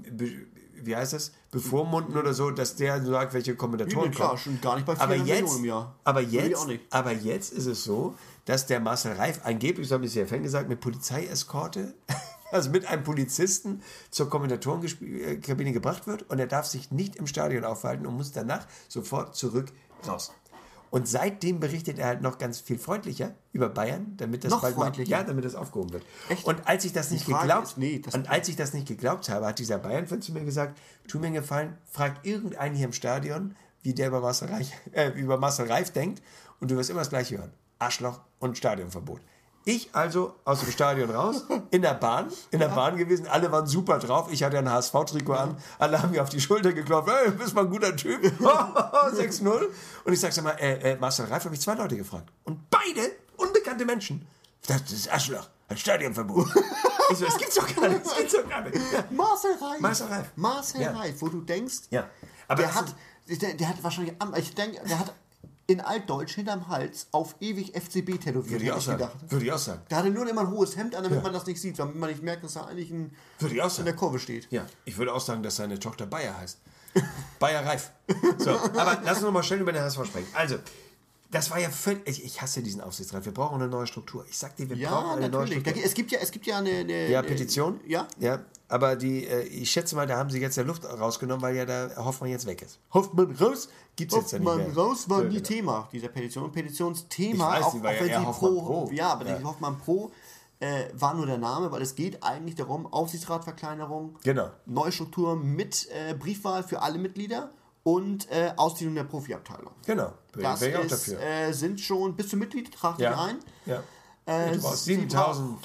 wie heißt das, bevormunden oder so, dass der sagt, welche Kommentatoren klar, kommen. Schon gar nicht bei vierhundert Millionen im Jahr. Aber jetzt, aber jetzt ist es so, dass der Marcel Reif angeblich, so habe ich es ja vorhin gesagt, mit Polizeieskorte, also mit einem Polizisten zur Kommentatorenkabine gebracht wird und er darf sich nicht im Stadion aufhalten und muss danach sofort zurück raus. Und seitdem berichtet er halt noch ganz viel freundlicher über Bayern, damit das noch bald mal, freundlicher? ja, damit das aufgehoben wird. Echt? Und als ich das nicht Frage geglaubt, ist, nee, das und als ich das nicht geglaubt habe, hat dieser Bayern-Fan zu mir gesagt, tu mir einen Gefallen, fragt irgendeinen hier im Stadion, wie der über Marcel Reif, äh, über Marcel Reif denkt und du wirst immer das Gleiche hören. Arschloch und Stadionverbot. Ich also aus dem Stadion raus, in der Bahn, in der ja. Bahn gewesen, alle waren super drauf, ich hatte ein H S V-Trikot ja. an, alle haben mir auf die Schulter geklopft, hey, du bist mal ein guter Typ, sechs null. Und ich sag, sag mal, äh, äh, Marcel Reif, habe ich zwei Leute gefragt. Und beide unbekannte Menschen. Das ist Arschloch, ein Stadionverbot. Ich so, das gibt's doch gar nicht, das gibt's doch gar nicht. Ja. Marcel Reif. Marcel Reif. Marcel ja. Reif, wo du denkst, ja. Aber der, hat, der, der hat wahrscheinlich, ich denke, der hat in Altdeutsch hinterm Hals auf ewig F C B tätowiert. Würde ich auch sagen. Würde ich auch sagen. Da hatte nur immer ein hohes Hemd an, damit ja. man das nicht sieht, damit man nicht merkt, dass er eigentlich ein, würde ich auch sagen. in der Kurve steht. Ja, ich würde auch sagen, dass seine Tochter Bayer heißt. Bayer Reif. So, aber lass uns noch mal schnell über den H S V sprechen. Also, das war ja völlig... Ich, ich hasse diesen Aufsichtsrat. Wir brauchen eine neue Struktur. Ich sag dir, wir ja, brauchen eine natürlich. neue Struktur. Es gibt ja, es gibt ja eine... eine ja, Petition. Ja. Ja, aber die, ich schätze mal, da haben sie jetzt der Luft rausgenommen, weil ja der Hoffmann jetzt weg ist. Hoffmann raus? Gibt's jetzt ja nicht mehr. Hoffmann raus war nie Thema dieser Petition. Und Petitionsthema, ich weiß, auch, die war auch ja wenn eher sie Hoffmann pro, Pro. Ja, aber ja. die Hoffmann Pro äh, war nur der Name, weil es geht eigentlich darum, Aufsichtsratverkleinerung, genau. neue Struktur mit äh, Briefwahl für alle Mitglieder und äh, Ausdehnung der Profiabteilung. Genau, das wäre ich auch ist, dafür. Äh, sind schon, bist du Mitglied? Trag dich ja. ein. Ja. Äh, du brauchst siebentausend.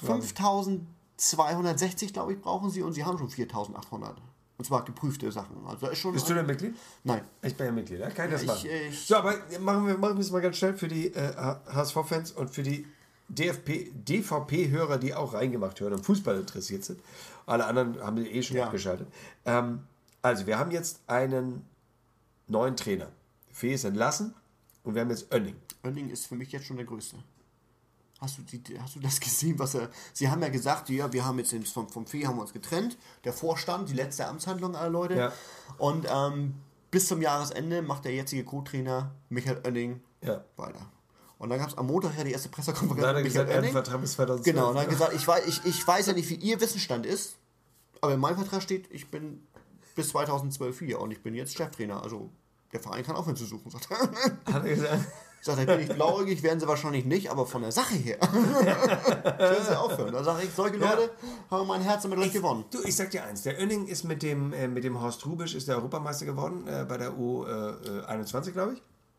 fünftausendzweihundertsechzig, glaube ich, brauchen sie und sie haben schon viertausendachthundert. Und zwar geprüfte Sachen. Also ist schon Bist du denn Mitglied? Nein. Ich bin ja Mitglied, ja? Kann ich das ich, machen? Ich, so, aber machen wir, machen wir es mal ganz schnell für die äh, H S V-Fans und für die D F P, D V P-Hörer, die auch reingemacht hören und Fußball interessiert sind. Alle anderen haben sie eh schon ja. abgeschaltet. Ähm, also, wir haben jetzt einen neuen Trainer. Fee ist entlassen und wir haben jetzt Oenning. Oenning ist für mich jetzt schon der Größte. Hast du, die, hast du das gesehen, was er... Sie haben ja gesagt, ja, wir haben jetzt den, vom, vom Fee haben wir uns getrennt. Der Vorstand, die letzte Amtshandlung aller Leute. Ja. Und ähm, bis zum Jahresende macht der jetzige Co-Trainer Michael Oenning ja. weiter. Und dann gab es am Montag ja die erste Pressekonferenz. Da hat er gesagt, er hat einen Vertrag bis zweitausendzwölf. Genau, und dann hat er gesagt, ich weiß, ich, ich weiß ja nicht, wie ihr Wissensstand ist, aber in meinem Vertrag steht, ich bin bis zweitausendzwölf hier und ich bin jetzt Cheftrainer. Also der Verein kann aufhören zu suchen, sagt er. Hat er gesagt. Sagt er, bin ich blauäugig, werden sie wahrscheinlich nicht, aber von der Sache her können sie aufhören. Da sage ich, solche Leute ja. haben mein Herz damit ich, gewonnen. Du, ich sag dir eins, der Oenning ist mit dem, äh, mit dem Horst Rubisch ist der Europameister geworden, äh, bei der U einundzwanzig, glaube ich.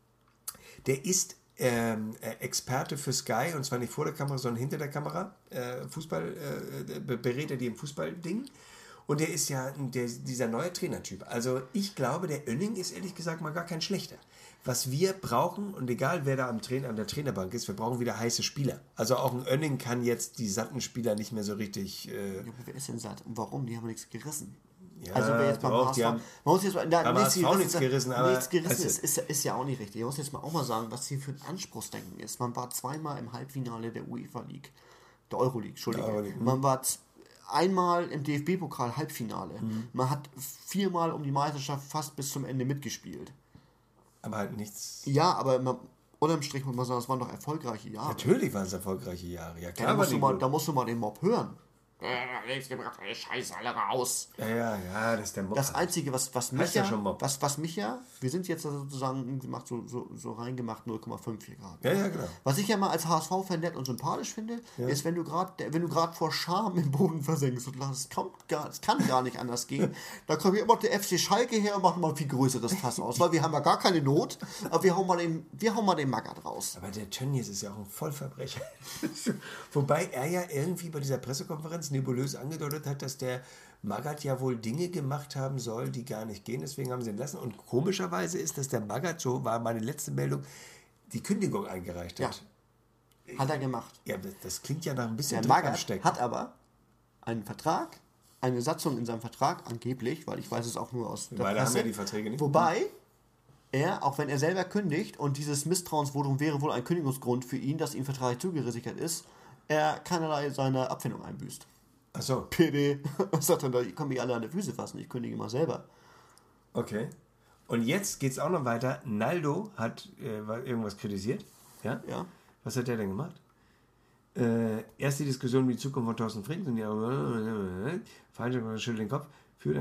Der ist ähm, Experte für Sky, und zwar nicht vor der Kamera, sondern hinter der Kamera. Äh, Fußball, äh, berät er die im Fußballding. Und der ist ja der, dieser neue Trainertyp. Also ich glaube, der Oenning ist ehrlich gesagt mal gar kein schlechter. Was wir brauchen, und egal wer da am Trainer, an der Trainerbank ist, wir brauchen wieder heiße Spieler. Also auch ein Oenning kann jetzt die satten Spieler nicht mehr so richtig... Äh ja, aber wer ist denn satt? Und warum? Die haben nichts gerissen. Ja, also wer jetzt beim doch, H S V, die haben, man muss jetzt mal, da, nichts, gerissen, nichts gerissen, aber nichts gerissen ist, ist, ist ja auch nicht richtig. Ich muss jetzt mal auch mal sagen, was hier für ein Anspruchsdenken ist. Man war zweimal im Halbfinale der UEFA League, der Euroleague, Entschuldigung. Euroleague, man war einmal im D F B-Pokal Halbfinale. Mhm. Man hat viermal um die Meisterschaft fast bis zum Ende mitgespielt. Aber halt nichts. Ja, aber man, unterm Strich muss man sagen, das waren doch erfolgreiche Jahre. Natürlich waren es erfolgreiche Jahre. Ja, klar, ja, da, musst du mal, da musst du mal den Mob hören. Scheiße, alle raus. Ja, ja, ja, das ist der Mob. Das Einzige, was, was mich ja, was, was mich ja, wir sind jetzt sozusagen gemacht, so, so, so reingemacht, null Komma fünf hier gerade. Ja, ja, genau. Was ich ja mal als H S V-Fan nett und sympathisch finde, ja. ist, wenn du gerade wenn du gerade vor Scham im Boden versenkst und lachst, es kommt gar, es kann gar nicht anders gehen, da kommt immer der F C Schalke her und macht mal ein viel größeres Fass aus, weil wir haben ja gar keine Not, aber wir hauen mal den, wir hauen mal den Magath raus. Aber der Tönnies ist ja auch ein Vollverbrecher. Wobei er ja irgendwie bei dieser Pressekonferenz ganz nebulös angedeutet hat, dass der Magath ja wohl Dinge gemacht haben soll, die gar nicht gehen. Deswegen haben sie ihn lassen. Und komischerweise ist, dass der Magath, so war meine letzte Meldung, die Kündigung eingereicht hat. Ja. Hat er gemacht. Ja, das klingt ja nach ein bisschen der Magath hat aber einen Vertrag, eine Satzung in seinem Vertrag, angeblich, weil ich weiß es auch nur aus der Weil Presse. haben ja die Verträge nicht. Wobei er, auch wenn er selber kündigt und dieses Misstrauensvotum wäre wohl ein Kündigungsgrund für ihn, dass ihm vertraglich zugesichert ist, er keinerlei seine Abfindung einbüßt. Ach so. P D. Was sagt er da? Ich kann mich alle an die Füße fassen, ich kündige mal selber. Okay. Und jetzt geht es auch noch weiter. Naldo hat äh, irgendwas kritisiert. Ja? Ja. Was hat der denn gemacht? Äh, erst die Diskussion um die Zukunft von Thorsten Frings und die Vereinschef schüttelt den Kopf.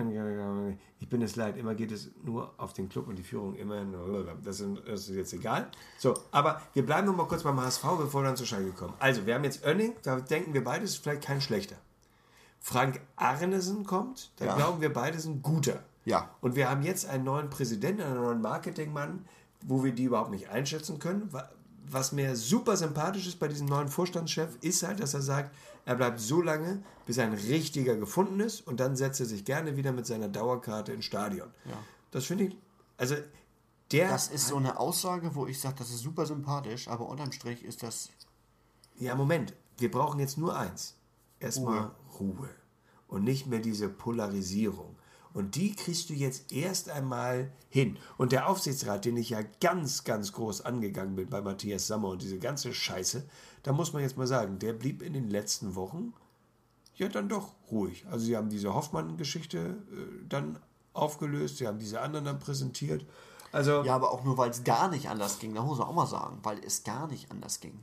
Ich bin es leid, immer geht es nur auf den Club und die Führung immer. Das ist, das ist jetzt egal. So, aber wir bleiben noch mal kurz beim H S V, bevor wir dann zu Schalke kommen. Also, wir haben jetzt Oenning, da denken wir beide, ist vielleicht kein schlechter. Frank Arnesen kommt, da ja. glauben wir beide, ist ein guter. Ja. Und wir haben jetzt einen neuen Präsidenten, einen neuen Marketingmann, wo wir die überhaupt nicht einschätzen können. Was mir super sympathisch ist bei diesem neuen Vorstandschef, ist halt, dass er sagt, er bleibt so lange, bis ein richtiger gefunden ist und dann setzt er sich gerne wieder mit seiner Dauerkarte ins Stadion. Ja. Das finde ich, also der... Das ist so eine Aussage, wo ich sage, das ist super sympathisch, aber unterm Strich ist das... Ja, Moment, wir brauchen jetzt nur eins. Erstmal Ruhe. Ruhe und nicht mehr diese Polarisierung. Und die kriegst du jetzt erst einmal hin. Und der Aufsichtsrat, den ich ja ganz, ganz groß angegangen bin bei Matthias Sammer und diese ganze Scheiße, da muss man jetzt mal sagen, der blieb in den letzten Wochen ja dann doch ruhig. Also sie haben diese Hoffmann-Geschichte äh, dann aufgelöst, sie haben diese anderen dann präsentiert. Also, ja, aber auch nur, weil es gar nicht anders ging. Da muss man auch mal sagen, weil es gar nicht anders ging.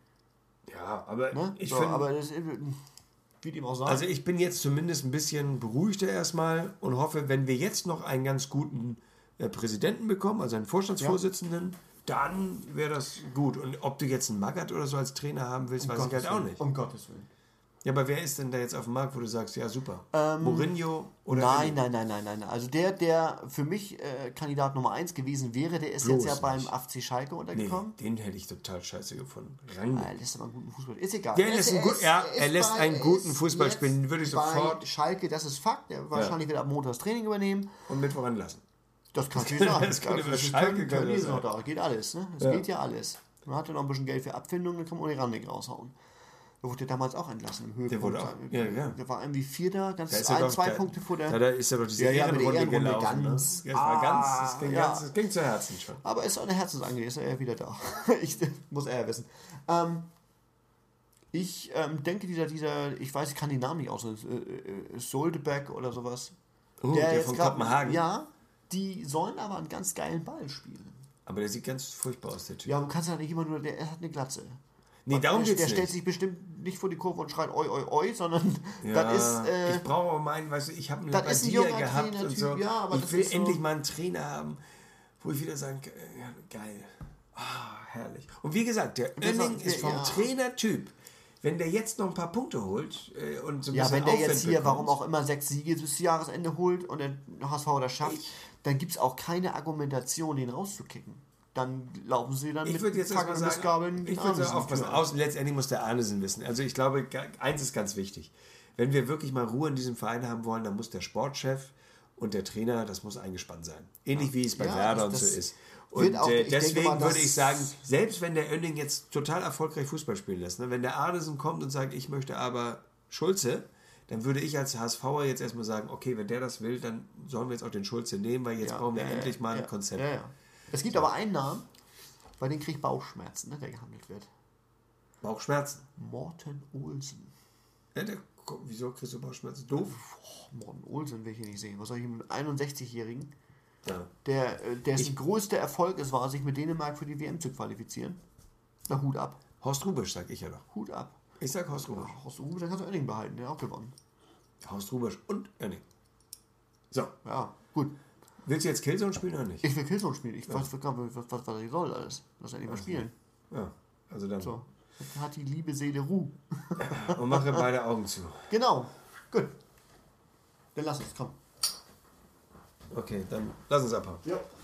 Ja, aber ne? ich so, finde... Aber das, wie dem auch sagen. Also ich bin jetzt zumindest ein bisschen beruhigter erstmal und hoffe, wenn wir jetzt noch einen ganz guten äh, Präsidenten bekommen, also einen Vorstandsvorsitzenden, ja. dann wäre das gut. Und ob du jetzt einen Magath oder so als Trainer haben willst, um weiß Gottes ich halt auch nicht. Um Gottes Willen. Ja, aber wer ist denn da jetzt auf dem Markt, wo du sagst, ja super, ähm, Mourinho oder... Nein, nein, nein, nein, nein. Also der, der für mich äh, Kandidat Nummer eins gewesen wäre, der ist Bloß jetzt ja beim nicht. F C Schalke untergekommen. Nee, den hätte ich total scheiße gefunden. Rang. Er lässt aber einen guten Fußball. Ist egal. Der lässt einen, gut, ja, er lässt bei, einen guten Fußball spielen, würde ich sofort... Schalke, das ist Fakt. Der wahrscheinlich ja. wird ab Montag das Training übernehmen. Und mit voranlassen. Das kann ich sagen. Das könnte das Schalke können noch da. Geht alles, ne? Es ja. geht ja alles. Man hatte noch ein bisschen Geld für Abfindungen, dann kann man auch die Randig raushauen. Der wurde damals auch entlassen im Höhepunkt. Der wurde auch, ja, ja. Der war irgendwie Vierter, ganz ein, doch, zwei der, Punkte vor der... Ja, da ist ja doch diese ja, ja, Ehrenrunde, Ehrenrunde gelaufen. Ganz, ne? Das war ganz, das ging, ja. ganz, das ging zu Herzen schon. Aber ist auch eine Herzensangelegenheit, ist er wieder da. Ich muss er ja wissen. Ähm, ich ähm, denke, dieser, dieser, ich weiß, ich kann den Namen nicht aus, äh, äh, Soldebeck oder sowas. Oh, der, der von grad, Kopenhagen. Ja, die sollen aber einen ganz geilen Ball spielen. Aber der sieht ganz furchtbar aus, der Typ. Ja, du kannst ja nicht immer nur, der er hat eine Glatze. Nee, darum der, geht's der nicht. stellt sich bestimmt nicht vor die Kurve und schreit oi, oi, oi, sondern ja, das ist... Äh, ich brauche auch meinen, weißt du, ich habe einen Labadia ein gehabt und so. Ja, aber ich will endlich so mal einen Trainer haben, wo ich wieder sagen kann, ja, geil. Ah, herrlich. Und wie gesagt, der Oenning ist vom ja. Trainertyp. Wenn der jetzt noch ein paar Punkte holt äh, und so ein ja, bisschen wenn der Aufwind jetzt hier, bekommt, warum auch immer, sechs Siege bis Jahresende holt und der H S V das schafft, ich, dann gibt es auch keine Argumentation, den rauszukicken. Dann laufen sie dann ich mit jetzt Fackeln und Missgabeln. Ich würde sagen, aufpassen. Außen, letztendlich muss der Arnesen wissen. Also ich glaube, eins ist ganz wichtig. Wenn wir wirklich mal Ruhe in diesem Verein haben wollen, dann muss der Sportchef und der Trainer, das muss eingespannt sein. Ähnlich ja. wie es bei ja, Werder und so ist. Und auch, äh, deswegen denke, würde ich sagen, selbst wenn der Oenning jetzt total erfolgreich Fußball spielen lässt, ne, wenn der Arnesen kommt und sagt, ich möchte aber Schulze, dann würde ich als HSVer jetzt erstmal sagen, okay, wenn der das will, dann sollen wir jetzt auch den Schulze nehmen, weil jetzt ja, brauchen wir ja, endlich mal ja, ein Konzept. Ja, ja. Es gibt aber einen Namen, bei dem kriege ich Bauchschmerzen, ne, der gehandelt wird. Bauchschmerzen? Morten Olsen. Ja, der, wieso kriegst du Bauchschmerzen? Doof? Oh, Morten Olsen will ich hier nicht sehen. Was soll ich mit einem einundsechzigjährigen? Ja. Der, dessen größter Erfolg es war, sich mit Dänemark für die W M zu qualifizieren. Na, Hut ab. Horst Rubisch, sag ich ja doch. Hut ab. Ich sag Horst Rubisch. Ja, Horst Rubisch, dann kannst du Oenning behalten, der hat auch gewonnen. Horst Rubisch und Oenning. So. Ja, gut. Willst du jetzt Killzone spielen oder nicht? Ich will Killzone spielen. Ich ja. weiß, was, was, was, was ich soll alles. Lass endlich mal spielen. Ja, also dann. So. Dann hat die liebe Seele Ruhe. Und mache beide Augen zu. Genau. Gut. Dann lass uns, komm. Okay, dann lass uns abhauen. Ja.